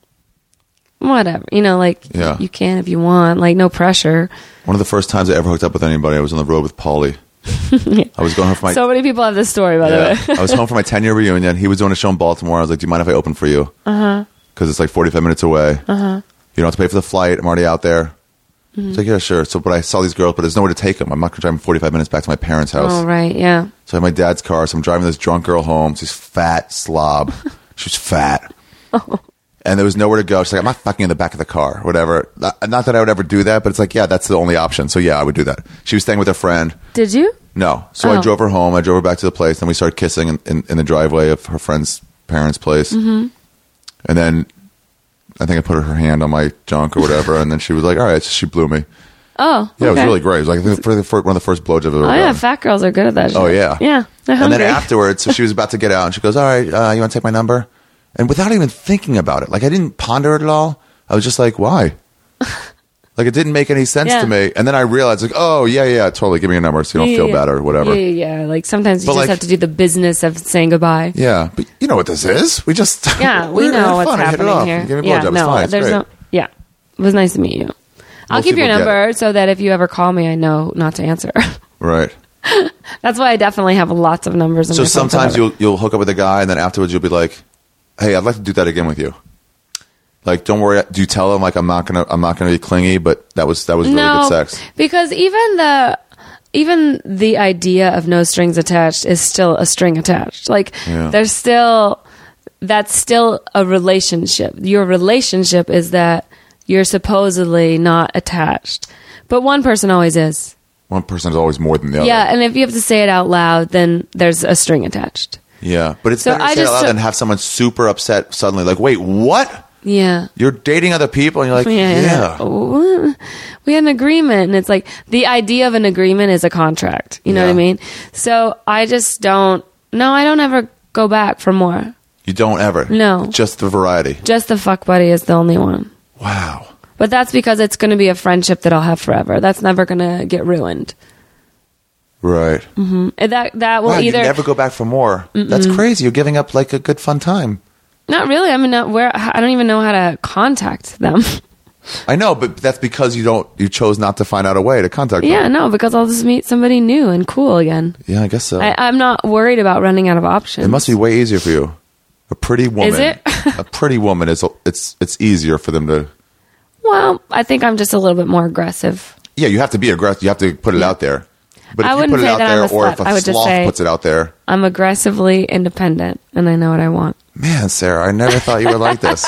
whatever. You know, like, Yeah. you can if you want, like, no pressure. One of the first times I ever hooked up with anybody, I was on the road with Paulie. I was going home for my... So many people have this story, by Yeah. the way. I was home for my ten-year reunion. He was doing a show in Baltimore. I was like, do you mind if I open for you? Uh-huh. Because it's like forty-five minutes away. Uh-huh. You don't have to pay for the flight. I'm already out there. Mm-hmm. He's like, yeah, sure. So, but I saw these girls, but there's nowhere to take them. I'm not going to drive them forty-five minutes back to my parents' house. Oh, right, yeah. So I have my dad's car. So I'm driving this drunk girl home. She's fat slob. She's fat. Oh. And there was nowhere to go. She's like, I'm not fucking in the back of the car, whatever. Not, not that I would ever do that, but it's like, yeah, that's the only option. So yeah, I would do that. She was staying with a friend. Did you? No. So Oh. I drove her home. I drove her back to the place. Then we started kissing in, in, in the driveway of her friend's parents' place. Mm-hmm. And then I think I put her hand on my junk or whatever. And then she was like, all right. So she blew me. Oh, Yeah, it was okay. really great. It was like the, for the, for one of the first blowjobs I've ever Oh, done. yeah, fat girls are good at that shit. Oh, yeah. Yeah, they're And hungry. then afterwards, so she was about to get out, and she goes, all right, uh, you want to take my number? And without even thinking about it, like I didn't ponder it at all. I was just like, why? Like it didn't make any sense Yeah. to me. And then I realized, like, oh, yeah, yeah, totally. Give me your number so you don't Yeah, feel yeah. bad or whatever. Yeah, yeah, yeah. Like sometimes you But, just like- have to do the business of saying goodbye. Yeah, but you know what this is. We just Yeah, we we're know having what's fun. I hit it happening off. here. You Give me a Yeah, blowjob. It's no, fine. It's there's great. no. Yeah, it was nice to meet you. I'll Most keep your people get number so that if you ever call me, I know not to answer. Right. That's why I definitely have lots of numbers. In So my phone sometimes forever. you'll you'll hook up with a guy, and then afterwards you'll be like, "Hey, I'd like to do that again with you." Like, don't worry. Do you tell him like I'm not gonna I'm not gonna be clingy, but that was that was really no, good sex. because even the even the idea of no strings attached is still a string attached. Like Yeah. there's still that's still a relationship. Your relationship is that you're supposedly not attached, but one person always is. One person is always more than the other. Yeah, and if you have to say it out loud, then there's a string attached. Yeah, but it's So better to I say it out just loud took- than have someone super upset suddenly. Like, wait, what? Yeah. You're dating other people, and you're like, Yeah, yeah. yeah. We had an agreement, and it's like the idea of an agreement is a contract. You know Yeah. what I mean? So I just don't. No, I don't ever go back for more. You don't ever. No. Just the variety. Just the fuck buddy is the only one. Wow. But that's because it's going to be a friendship that I'll have forever. That's never going to get ruined. Right. And that that will Wow, you either never go back for more. That's crazy. You're giving up like a good fun time. not really. I mean, not where I don't even know how to contact them. I know, but that's because you don't. You chose not to find out a way to contact Yeah, them. no, because I'll just meet somebody new and cool again. Yeah, I guess so. I, I'm not worried about running out of options. It must be way easier for you. A pretty woman. Is it? A pretty woman is. It's it's easier for them to. Well, I think I'm just a little bit more aggressive. Yeah, you have to be aggressive. You have to put it out there. But if I you wouldn't put it say out that there, I'm a or slut. if a I would just sloth say- puts it out there, I'm aggressively independent, and I know what I want. man, Sarah, I never thought you were like this.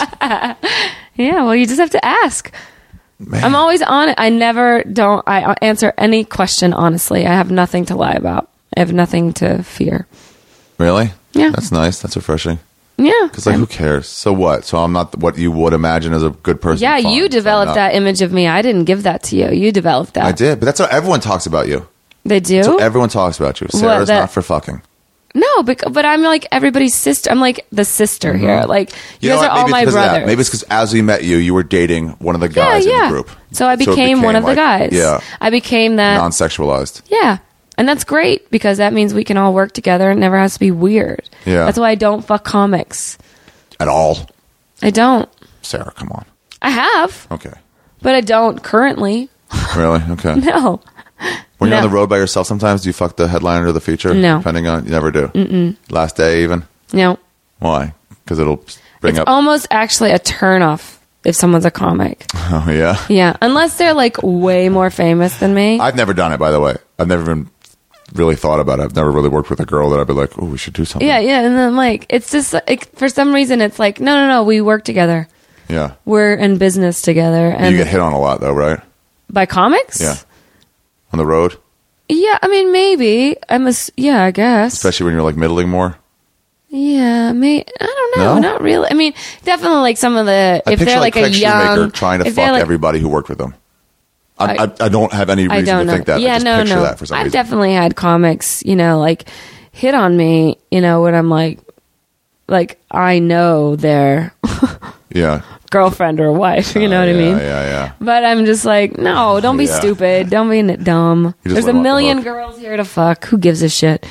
Yeah, well, you just have to ask. Man. I'm always on it. I never don't. I answer any question honestly. I have nothing to lie about. I have nothing to fear. Really? Yeah. That's nice. That's refreshing. Yeah. Because like, who cares? So what? So I'm not what you would imagine as a good person. Yeah, Fine. you So I'm developed not. that image of me. I didn't give that to you. You developed that. I did, but that's what everyone talks about you. They do? So everyone talks about you. Sarah's that- not for fucking. No, but, but I'm like everybody's sister. I'm like the sister here. Like you, You know guys what? are all Maybe my it's because of that. brothers. Maybe it's because as we met you, you were dating one of the guys yeah, yeah. in the group. So I So it became, one became of the like- guys. yeah. I became that. Non-sexualized. Yeah. And that's great because that means we can all work together and it never has to be weird. Yeah. That's why I don't fuck comics. At all. I don't. Sarah, come on. I have, Okay. but I don't currently. Really? Okay. No. When you're on No. the road by yourself sometimes, do you fuck the headliner of the feature? No. Depending on... You never do? Mm-mm. Last day even? No. Why? Because it'll bring It's up... almost actually a turnoff if someone's a comic. Oh, yeah? Yeah. Unless they're like way more famous than me. I've never done it, by the way. I've never even really thought about it. I've never really worked with a girl that I'd be like, oh, we should do something. Yeah, yeah. And then like, it's just like, for some reason, it's like, no, no, no, we work together. Yeah. We're in business together. And You get hit on a lot, though, right? by comics? Yeah. On the road? Yeah, I mean, maybe. I'm a, s- yeah, I guess. Especially when you're like middling more? Yeah, may I don't know, No? not really. I mean, definitely like some of the I if picture they're like, like, Craig a young Shoemaker trying to if they're fuck like- everybody who worked with him. I, I, I- I don't have any I reason don't to know. think that. Yeah, I just no, picture no. that for some I've reason. definitely had comics, you know, like hit on me, you know, when I'm like, like I know their Yeah. girlfriend or wife, you know what yeah, I mean? Yeah, yeah. But I'm just like, no, don't be Yeah. stupid. Don't be n- dumb. You just There's let a 'em off the million hook. girls here to fuck. Who gives a shit?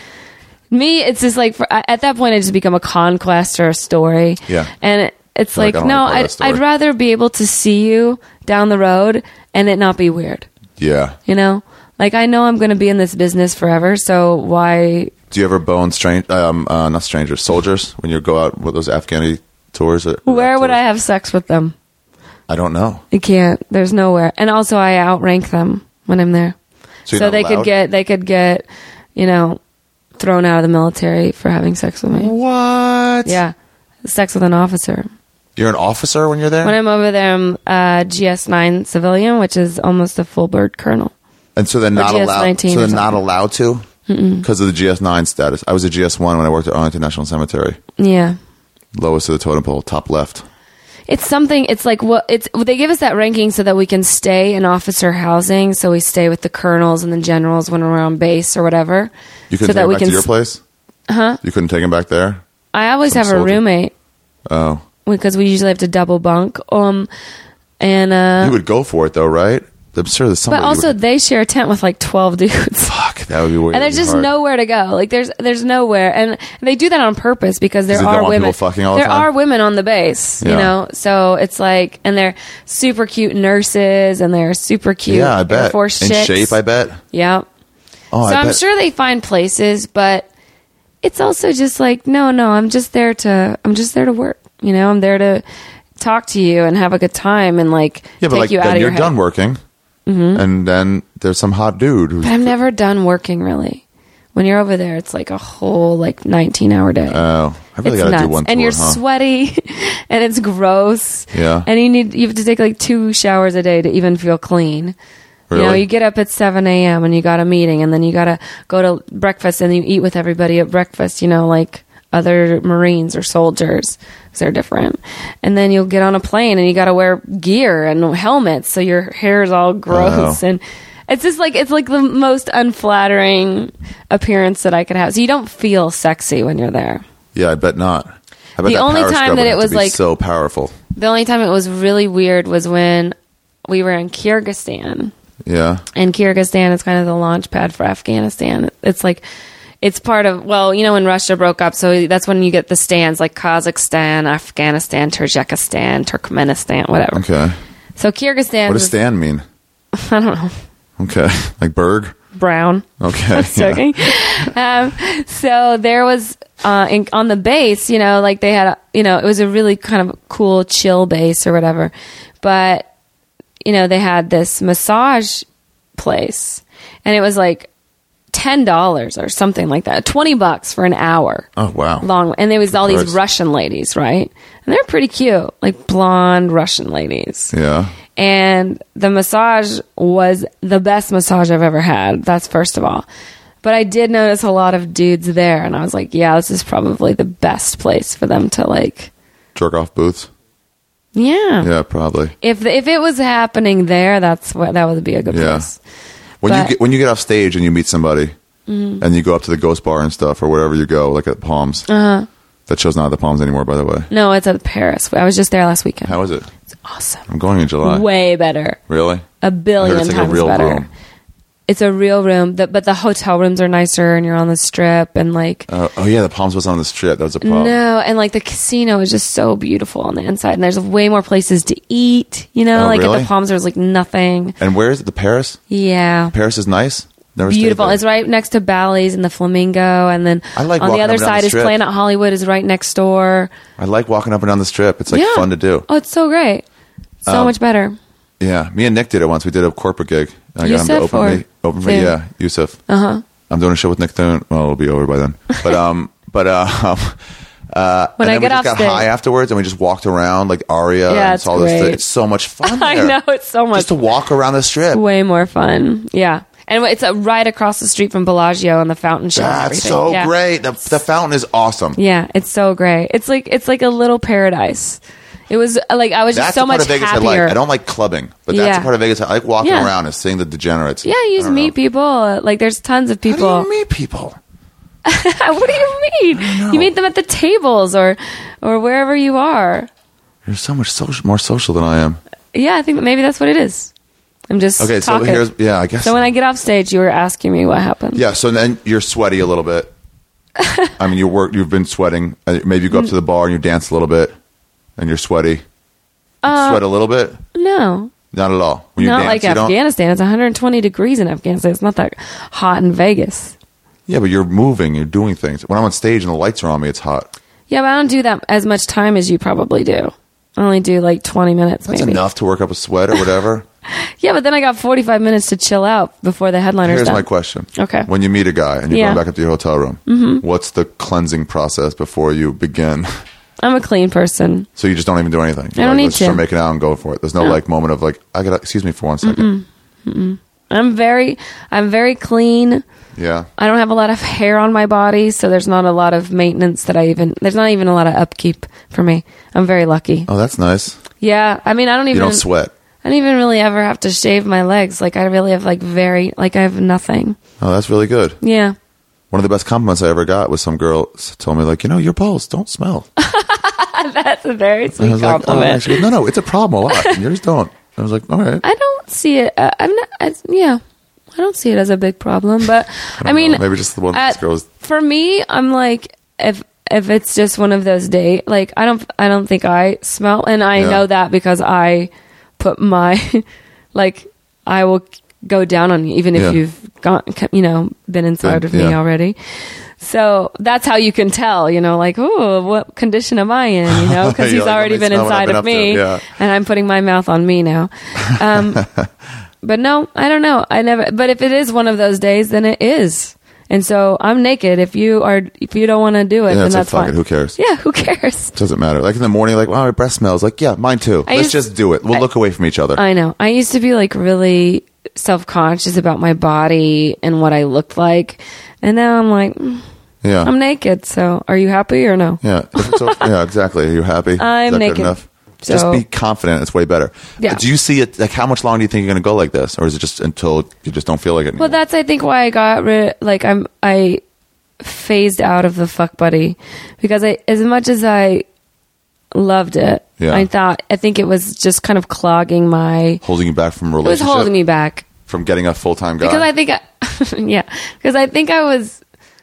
Me, it's just like, for, at that point, I just become a conquest or a story. Yeah. And it, it's Like, like, I don't no, like part of I'd, that story. I'd rather be able to see you down the road and it not be weird. Yeah. You know? Like, I know I'm going to be in this business forever, so why... Do you ever bone strange, um, uh, not strangers, soldiers, when you go out with those Afghani tours? Or, Where would tours? I have sex with them? I don't know. You can't. There's nowhere. And also, I outrank them when I'm there. So you're So not they allowed? could get, they could get, you know, thrown out of the military for having sex with me. What? Yeah. Sex with an officer. You're an officer when you're there? When I'm over there, I'm uh, G S nine civilian, which is almost a full bird colonel. and so they're not G S allowed. nineteen So or they're not something. allowed to because of the G S nine status. I was a G S one when I worked at Arlington National Cemetery. Yeah. Lowest of the totem pole, top left. It's something, it's like, what it's, they give us that ranking so that we can stay in officer housing. So we stay with the colonels and the generals when we're on base or whatever. You couldn't so take that him we back can to your s- place? Huh? You couldn't take him back there? I always Some have soldier. a roommate Oh. because we usually have to double bunk. Um, and, uh, You would go for it, though, right? I'm sure there's somebody but also would, they share a tent with like twelve dudes. fuck, that would be weird. And there's just hard. nowhere to go. Like there's there's nowhere, and they do that on purpose because there 'Cause they don't are want women. people fucking all the there time? are women on the base, you Yeah. know. So it's like, and they're super cute nurses, and they're super cute. Yeah, I Air bet. Force In chicks. shape, I bet. Yeah. Oh, so I I'm bet. sure they find places, but it's also just like, no, no, I'm just there to, I'm just there to work. You know, I'm there to talk to you and have a good time and like Yeah, but take like you out then of you're your done head. working, and then there's some hot dude who's. But I'm never done working really. When you're over there, it's like a whole like nineteen hour day. Oh, I really It's got to nuts. do one and tour, you're huh? sweaty and it's gross. Yeah. And you need you have to take like two showers a day to even feel clean. You know, Really? you get up at seven a.m. and you got a meeting, and then you got to go to breakfast and you eat with everybody at breakfast, you know, like other Marines or soldiers, 'cause they're different. And then you'll get on a plane and you got to wear gear and helmets, so your hair is all gross. Oh. And it's just like, it's like the most unflattering appearance that I could have. So you don't feel sexy when you're there. Yeah, I bet not. I bet The that only power time scrub that would it have to was be like- so powerful. The only time it was really weird was when we were in Kyrgyzstan. Yeah. And Kyrgyzstan is kind of the launch pad for Afghanistan. It's like, it's part of, well, you know, when Russia broke up, so that's when you get the stands like Kazakhstan, Afghanistan, Tajikistan, Turkmenistan, whatever. Okay. So Kyrgyzstan What does is Stan mean? I don't know, Okay. Like Berg? brown. Okay. I'm joking. um, so there was uh, in, on the base, you know, like they had, a, you know, it was a really kind of cool, chill base or whatever. But, you know, they had this massage place, and it was like ten dollars or something like that, twenty bucks for an hour. Oh, wow. Long, and there was all Christ. these Russian ladies, right? And they're pretty cute, like blonde Russian ladies. Yeah. And the massage was the best massage I've ever had. That's first of all. But I did notice a lot of dudes there, and I was like, yeah, this is probably the best place for them to like, Jerk off booths? yeah. Yeah, probably. If if it was happening there, that's what that would be a good Yeah. place. When you But- get when you get off stage and you meet somebody, mm-hmm. and you go up to the Ghost Bar and stuff, or wherever you go, like at Palms. Uh-huh. That show's not at the Palms anymore, by the way. No, it's at Paris. I was just there last weekend. How is it? It's awesome. I'm going in July. Way better. Really? A billion it's like times a real better. Room. It's a real room, that, but the hotel rooms are nicer, and you're on the Strip, and like. Uh, oh yeah, the Palms was on the Strip. That was a problem. No, and like the casino is just so beautiful on the inside, and there's way more places to eat. You know, oh, like really? at the Palms, there's like nothing. And where is it? The Paris? Yeah, Paris is nice. Never beautiful. It's right next to Bally's and the Flamingo, and then I like on the other side the is Planet Hollywood, is right next door. I like walking up and down the Strip. It's like yeah. fun to do. Oh, it's so great, so um, much better. Yeah, me and Nick did it once. We did a corporate gig. I Yusuf got him to open or me, open me. Thune? Yeah, Yusuf. Uh huh. I'm doing a show with Nick Thune. Well, it'll be over by then. But um, but uh, uh, when and I then get we off just got stage, high afterwards, and we just walked around like Aria. Yeah, and it's saw this great. th- It's so much fun. There. I know, it's so much. Just to walk around the Strip. Way more fun. Yeah. And it's uh, right across the street from Bellagio and the fountain show. and That's everything. so yeah. great. The, the fountain is awesome. Yeah, it's so great. It's like it's like a little paradise. It was uh, like I was just That's so the part much of Vegas happier. I like. I don't like clubbing, but that's Yeah. the part of Vegas I like. Walking Yeah. around and seeing the degenerates. Yeah, you I just don't meet know. people. Like there's tons of people. How do you meet people? What do you mean? You meet them at the tables or or wherever you are. You're so much social, more social than I am. Yeah, I think maybe that's what it is. I'm just Okay, talking. so here's yeah, I guess. So when I get off stage, you were asking me what happened. Yeah, so then you're sweaty a little bit. I mean, you work. You've been sweating. Uh, Maybe you go up to the bar and you dance a little bit, and you're sweaty. You Uh, sweat a little bit? No. Not at all. When you Not dance, like you don't? Afghanistan. It's one hundred twenty degrees in Afghanistan. It's not that hot in Vegas. Yeah, but you're moving. You're doing things. When I'm on stage and the lights are on me, it's hot. Yeah, but I don't do that as much time as you probably do. I only do like twenty minutes. That's maybe. enough to work up a sweat or whatever. Yeah, but then I got forty-five minutes to chill out before the headliner's Here's done. my question. Okay. When you meet a guy and you're Yeah. going back up to your hotel room, mm-hmm. what's the cleansing process before you begin? I'm a clean person. So you just don't even do anything. You're I don't like, need let's to. start making out and go for it. There's no No. like moment of like, I got excuse me for one second. Mm-mm. Mm-mm. I'm very, I'm very clean. Yeah. I don't have a lot of hair on my body, so there's not a lot of maintenance that I even. There's not even a lot of upkeep for me. I'm very lucky. Oh, that's nice. Yeah, I mean, I don't even. You don't sweat. I don't even really ever have to shave my legs. Like I really have like very like I have nothing. Oh, that's really good. Yeah. One of the best compliments I ever got was some girl s- told me like, you know, your balls don't smell. That's a very And I sweet was like, oh, compliment. she goes, no, no, it's a problem a lot. And yours don't. I was like, all right. I don't see it. Uh, I'm not. As, yeah, I don't see it as a big problem. But I, don't mean, know. Maybe just the one at- girls. for me, I'm like if if it's just one of those days, like I don't I don't think I smell, and I Yeah. know that because I put my like I will go down on you even if Yeah. you've gone you know been inside Been- of me yeah. already. So that's how you can tell, you know, like, oh, what condition am I in, you know, because You're he's like, already let me been smell what I've inside been of up to, me, yeah. and I'm putting my mouth on me now. Um, but no, I don't know. I never. But if it is one of those days, then it is. And so I'm naked. If you are, if you don't want to do it, Yeah, then it's like, that's fuck fine. it, who cares? Yeah, who cares? Doesn't matter. Like in the morning, like, wow, my breath smells. Like, yeah, mine too. I Let's used- just do it. We'll I- look away from each other. I know. I used to be like really self-conscious about my body and what I looked like, and now I'm like, mm, yeah. I'm naked. So are you happy or no? yeah. If it's okay- yeah, exactly. Are you happy? I'm Is that naked. Good enough? So- just be confident. It's way better. Yeah. Do you see it? Like, how much longer do you think you're going to go like this, or is it just until you just don't feel like it anymore? Well, that's I think why I got rid. Like I'm I phased out of the fuck buddy because I, as much as I loved it, Yeah. I thought I think it was just kind of clogging my. holding you back from a It was relationship. holding me back from getting a full time guy. because I think, I, yeah, because I think I was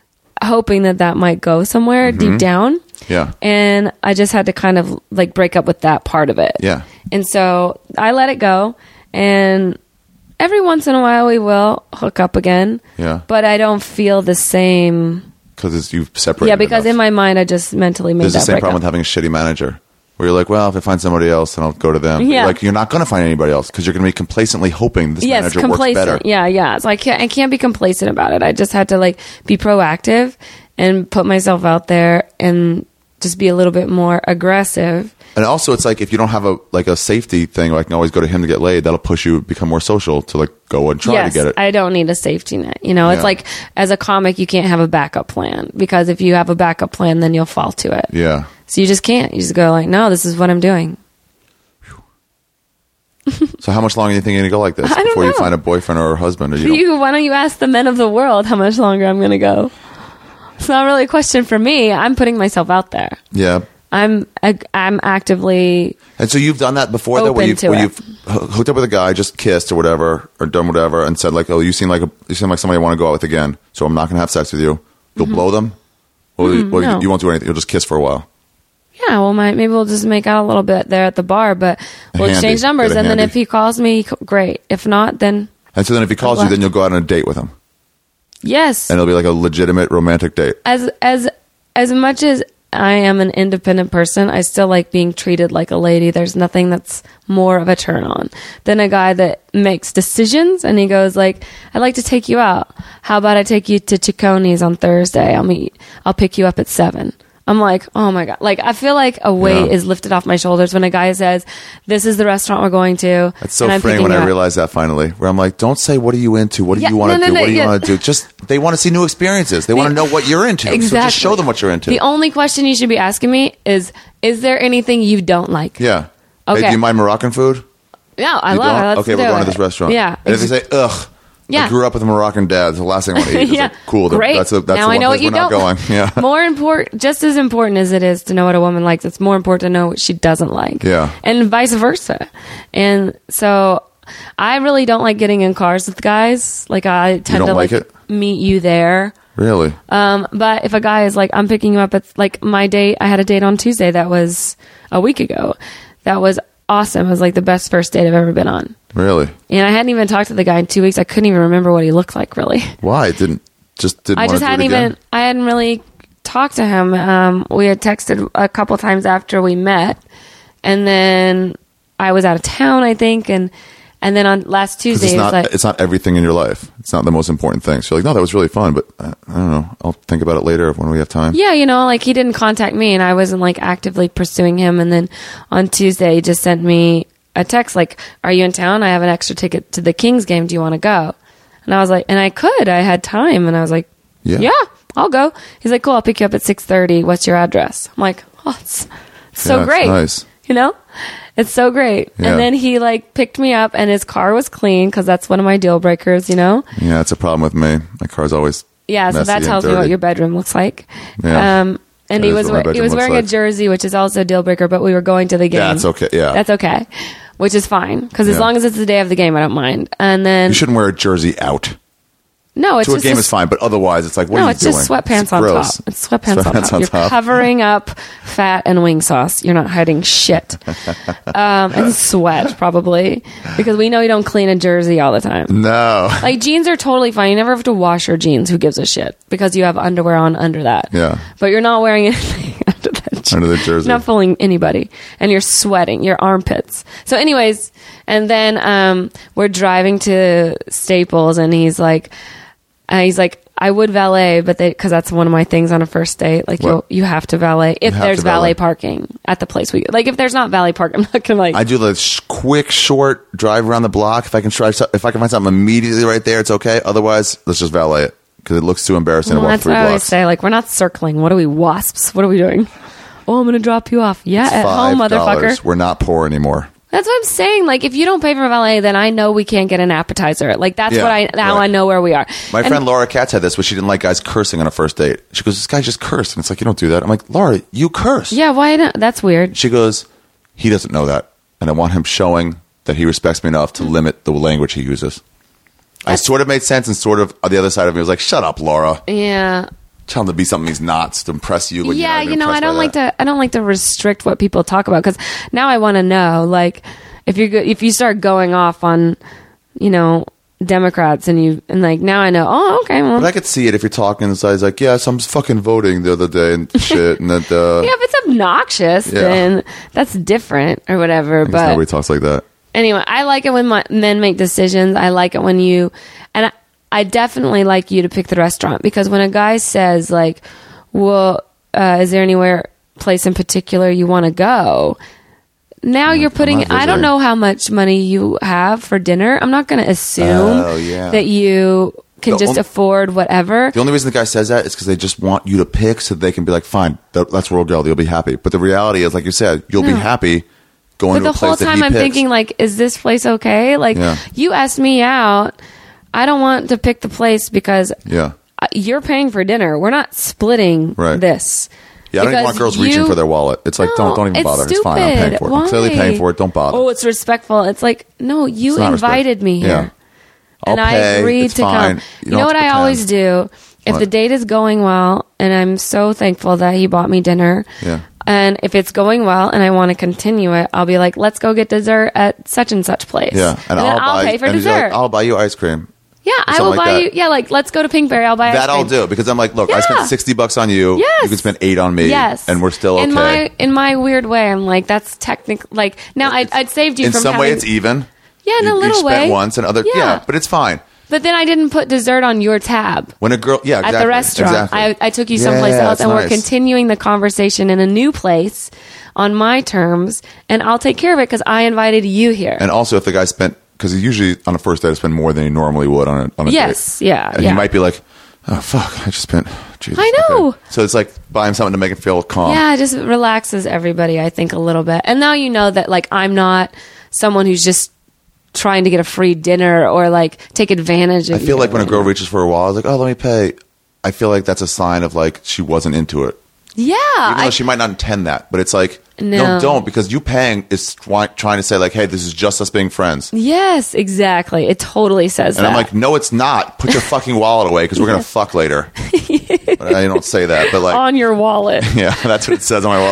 hoping that that might go somewhere deep down. yeah. And I just had to kind of like break up with that part of it. Yeah. And so I let it go. And every once in a while we will hook up again. Yeah. But I don't feel the same. Because you've separated. Yeah, because enough. in my mind I just mentally made There's the that same breakup. problem with having a shitty manager, where you're like, well, if I find somebody else, then I'll go to them. Yeah. Like, you're not going to find anybody else because you're going to be complacently hoping this yes, manager works complacent. better. Yeah, yeah. So I can't I can't be complacent about it. I just had to like be proactive and put myself out there and just be a little bit more aggressive. And also, it's like if you don't have a like a safety thing, like I can always go to him to get laid. That'll push you become more social to like go and try yes, to get it. I don't need a safety net. You know, it's Yeah. like as a comic, you can't have a backup plan because if you have a backup plan, then you'll fall to it. yeah. So you just can't. You just go like, no, this is what I'm doing. So how much longer do you think you're going to go like this I don't before you know. find a boyfriend or a husband? Or you, You, why don't you ask the men of the world how much longer I'm going to go? It's not really a question for me. I'm putting myself out there. Yeah. I'm I'm actively. And so you've done that before, though, where Open you've, to where it. you've h- hooked up with a guy, just kissed or whatever, or done whatever, and said like, "Oh, you seem like a, you seem like somebody I want to go out with again. So I'm not going to have sex with you. You'll blow them, or, Mm-hmm. or no. you won't do anything. You'll just kiss for a while." Yeah, well, my, maybe we'll just make out a little bit there at the bar, but we'll Handy. exchange numbers, Get a and then handy. if he calls me, great. If not, then And so then, if he calls you, left. then you'll go out on a date with him, yes. and it'll be like a legitimate romantic date. As as as much as I am an independent person, I still like being treated like a lady. There's nothing that's more of a turn on than a guy that makes decisions and he goes like, "I'd like to take you out. How about I take you to Chiconi's on Thursday? I'll meet. I'll pick you up at seven." I'm like, oh my God. Like, I feel like a weight Yeah. is lifted off my shoulders when a guy says, "This is the restaurant we're going to." That's so and I'm freeing picking when you I up." realized that finally. Where I'm like, don't say, what are you into? What do Yeah, you want to no, no, do? no, What do you yeah. want to do? Just, they want to see new experiences. They want to know what you're into. So Exactly. just show them what you're into. The only question you should be asking me is, is there anything you don't like? yeah. Hey, Okay. do you mind Moroccan food? No, I You love don't? it. Let's okay, do we're going it. to this restaurant. Yeah. And if they say, ugh, Yeah. I grew up with a Moroccan dad, it's the last thing I want to eat. It's yeah. like, cool. Great. That's, a, that's now the I one know place what you we're not don't. going. Yeah. More important, just as important as it is to know what a woman likes, it's more important to know what she doesn't like. Yeah. And vice versa. And so I really don't like getting in cars with guys. Like I tend don't to like like it? meet you there. Really? Um, but if a guy is like, I'm picking you up at like my date, I had a date on Tuesday that was a week ago. That was awesome. It was like the best first date I've ever been on. Really? And I hadn't even talked to the guy in two weeks. I couldn't even remember what he looked like, really. Why? It didn't, just didn't I want just to do hadn't it even, again? I hadn't really talked to him. Um, we had texted a couple times after we met. And then I was out of town, I think. And, and then on last 'Cause Tuesday, it's it was not, like, it's not everything in your life. It's not the most important thing. So you're like, no, that was really fun, but uh, I don't know. I'll think about it later when we have time. yeah, you know, like he didn't contact me and I wasn't like actively pursuing him. And then on Tuesday, he just sent me a text like, "Are you in town? I have an extra ticket to the Kings game. Do you want to go?" And I was like, and I could, I had time. And I was like, Yeah. yeah, I'll go. He's like, "Cool, I'll pick you up at six thirty. What's your address?" I'm like, oh, it's, it's so Yeah, it's great. nice. You know, it's so great. Yeah. And then he like picked me up and his car was clean because that's one of my deal breakers, you know? Yeah, it's a problem with me. My car's always Yeah, so messy that and tells me what dirty. your bedroom looks like. Yeah. Um, and That he is was what my we- he bedroom was looks wearing a like. jersey, which is also a deal breaker. But we were going to the game. That's okay, yeah. that's okay, which is fine because as Yeah. long as it's the day of the game, I don't mind. And then You shouldn't wear a jersey out. no, it's To a just game a is fine, but otherwise it's like, what no, are you it's doing? just sweatpants It's on gross. top. It's sweatpants, on Sweatpants top. on You're top. covering up fat and wing sauce. You're not hiding shit. um, and sweat, probably. Because we know you don't clean a jersey all the time. No. Like, jeans are totally fine. You never have to wash your jeans. Who gives a shit? Because you have underwear on under that. Yeah. But you're not wearing anything under that jersey. Under the jersey. You're not fooling anybody. And you're sweating. Your armpits. So anyways, and then um, we're driving to Staples and he's like, uh, he's like, I would valet, but they, cause that's one of my things on a first date. Like you What? you have to valet if have there's to valet. valet. parking at the place we, like if there's not valet park, I'm not gonna like, I do the sh- quick, short drive around the block. If I can try, if I can find something immediately right there, it's okay. Otherwise, let's just valet it because it looks too embarrassing well, to walk that's three what I always blocks. say. Like we're not circling. What are we, wasps? What are we doing? Oh, I'm gonna drop you off. Yeah, at home, Five motherfucker. dollars. We're not poor anymore. That's what I'm saying. Like, if you don't pay for valet, then I know we can't get an appetizer. Like, that's Yeah, what I how right. I know where we are. My And- friend Laura Katz had this, where she didn't like guys cursing on a first date. She goes, "This guy just cursed," and it's like, you don't do that. I'm like, Laura, you curse. Yeah, why not? That's weird. She goes, he doesn't know that, and I want him showing that he respects me enough to limit the language he uses. I sort of made sense, and sort of on the other side of me was like, "Shut up, Laura." Yeah. Tell him to be something he's not to impress you. When you're Yeah, not even you know, I impressed don't by like that. to. I don't like to restrict what people talk about because now I want to know. Like, if you're go- if you start going off on, you know, Democrats and you and like now I know. Oh, okay. Well, But I could see it if you're talking inside. It's like, yes, I'm fucking voting the other day and shit, and that. Uh, yeah, if it's obnoxious, Yeah. then that's different or whatever. because But nobody talks like that. anyway, I like it when my, men make decisions. I like it when you, and I, I definitely like you to pick the restaurant because when a guy says like, "Well, uh, is there anywhere place in particular you want to go?" Now you're putting. not I don't visiting. know how much money you have for dinner. I'm not going to assume Oh, yeah. that you can The just on- afford whatever. The only reason the guy says that is because they just want you to pick so they can be like, fine, that, that's where we'll go. You'll be happy. But the reality is, like you said, you'll be No. happy going But to the a place whole that time he I'm picks. thinking, like, is this place okay? Like, Yeah. you asked me out. I don't want to pick the place because Yeah. uh, you're paying for dinner. We're not splitting Right. this. Yeah, I don't even want Because girls reaching you- for their wallet. It's like, No, don't don't even it's bother. It's fine. I'm paying stupid. for it. I'm clearly Why? paying for it. Don't bother. Oh, it's respectful. It's like, no, you It's not invited respect. me here. Yeah. I'll and I pay. agreed It's to fine. come. You You, don't know have what to I always do? If What? the date is going well, and I'm so thankful that he bought me dinner, Yeah. and if it's going well and I want to continue it, I'll be like, let's go get dessert at such and such place. Yeah, and, then I'll, buy, pay for and he's like, dessert. I'll buy you ice cream. yeah, I something will like buy that. you. Yeah, like let's go to Pinkberry. I'll buy That ice I'll cream. do because I'm like, look, I Yeah. spent sixty bucks on you. Yes. You can spend eight on me. Yes, and we're still okay. In my in my weird way, I'm like, that's technical. Like now, I I'd saved you in from some having, way, it's even. Yeah, in you, a little you spent way. once, and other yeah. Yeah. but it's fine. But then I didn't put dessert on your tab. When a girl, yeah, exactly, At the restaurant. exactly. I, I took you Yeah, someplace yeah, else, it's and we're nice. continuing the conversation in a new place on my terms, and I'll take care of it because I invited you here. And also, if the guy spent, because he usually on a first date spend more than he normally would on a on a Yes, date. yeah, and yeah. he might be like, oh fuck, I just spent. Jesus, I know. okay. So it's like buy him something to make him feel calm. Yeah, it just relaxes everybody, I think, a little bit. And now you know that, like, I'm not someone who's just trying to get a free dinner or, like, take advantage of I feel you. like when a girl reaches for a wallet, I was like, oh, let me pay. I feel like that's a sign of like she wasn't into it. Yeah. Even though I, she might not intend that, but it's like, no, No. don't, because you paying is twi- trying to say like, hey, this is just us being friends. yes, exactly. It totally says And that. I'm like, no, it's not. Put your fucking wallet away because we're gonna fuck later. But I don't say that, but like, on your wallet. yeah, that's what it says on my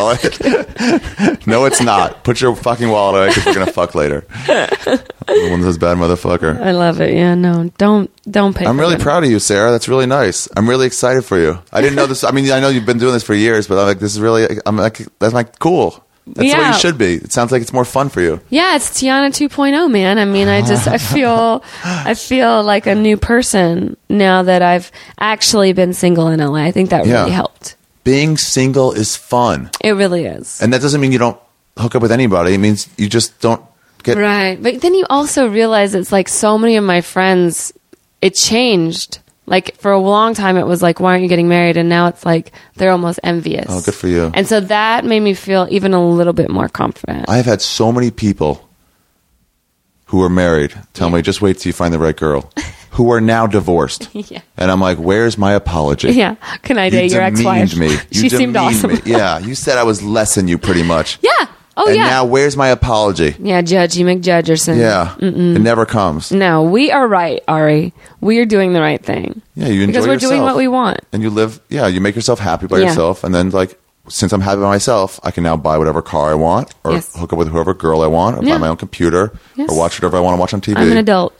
wallet. No, it's not. Put your fucking wallet away because we're gonna fuck later. The one that says bad motherfucker. I love it. Yeah, no, don't don't pay. I'm for really dinner. proud of you, Sarah. That's really nice. I'm really excited for you. I didn't know this. I mean, I know you've been doing this for years, but I'm like, this is really. I'm like, that's like cool. That's the way Yeah. you should be. It sounds like it's more fun for you. Yeah, it's Tiana two point oh, man. I mean, I just I feel I feel like a new person now that I've actually been single in L A. I think that Yeah. really helped. Being single is fun, It really is. and that doesn't mean you don't hook up with anybody. It means you just don't get. Right. But then you also realize it's like so many of my friends, it changed. Like for a long time, it was like, why aren't you getting married? And now it's like they're almost envious. Oh, good for you. And so that made me feel even a little bit more confident. I have had so many people who are married tell me, just wait till you find the right girl, who are now divorced. Yeah. And I'm like, where's my apology? Yeah. Can I You date your demeaned ex-wife? me. You She seemed demeaned awesome. me. Yeah, you said I was less than you pretty much. Yeah. Oh, and yeah. now where's my apology? yeah, Judgy McJudgerson. Yeah, it never comes. No, we are right, Ari. We are doing the right thing. Yeah, you enjoy because we're doing yourself. what we want. And you live, yeah, you make yourself happy by Yeah. yourself. And then, like, since I'm happy by myself, I can now buy whatever car I want or Yes. hook up with whoever girl I want or Yeah. buy my own computer Yes. or watch whatever I want to watch on T V. I'm an adult.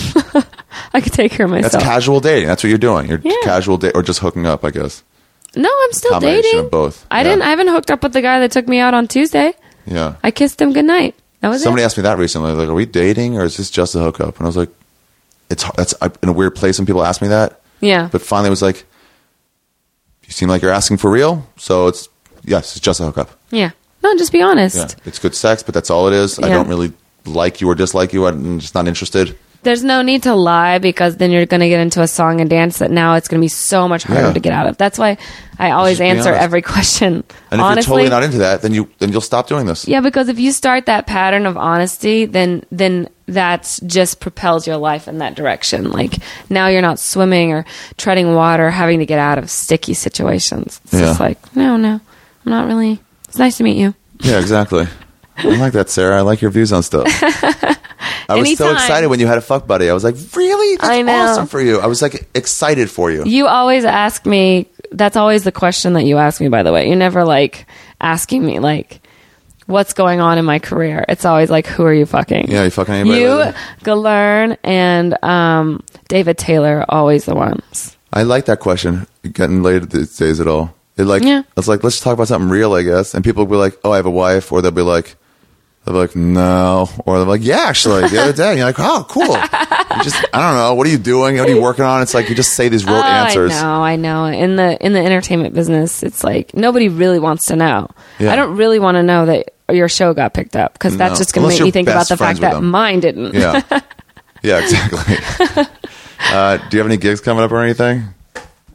I can take care of That's myself. casual dating. That's what you're doing. You're Yeah. casual date or just hooking up, I guess. no, I'm still Combination dating. of both. I Yeah. didn't. I haven't hooked up with the guy that took me out on Tuesday. Yeah. I kissed him goodnight. That was Somebody it. asked me that recently. Like, are we dating or is this just a hookup? And I was like, it's that's I'm in a weird place when people ask me that. Yeah. But finally, it was like, you seem like you're asking for real. So it's yes, it's just a hookup. yeah. No, just be honest. Yeah, it's good sex, but that's all it is. I Yeah. don't really like you or dislike you. I'm just not interested. There's no need to lie because then you're going to get into a song and dance that now it's going to be so much harder Yeah. to get out of. That's why I always Just be answer honest. every question And if honestly. you're totally not into that, then you then you'll stop doing this. Yeah, because if you start that pattern of honesty, then then that just propels your life in that direction. Like now you're not swimming or treading water, having to get out of sticky situations. It's Yeah. just like, no, no, I'm not really. It's nice to meet you. Yeah, exactly. I like that, Sarah. I like your views on stuff. I was so Anytime. excited when you had a fuck buddy. I was like, really? That's I know. awesome for you. I was like excited for you. You always ask me. That's always the question that you ask me. By the way, you're never like asking me like, what's going on in my career. It's always like, who are you fucking? Yeah, you fucking anybody You, lately? Galern, and um, David Taylor are always the ones. I like that question. Getting laid these days at all. It like Yeah. it's like let's talk about something real, I guess. And people will be like, "Oh, I have a wife," or they'll be like, "They'll be like, no," or they're like, "Yeah, actually, the other day." And you're like, "Oh, cool." You just I don't know. What are you doing? What are you working on? It's like you just say these rote Oh, answers. I know, I know. In the in the entertainment business, it's like nobody really wants to know. Yeah. I don't really want to know that your show got picked up because that's No. just going to Unless make me you're think about best the friends fact with that them. mine didn't. Yeah, yeah, exactly. uh, do you have any gigs coming up or anything?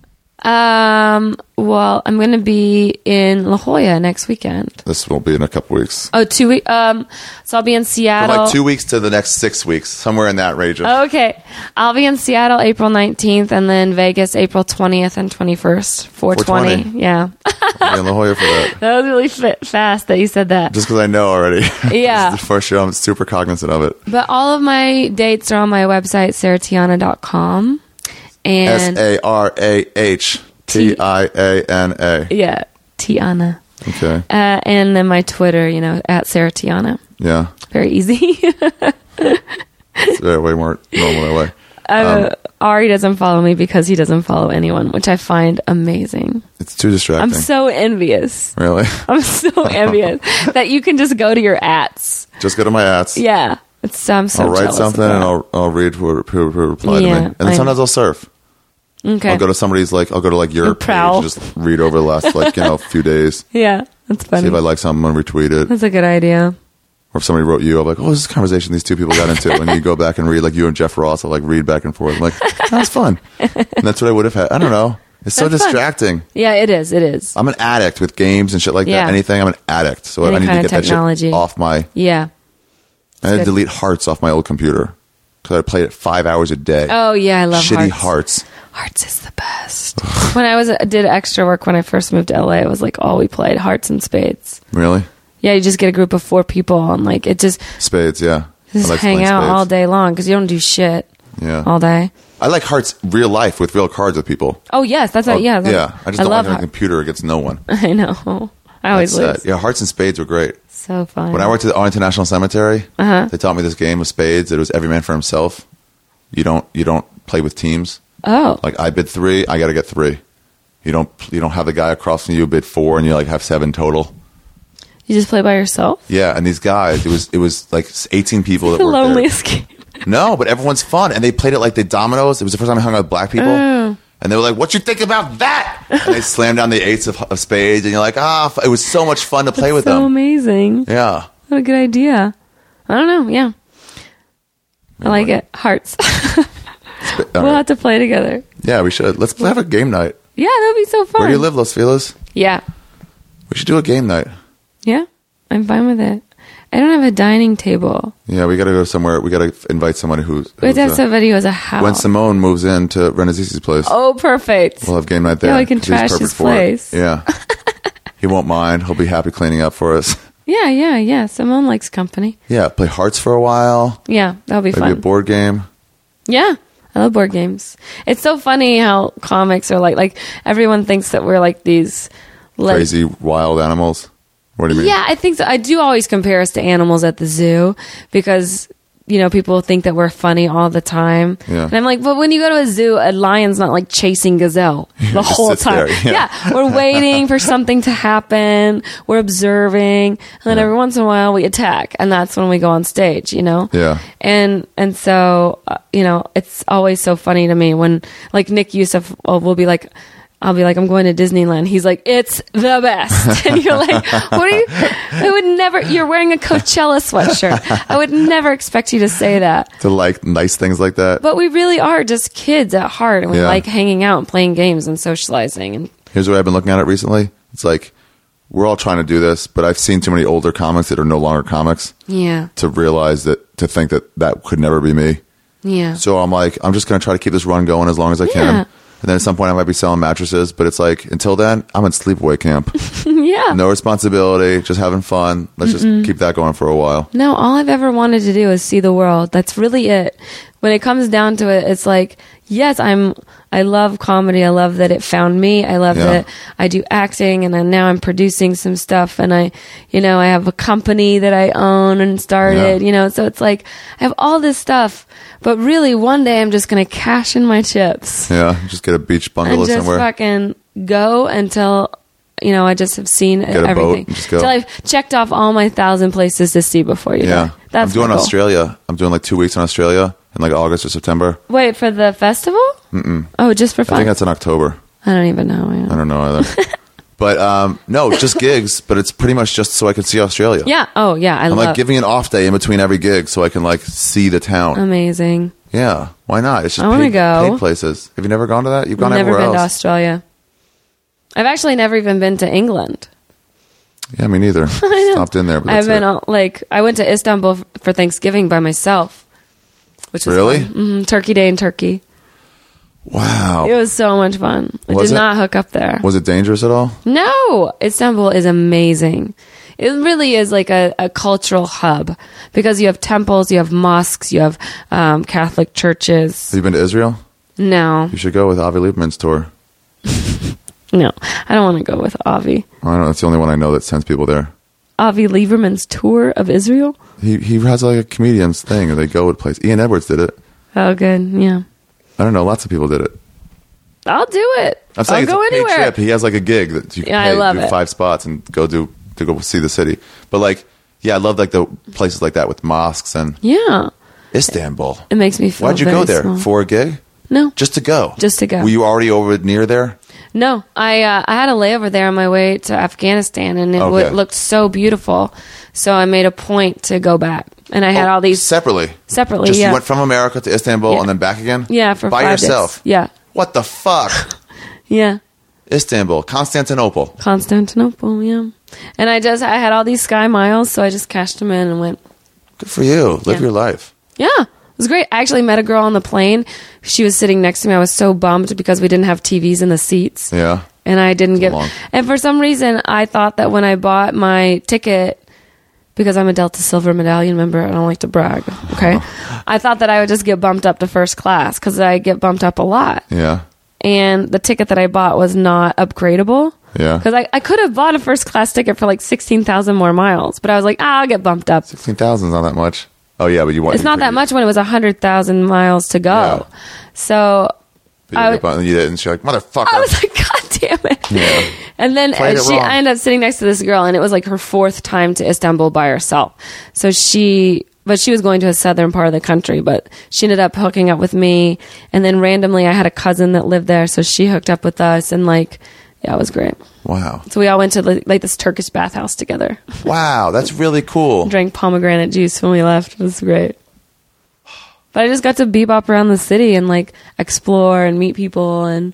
Um, well, I'm going to be in La Jolla next weekend. This will be in a couple weeks. Oh, two weeks. Um, so I'll be in From Seattle. like two weeks to the next six weeks, somewhere in that range. Of, Okay. I'll be in Seattle April nineteenth and then Vegas April twentieth and twenty-first. four twenty. four twenty. Yeah. I'll be in La Jolla for that. That was really fi- fast that you said that. Just because I know already. Yeah. This is the first show. I'm super cognizant of it. But all of my dates are on my website, sarah tiana dot com. And S A R A H T I A N A. yeah, Tiana. Okay. Uh, and then my Twitter, you know, at Sarah Tiana. Yeah. Very easy. It's very, way more normal that way. Uh, Ari doesn't follow me because he doesn't follow anyone, which I find amazing. It's too distracting. I'm so envious. Really? I'm so envious that you can just go to your ats. Just go to my ads. Yeah. It's, I'm so I'll write jealous something of and that. I'll I'll read who, who, who replied Yeah, to me. And then I- sometimes I'll surf. Okay. I'll go to somebody's like I'll go to like your And prowl. page, just read over the last like you know few days, Yeah. That's see funny. if I like something and retweet it. That's a good idea. Or if somebody wrote you, I'm like, oh, this is a conversation these two people got into, and you go back and read like you and Jeff Ross. I like read back and forth. I'm like, that's fun, and that's what I would have had. I don't know. It's so That's fun. distracting. Yeah, it is. It is. I'm an addict with games and shit like Yeah. that. Anything, I'm an addict. So Any I need kind to of get technology. that shit off my. Yeah. I had to good. delete Hearts off my old computer because I played it five hours a day. Oh, yeah. I love Shitty Hearts. Hearts. Hearts is the best. When I was did extra work when I first moved to L A, it was like all we played, Hearts and Spades. Really? Yeah, you just get a group of four people and like it just Spades, yeah. just I like hang playing out spades. all day long because you don't do shit Yeah. all day. I like Hearts real life with real cards with people. Oh yes, that's what. Oh, Yeah, that- yeah. I just don't love like on a Heart- computer against no one. I know. I always That's lose. sad. Yeah, Hearts and Spades were great. So fun. When I worked at the Arlington National Cemetery, Uh-huh. they taught me this game of spades. It was every man for himself. You don't you don't play with teams. Oh, Like I bid three, I got to get three. You don't you don't have the guy across from you bid four, and you like have seven total. you just play by yourself? Yeah, and these guys, it was it was like eighteen people that The worked there. loneliest game. No, but everyone's fun, and they played it like the dominoes. It was the first time I hung out with black people, Oh. and they were like, "What you think about that?" And they slammed down the eights of, of spades, and you're like, "Ah!" f- it was so much fun to play with so them. amazing. Yeah, What a good idea. I don't know. Yeah, I like it. Hearts. Sp- all We'll right. have to play together. yeah, we should. Let's have a game night. Yeah, that would be so fun. Where do you live, Los Feliz? Yeah, We should do a game night. yeah. I'm fine with it. I don't have a dining table. Yeah, we got to go somewhere. We got to invite somebody who's. We have to who's, have uh, somebody who has a house. when Simone moves in to Renazizi's place, Oh, perfect. we'll have game night there. Yeah, we can 'cause he's trash perfect his for it. place. Yeah, he won't mind. He'll be happy cleaning up for us. Yeah, yeah, yeah. Simone likes company. Yeah, play Hearts for a while. Yeah, that'll be Maybe fun. a board game. Yeah, I love board games. It's so funny how comics are like, like everyone thinks that we're like these like, Crazy wild animals. What do you mean? Yeah, I think so. I do always compare us to animals at the zoo because, you know, people think that we're funny all the time. Yeah. And I'm like, but when you go to a zoo, a lion's not like chasing gazelle the just whole sits time. there, yeah. Yeah. We're waiting for something to happen. We're observing. And then Yeah. every once in a while we attack. And that's when we go on stage, you know? Yeah. And, and so, uh, you know, it's always so funny to me when like Nick Youssef uh, will be like, I'll be like, I'm going to Disneyland. He's like, it's the best. And you're like, what are you? I would never, you're wearing a Coachella sweatshirt. I would never expect you to say that. To like nice things like that. But we really are just kids at heart. And we Yeah. like hanging out and playing games and socializing. And Here's what I've been looking at it recently. It's like we're all trying to do this, but I've seen too many older comics that are no longer comics yeah, to realize that to think that that could never be me. yeah. So I'm like, I'm just going to try to keep this run going as long as I can. Yeah. And then at some point I might be selling mattresses, but it's like until then I'm in sleepaway camp. yeah. No responsibility, just having fun. Let's just keep that going for a while. No, all I've ever wanted to do is see the world. That's really it. When it comes down to it, it's like, yes, I'm, I love comedy. I love that it found me. I love Yeah. that I do acting and then now I'm producing some stuff and I, you know, I have a company that I own and started, Yeah. you know, so it's like, I have all this stuff, but really one day I'm just going to cash in my chips Yeah, just get a beach and bungalow just somewhere. fucking go until, you know, I just have seen a boat everything. and just go. Till I've checked off all my thousand places to see before you Yeah, die. That's I'm doing my goal. Australia. I'm doing like two weeks in Australia in like August or September. Wait, for the festival? Mm-mm. Oh, just for I fun? think that's in October. I don't even know. Yeah. I don't know either. But um, no, just gigs. But it's pretty much just so I can see Australia. Yeah. Oh, yeah. I I'm love like giving an off day in between every gig so I can like see the town. Amazing. Yeah, why not? It's just I wanna paid, go. paid places. Have you never gone to that? You've gone I've never everywhere been to else. Australia. I've actually never even been to England. Yeah, me neither. Stopped in there, but I've that's been it. all, like I went to Istanbul f- for Thanksgiving by myself, which was Really? hmm Turkey Day in Turkey. Wow. It was so much fun. I Was did it? not hook up there. Was it dangerous at all? No, Istanbul is amazing. It really is like a, a cultural hub because you have temples, you have mosques, you have um, Catholic churches. Have you been to Israel? No, You should go with Avi Lieberman's tour. no, I don't want to go with Avi. I don't know. That's the only one I know that sends people there. Avi Lieberman's tour of Israel. He he has like a comedian's thing, and they go to place. Ian Edwards did it. Oh, good. Yeah, I don't know. Lots of people did it. I'll do it. I'm saying I'll go it's a paid anywhere. trip. He has like a gig that you can Yeah, I pay, love do it. five spots and go do to go see the city. But like, yeah, I love like the places like that with mosques and Yeah, Istanbul. it makes me feel. Why'd you very go there small. for a gig? No, Just to go. Just to go. Were you already over near there? no. I uh, I had a layover there on my way to Afghanistan, and it Okay. w- looked so beautiful. So I made a point to go back, and I had Oh, all these separately. separately. Just yeah, you went from America to Istanbul Yeah. and then back again. yeah, for by five yourself. Days. Yeah, What the fuck? yeah. Istanbul, Constantinople. Constantinople, yeah. And I just I had all these Sky Miles, so I just cashed them in and went. Good for you. Live Yeah. your life. Yeah, it was great. I actually met a girl on the plane. She was sitting next to me. I was so bummed because we didn't have T Vs in the seats, Yeah. and I didn't get. long. And for some reason, I thought that when I bought my ticket, because I'm a Delta Silver Medallion member, I don't like to brag. Okay, I thought that I would just get bumped up to first class because I get bumped up a lot. Yeah. And the ticket that I bought was not upgradable. Yeah. Because I, I could have bought a first class ticket for like sixteen thousand more miles, but I was like, ah, I'll get bumped up. sixteen thousand is not that much. Oh, yeah, but you want. It's not that much when it was one hundred thousand miles to go. Yeah. So But I you, would- get- you didn't. She's like, motherfucker. I was like, God damn it. Yeah. And then Played uh, it she, wrong. I ended up sitting next to this girl, and it was like her fourth time to Istanbul by herself. So she, but she was going to a southern part of the country, but she ended up hooking up with me. And then randomly, I had a cousin that lived there, so she hooked up with us, and like, yeah, it was great. Wow. So we all went to like, like this Turkish bathhouse together, Wow. That's really cool. drank pomegranate juice when we left. It was great. But I just got to bebop around the city and like explore and meet people, and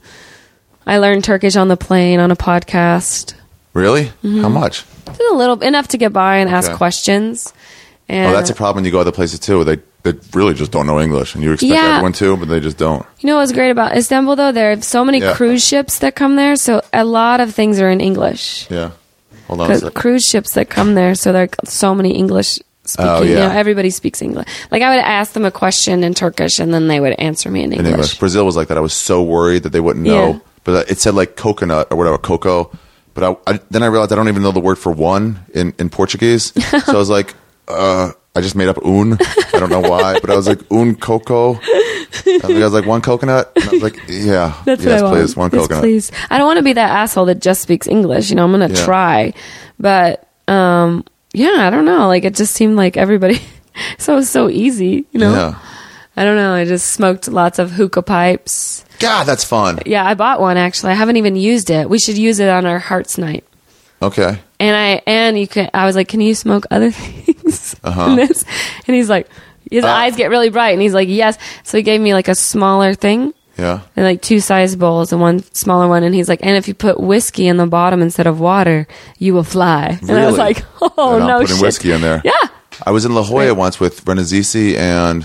I learned Turkish on the plane on a podcast. Really? Mm-hmm. How much? Just a little enough to get by and ask Okay. questions. And Oh, that's a problem when you go other places too. They they really just don't know English, and you expect Yeah. everyone to, but they just don't. You know what's great about Istanbul though? There are so many Yeah. cruise ships that come there, so a lot of things are in English. Yeah. Hold on a 'Cause second. cruise ships that come there, so there are so many English speaking. Oh, You yeah. know, everybody speaks English. Like I would ask them a question in Turkish, and then they would answer me in In English. English, Brazil was like that. I was so worried that they wouldn't know, Yeah. but it said like coconut or whatever, cocoa. But I, I then I realized I don't even know the word for one in in Portuguese. So I was like, uh, I just made up un. I don't know why, but I was like un coco. And the guy was like one coconut, and I was like, yeah, That's yes, what I want. please, one Yes, coconut. please. I don't want to be that asshole that just speaks English. You know, I'm going to Yeah. try, but um, yeah, I don't know. Like it just seemed like everybody, so it was so easy. You know, Yeah. I don't know. I just smoked lots of hookah pipes. God, that's fun. Yeah, I bought one actually. I haven't even used it. We should use it on our Hearts Night. Okay. And I and you can. I was like, "Can you smoke other things?" Uh-huh. in this? And he's like, his Uh. eyes get really bright, and he's like, "Yes." So he gave me like a smaller thing. Yeah. And like two size bowls and one smaller one, and he's like, and if you put whiskey in the bottom instead of water, you will fly. And I was Really? like, oh And I'm no putting shit. whiskey in there. Yeah, I was in La Jolla Right. once with Renazizi and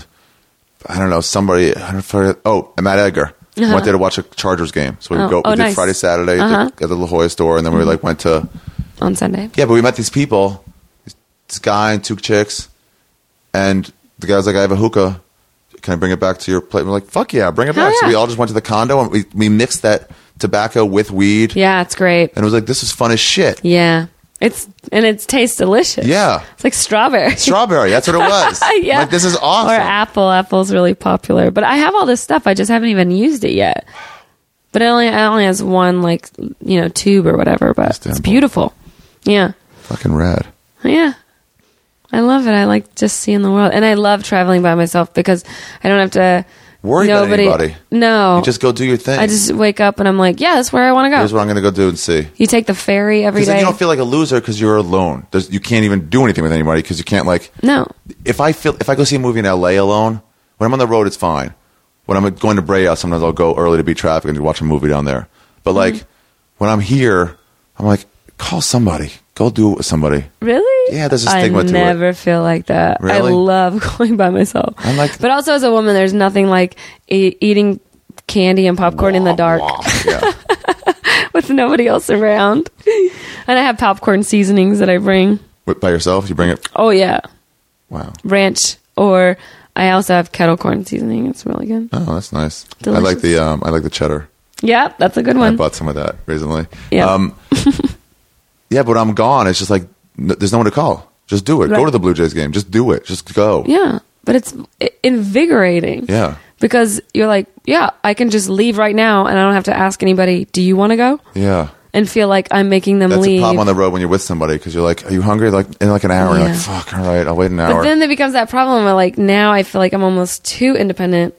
I don't know somebody. I don't know, oh, Matt Edgar. Uh-huh. Went there to watch a Chargers game. So we Oh, would go. oh, we did nice. Friday, Saturday Uh-huh. at, the, at the La Jolla store, and then we like went to on Sunday. yeah. But we met these people, this guy and two chicks, and the guy was like, "I have a hookah. Can I bring it back to your plate?" We're like, "Fuck yeah, bring it Hell back." So yeah. we all just went to the condo and we we mixed that tobacco with weed, Yeah, it's great. and it was like this is fun as shit. Yeah, it's and it tastes delicious. Yeah. it's like strawberry. Strawberry. That's what it was. Yeah, Like this is awesome. Or apple. Apple's really popular, but I have all this stuff. I just haven't even used it yet. But it only it only has one like you know tube or whatever. But it's Istanbul. beautiful. Yeah. Fucking rad. Yeah. I love it. I like just seeing the world. And I love traveling by myself because I don't have to Worry about nobody, anybody. No. You just go do your thing. I just wake up and I'm like, yeah, that's where I want to go. Here's what I'm going to go do and see. You take the ferry every Because then day. you don't feel like a loser because you're alone. There's, you can't even do anything with anybody because you can't like. no. If I feel if I go see a movie in L A alone, when I'm on the road, it's fine. When I'm going to Brea, sometimes I'll go early to beat traffic and watch a movie down there. But like Mm-hmm. when I'm here, I'm like, call somebody. Go do it with somebody. Really? Yeah, there's a stigma I to it. I never feel like that. Really? I love going by myself. I like but also as a woman, there's nothing like e- eating candy and popcorn in the dark Yeah. with nobody else around. And I have popcorn seasonings that I bring. What, by yourself? You bring it? Oh, yeah. Wow. Ranch. Or I also have kettle corn seasoning. It's really good. Oh, that's nice. Delicious. I like the um, I like the cheddar. Yeah, that's a good I one. bought some of that recently. Yeah. Um, yeah, but when I'm gone, it's just like n- there's no one to call. Just do it. Right. Go to the Blue Jays game. Just do it. Just go. Yeah, but it's i- invigorating. Yeah. Because you're like, yeah, I can just leave right now and I don't have to ask anybody, do you want to go? Yeah. And feel like I'm making them That's leave. a problem on the road when you're with somebody because you're like, are you hungry? Like in like an hour. You're Yeah. like, fuck, all right, I'll wait an hour. But then there becomes that problem where like now I feel like I'm almost too independent.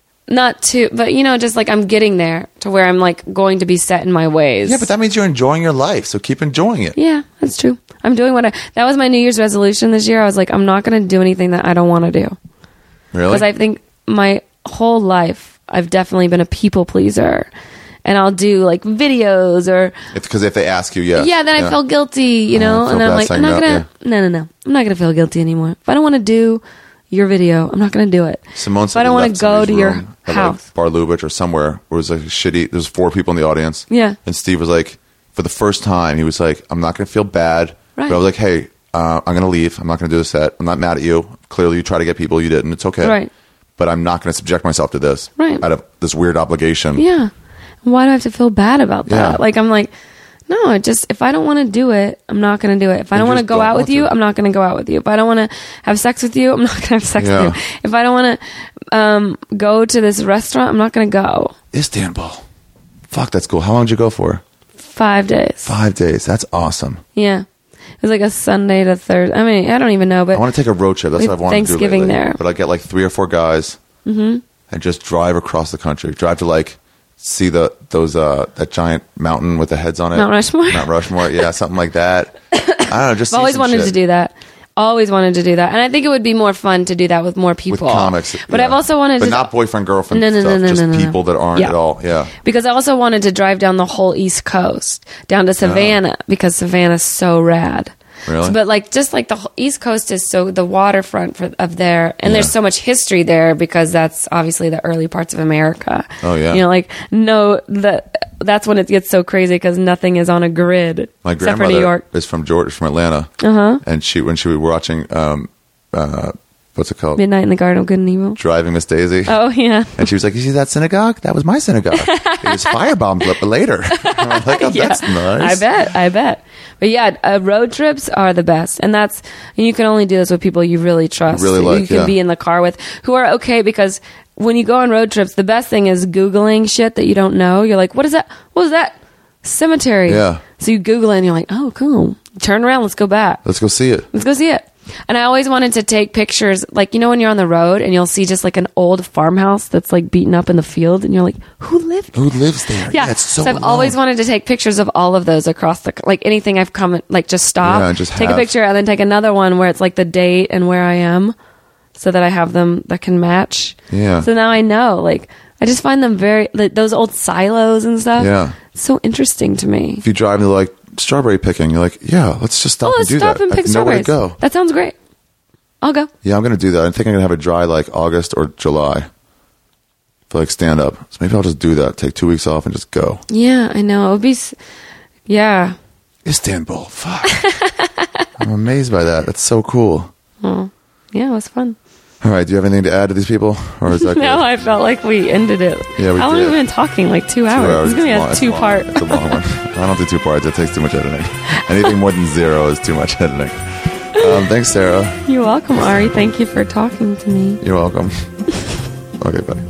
Not too, but you know, just like I'm getting there to where I'm like going to be set in my ways. yeah, but that means you're enjoying your life, so keep enjoying it. Yeah, that's true. I'm doing what I, that was my New Year's resolution this year. I was like, I'm not going to do anything that I don't want to do. Really? Because I think my whole life, I've definitely been a people pleaser. And I'll do like videos or Because if they ask you, yeah. yeah, then I feel guilty, you Oh, know, I feel and bad I'm like, saying I'm not that, gonna, no, no, no, I'm not gonna feel guilty anymore. If I don't want to do your video, I'm not gonna do it. Simone if said I don't we want left to go to somebody's your room at, house, like, Bar Lubitsch or somewhere where it was like shitty. There's four people in the audience. Yeah. And Steve was like, for the first time, he was like, I'm not going to feel bad. Right. But I was like, hey, uh, I'm going to leave. I'm not going to do the set. I'm not mad at you. Clearly, you try to get people. You didn't. It's okay. Right. But I'm not going to subject myself to this. Right. Out of this weird obligation. yeah. Why do I have to feel bad about that? Yeah. Like I'm like, no, it just if I don't want to do it, I'm not going to do it. If I You don't want to just go don't out want with you, to. I'm not going to go out with you. If I don't want to have sex with you, I'm not going to have sex Yeah. with you. If I don't want to um, go to this restaurant, I'm not going to go. Istanbul. Fuck, that's cool. How long did you go for? Five days. Five days. That's awesome. Yeah. It was like a Sunday to Thursday. I mean, I don't even know, but I want to take a road trip. That's We what I've have wanted Thanksgiving to do lately. there. But I get like three or four guys and just drive across the country. Drive to like see the those uh that giant mountain with the heads on it. Mount Rushmore? Mount Rushmore. Yeah, something like that. I don't know. Just I've see always some wanted shit. to do that. Always wanted to do that. And I think it would be more fun to do that with more with people. comics. But yeah. I've also wanted but to. not boyfriend girlfriend No, no, no, stuff. no, just no, no, no. people that aren't Yeah. at all. Yeah. Because I also wanted to drive down the whole East Coast, down to Savannah, because Savannah's so rad. Really? But like, just like the whole East Coast is so the waterfront for, of there, and Yeah. there's so much history there because that's obviously the early parts of America. Oh, yeah. You know, like no, the that's when it gets so crazy because nothing is on a grid My except for grandmother New York. is from Georgia, from Atlanta. Uh-huh. And she when she was watching um uh what's it called? Midnight in the Garden of Good and Evil. Driving Miss Daisy. Oh yeah. And she was like, you see that synagogue? That was my synagogue. It was firebombed up later. I'm like, oh, Yeah. that's nice. I bet. I bet. But yeah, uh, road trips are the best, and that's and you can only do this with people you really trust. Really who like, you can yeah. be in the car with, who are okay. Because when you go on road trips, the best thing is Googling shit that you don't know. You're like, what is that? What was that? Cemetery. Yeah. So you Google it, and you're like, oh, cool. Turn around. Let's go back. Let's go see it. Let's go see it. And I always wanted to take pictures, like, you know, when you're on the road and you'll see just like an old farmhouse that's like beaten up in the field, and you're like, who lived Who lives there? yeah, it's so, I've alone. always wanted to take pictures of all of those across the like anything I've come like just stop, Yeah, just take have- a picture, and then take another one where it's like the date and where I am, so that I have them that can match. Yeah. So now I know. Like I just find them very like, those old silos and stuff. Yeah. It's so interesting to me. If you drive, they're like strawberry picking. You're like, yeah, let's just stop Oh, and let's do stop that. and I pick have nowhere to strawberries. go. That sounds great. I'll go. Yeah, I'm gonna do that. I think I'm gonna have it dry like August or July for like stand up. So maybe I'll just do that. Take two weeks off and just go. Yeah, I know. It would be. s- Yeah. Istanbul. Fuck. I'm amazed by that. That's so cool. Oh, yeah, it was fun. All right. Do you have anything to add to these people, or is that good? No, I felt like we ended it. Yeah, we How long did. have we been talking? Like two Two hours. It's gonna be long. a It's two long. part. It's a long one. I don't do two parts. It takes too much editing. Anything more than zero is too much editing. Um, thanks, Sarah. You're welcome, Ari. Thank you for talking to me. You're welcome. Okay, bye.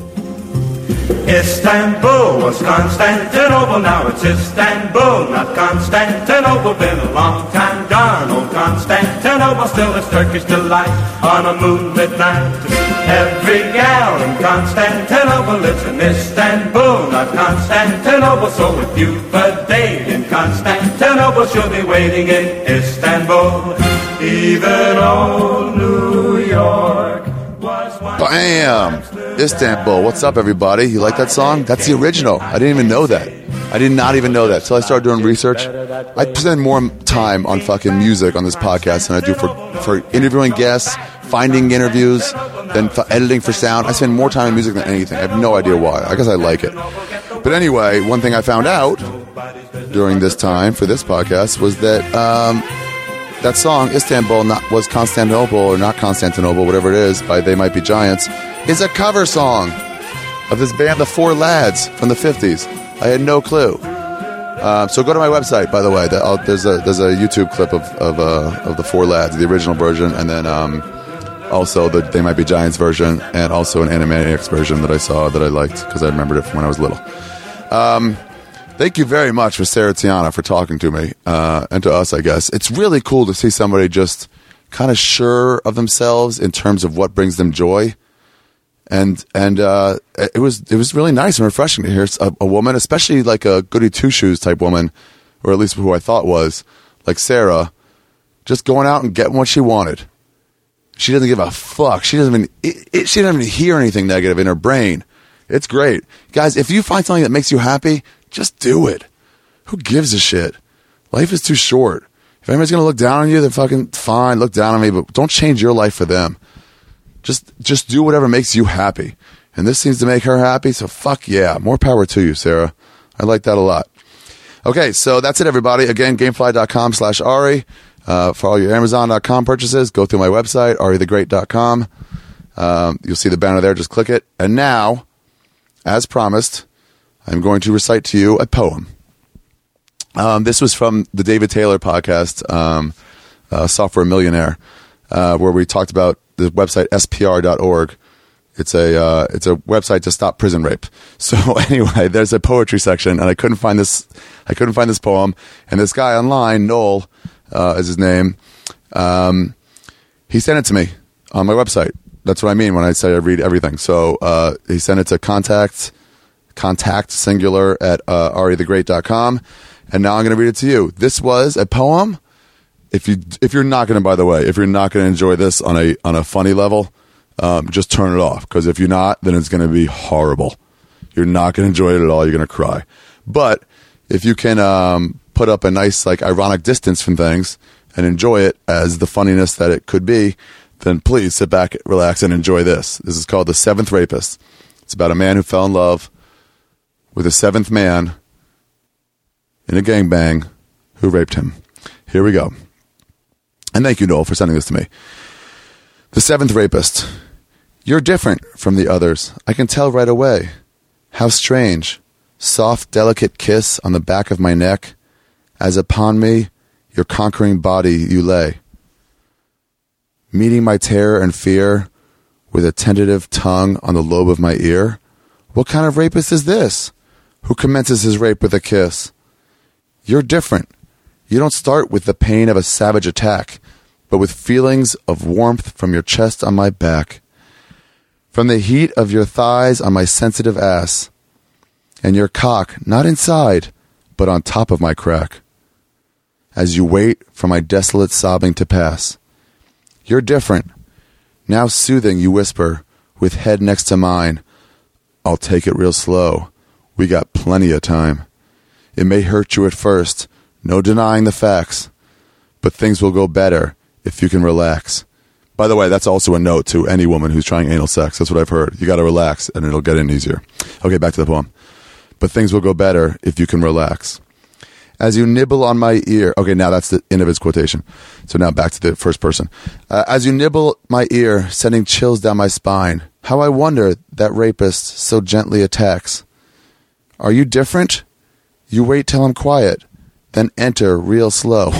Istanbul was Constantinople, now it's Istanbul, not Constantinople. Been a long time gone, old Constantinople, still is Turkish delight on a moonlit night. Every gal in Constantinople lives in Istanbul, not Constantinople. So if you've a date in Constantinople, she'll be waiting in Istanbul. Even old New York was once. Bam! Istanbul. What's up, everybody? You like that song? That's the original. I didn't even know that. I did not even know that. Till I started doing research. I spend more time on fucking music on this podcast than I do for, for interviewing guests, finding interviews, than f- editing for sound. I spend more time on music than anything. I have no idea why. I guess I like it. But anyway, one thing I found out during this time for this podcast was that um, that song, Istanbul, not, was Constantinople or not Constantinople, whatever it is, by They Might Be Giants, is a cover song of this band, the Four Lads, from the fifties. I had no clue. Uh, so go to my website, by the way. I'll, there's a there's a YouTube clip of of, uh, of the Four Lads, the original version, and then um, also the They Might Be Giants version, and also an Animaniacs version that I saw that I liked because I remembered it from when I was little. Um, thank you very much for Sarah Tiana for talking to me, uh, and to us, I guess. It's really cool to see somebody just kind of sure of themselves in terms of what brings them joy. And and uh, it was it was really nice and refreshing to hear a, a woman, especially like a goody two shoes type woman, or at least who I thought was, like Sarah, just going out and getting what she wanted. She doesn't give a fuck. She doesn't even it, it, she doesn't even hear anything negative in her brain. It's great, guys. If you find something that makes you happy, just do it. Who gives a shit? Life is too short. If anybody's gonna look down on you, then fucking fine, look down on me, but don't change your life for them. Just just do whatever makes you happy. And this seems to make her happy, so fuck yeah. More power to you, Sarah. I like that a lot. Okay, so that's it, everybody. Again, gamefly.com slash Ari. Uh, for all your Amazon dot com purchases, go through my website, ari the great dot com. Um, you'll see the banner there. Just click it. And now, as promised, I'm going to recite to you a poem. Um, this was from the David Taylor podcast, um, uh, Software Millionaire, uh, where we talked about the website S P R dot org. It's a uh, it's a website to stop prison rape. So anyway, there's a poetry section, and I couldn't find this. I couldn't find this poem. And this guy online, Noel, uh, is his name. Um, he sent it to me on my website. That's what I mean when I say I read everything. So uh, he sent it to contact contact singular at uh, ari the great dot com, and now I'm going to read it to you. This was a poem. If you if you're not going to, by the way, if you're not going to enjoy this on a on a funny level, um, just turn it off. Because if you're not, then it's going to be horrible. You're not going to enjoy it at all. You're going to cry. But if you can um, put up a nice like ironic distance from things and enjoy it as the funniness that it could be, then please sit back, relax, and enjoy this. This is called The Seventh Rapist. It's about a man who fell in love with a seventh man in a gangbang who raped him. Here we go. And thank you, Noel, for sending this to me. The Seventh Rapist. You're different from the others. I can tell right away. How strange. Soft, delicate kiss on the back of my neck, as upon me your conquering body you lay. Meeting my terror and fear with a tentative tongue on the lobe of my ear. What kind of rapist is this, who commences his rape with a kiss? You're different. You don't start with the pain of a savage attack, but with feelings of warmth from your chest on my back, from the heat of your thighs on my sensitive ass, and your cock not inside, but on top of my crack, as you wait for my desolate sobbing to pass. You're different. Now soothing, you whisper, with head next to mine, I'll take it real slow. We got plenty of time. It may hurt you at first, no denying the facts, but things will go better if you can relax. By the way, that's also a note to any woman who's trying anal sex. That's what I've heard. You got to relax, and it'll get in easier. Okay, back to the poem. But things will go better if you can relax. As you nibble on my ear. Okay, now that's the end of his quotation. So now back to the first person. Uh, as you nibble my ear, sending chills down my spine, how I wonder that rapist so gently attacks. Are you different? You wait till I'm quiet. Then enter real slow.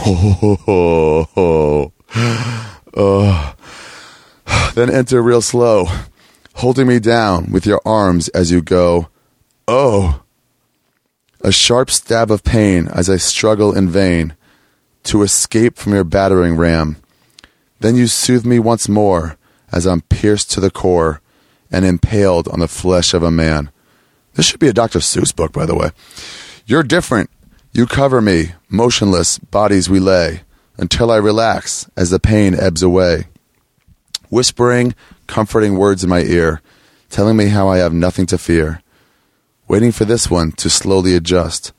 Oh. Then enter real slow, holding me down with your arms as you go. Oh. A sharp stab of pain as I struggle in vain to escape from your battering ram. Then you soothe me once more as I'm pierced to the core and impaled on the flesh of a man. This should be a Doctor Seuss book, by the way. You're different. You cover me, motionless, bodies we lay, until I relax as the pain ebbs away. Whispering, comforting words in my ear, telling me how I have nothing to fear. Waiting for this one to slowly adjust,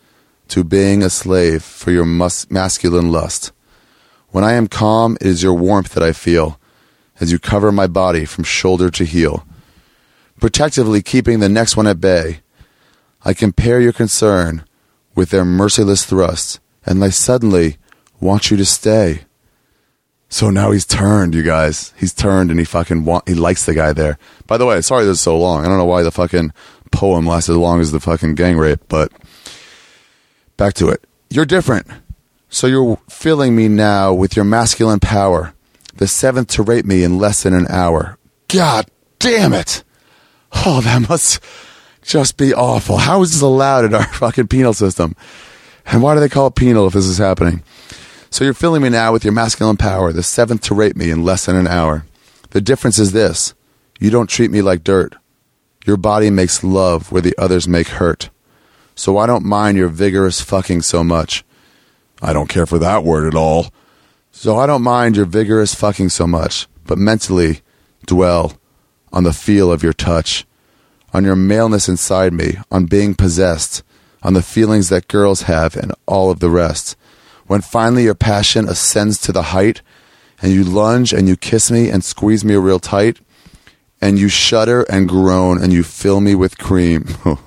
to being a slave for your mus- masculine lust. When I am calm, it is your warmth that I feel, as you cover my body from shoulder to heel, protectively keeping the next one at bay. I compare your concern with their merciless thrusts, and I suddenly want you to stay. So now he's turned, you guys. He's turned and he fucking want, he likes the guy there. By the way, sorry this is so long. I don't know why the fucking poem lasted as long as the fucking gang rape, but back to it. You're different. So you're filling me now with your masculine power. The seventh to rape me in less than an hour. God damn it. Oh, that must just be awful. How is this allowed in our fucking penal system? And why do they call it penal if this is happening? So you're filling me now with your masculine power, the seventh to rape me in less than an hour. The difference is this. You don't treat me like dirt. Your body makes love where the others make hurt. So I don't mind your vigorous fucking so much. I don't care for that word at all. So I don't mind your vigorous fucking so much, but mentally dwell on the feel of your touch, on your maleness inside me, on being possessed, on the feelings that girls have and all of the rest. When finally your passion ascends to the height, and you lunge and you kiss me and squeeze me real tight, and you shudder and groan and you fill me with cream.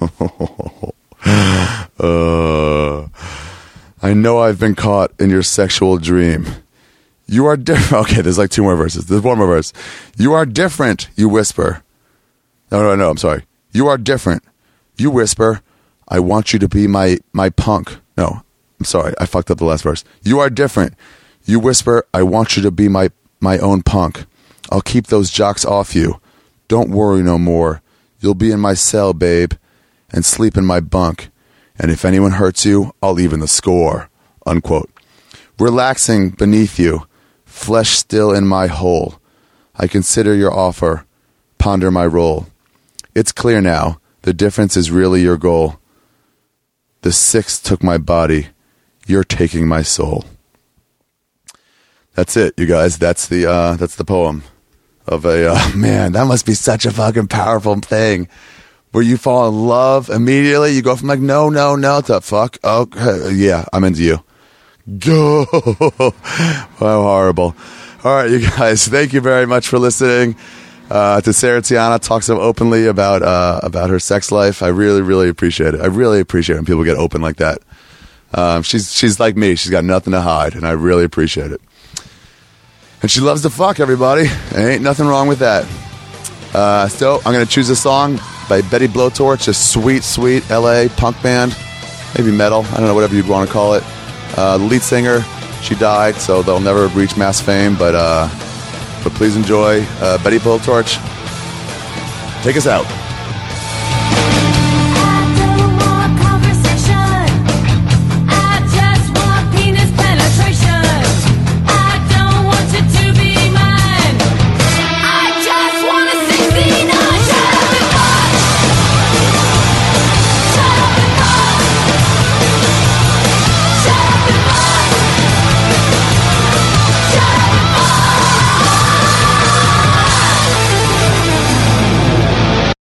uh, I know I've been caught in your sexual dream. You are different. Okay, there's like two more verses. There's one more verse. You are different, you whisper. No, no, no, I'm sorry. You are different. You whisper, I want you to be my, my punk. No, I'm sorry. I fucked up the last verse. You are different. You whisper, I want you to be my, my own punk. I'll keep those jocks off you. Don't worry no more. You'll be in my cell, babe, and sleep in my bunk. And if anyone hurts you, I'll even the score. Unquote. Relaxing beneath you, flesh still in my hole. I consider your offer, ponder my role. It's clear now, the difference is really your goal. The sixth took my body, you're taking my soul. That's it, you guys. That's the uh, that's the poem of a uh, man. That must be such a fucking powerful thing, where you fall in love immediately. You go from like no, no, no to fuck. Okay, yeah, I'm into you. Go. How horrible. All right, you guys. Thank you very much for listening uh, to Sarah Tiana talk so openly about uh, about her sex life. I really, really appreciate it. I really appreciate it when people get open like that. Um, she's she's like me. She's got nothing to hide, and I really appreciate it. And she loves to fuck, everybody. There ain't nothing wrong with that. Uh, so I'm going to choose a song by Betty Blowtorch, a sweet, sweet L A punk band. Maybe metal. I don't know, whatever you'd want to call it. Uh, the lead singer, she died, so they'll never reach mass fame. But, uh, but please enjoy uh, Betty Blowtorch. Take us out.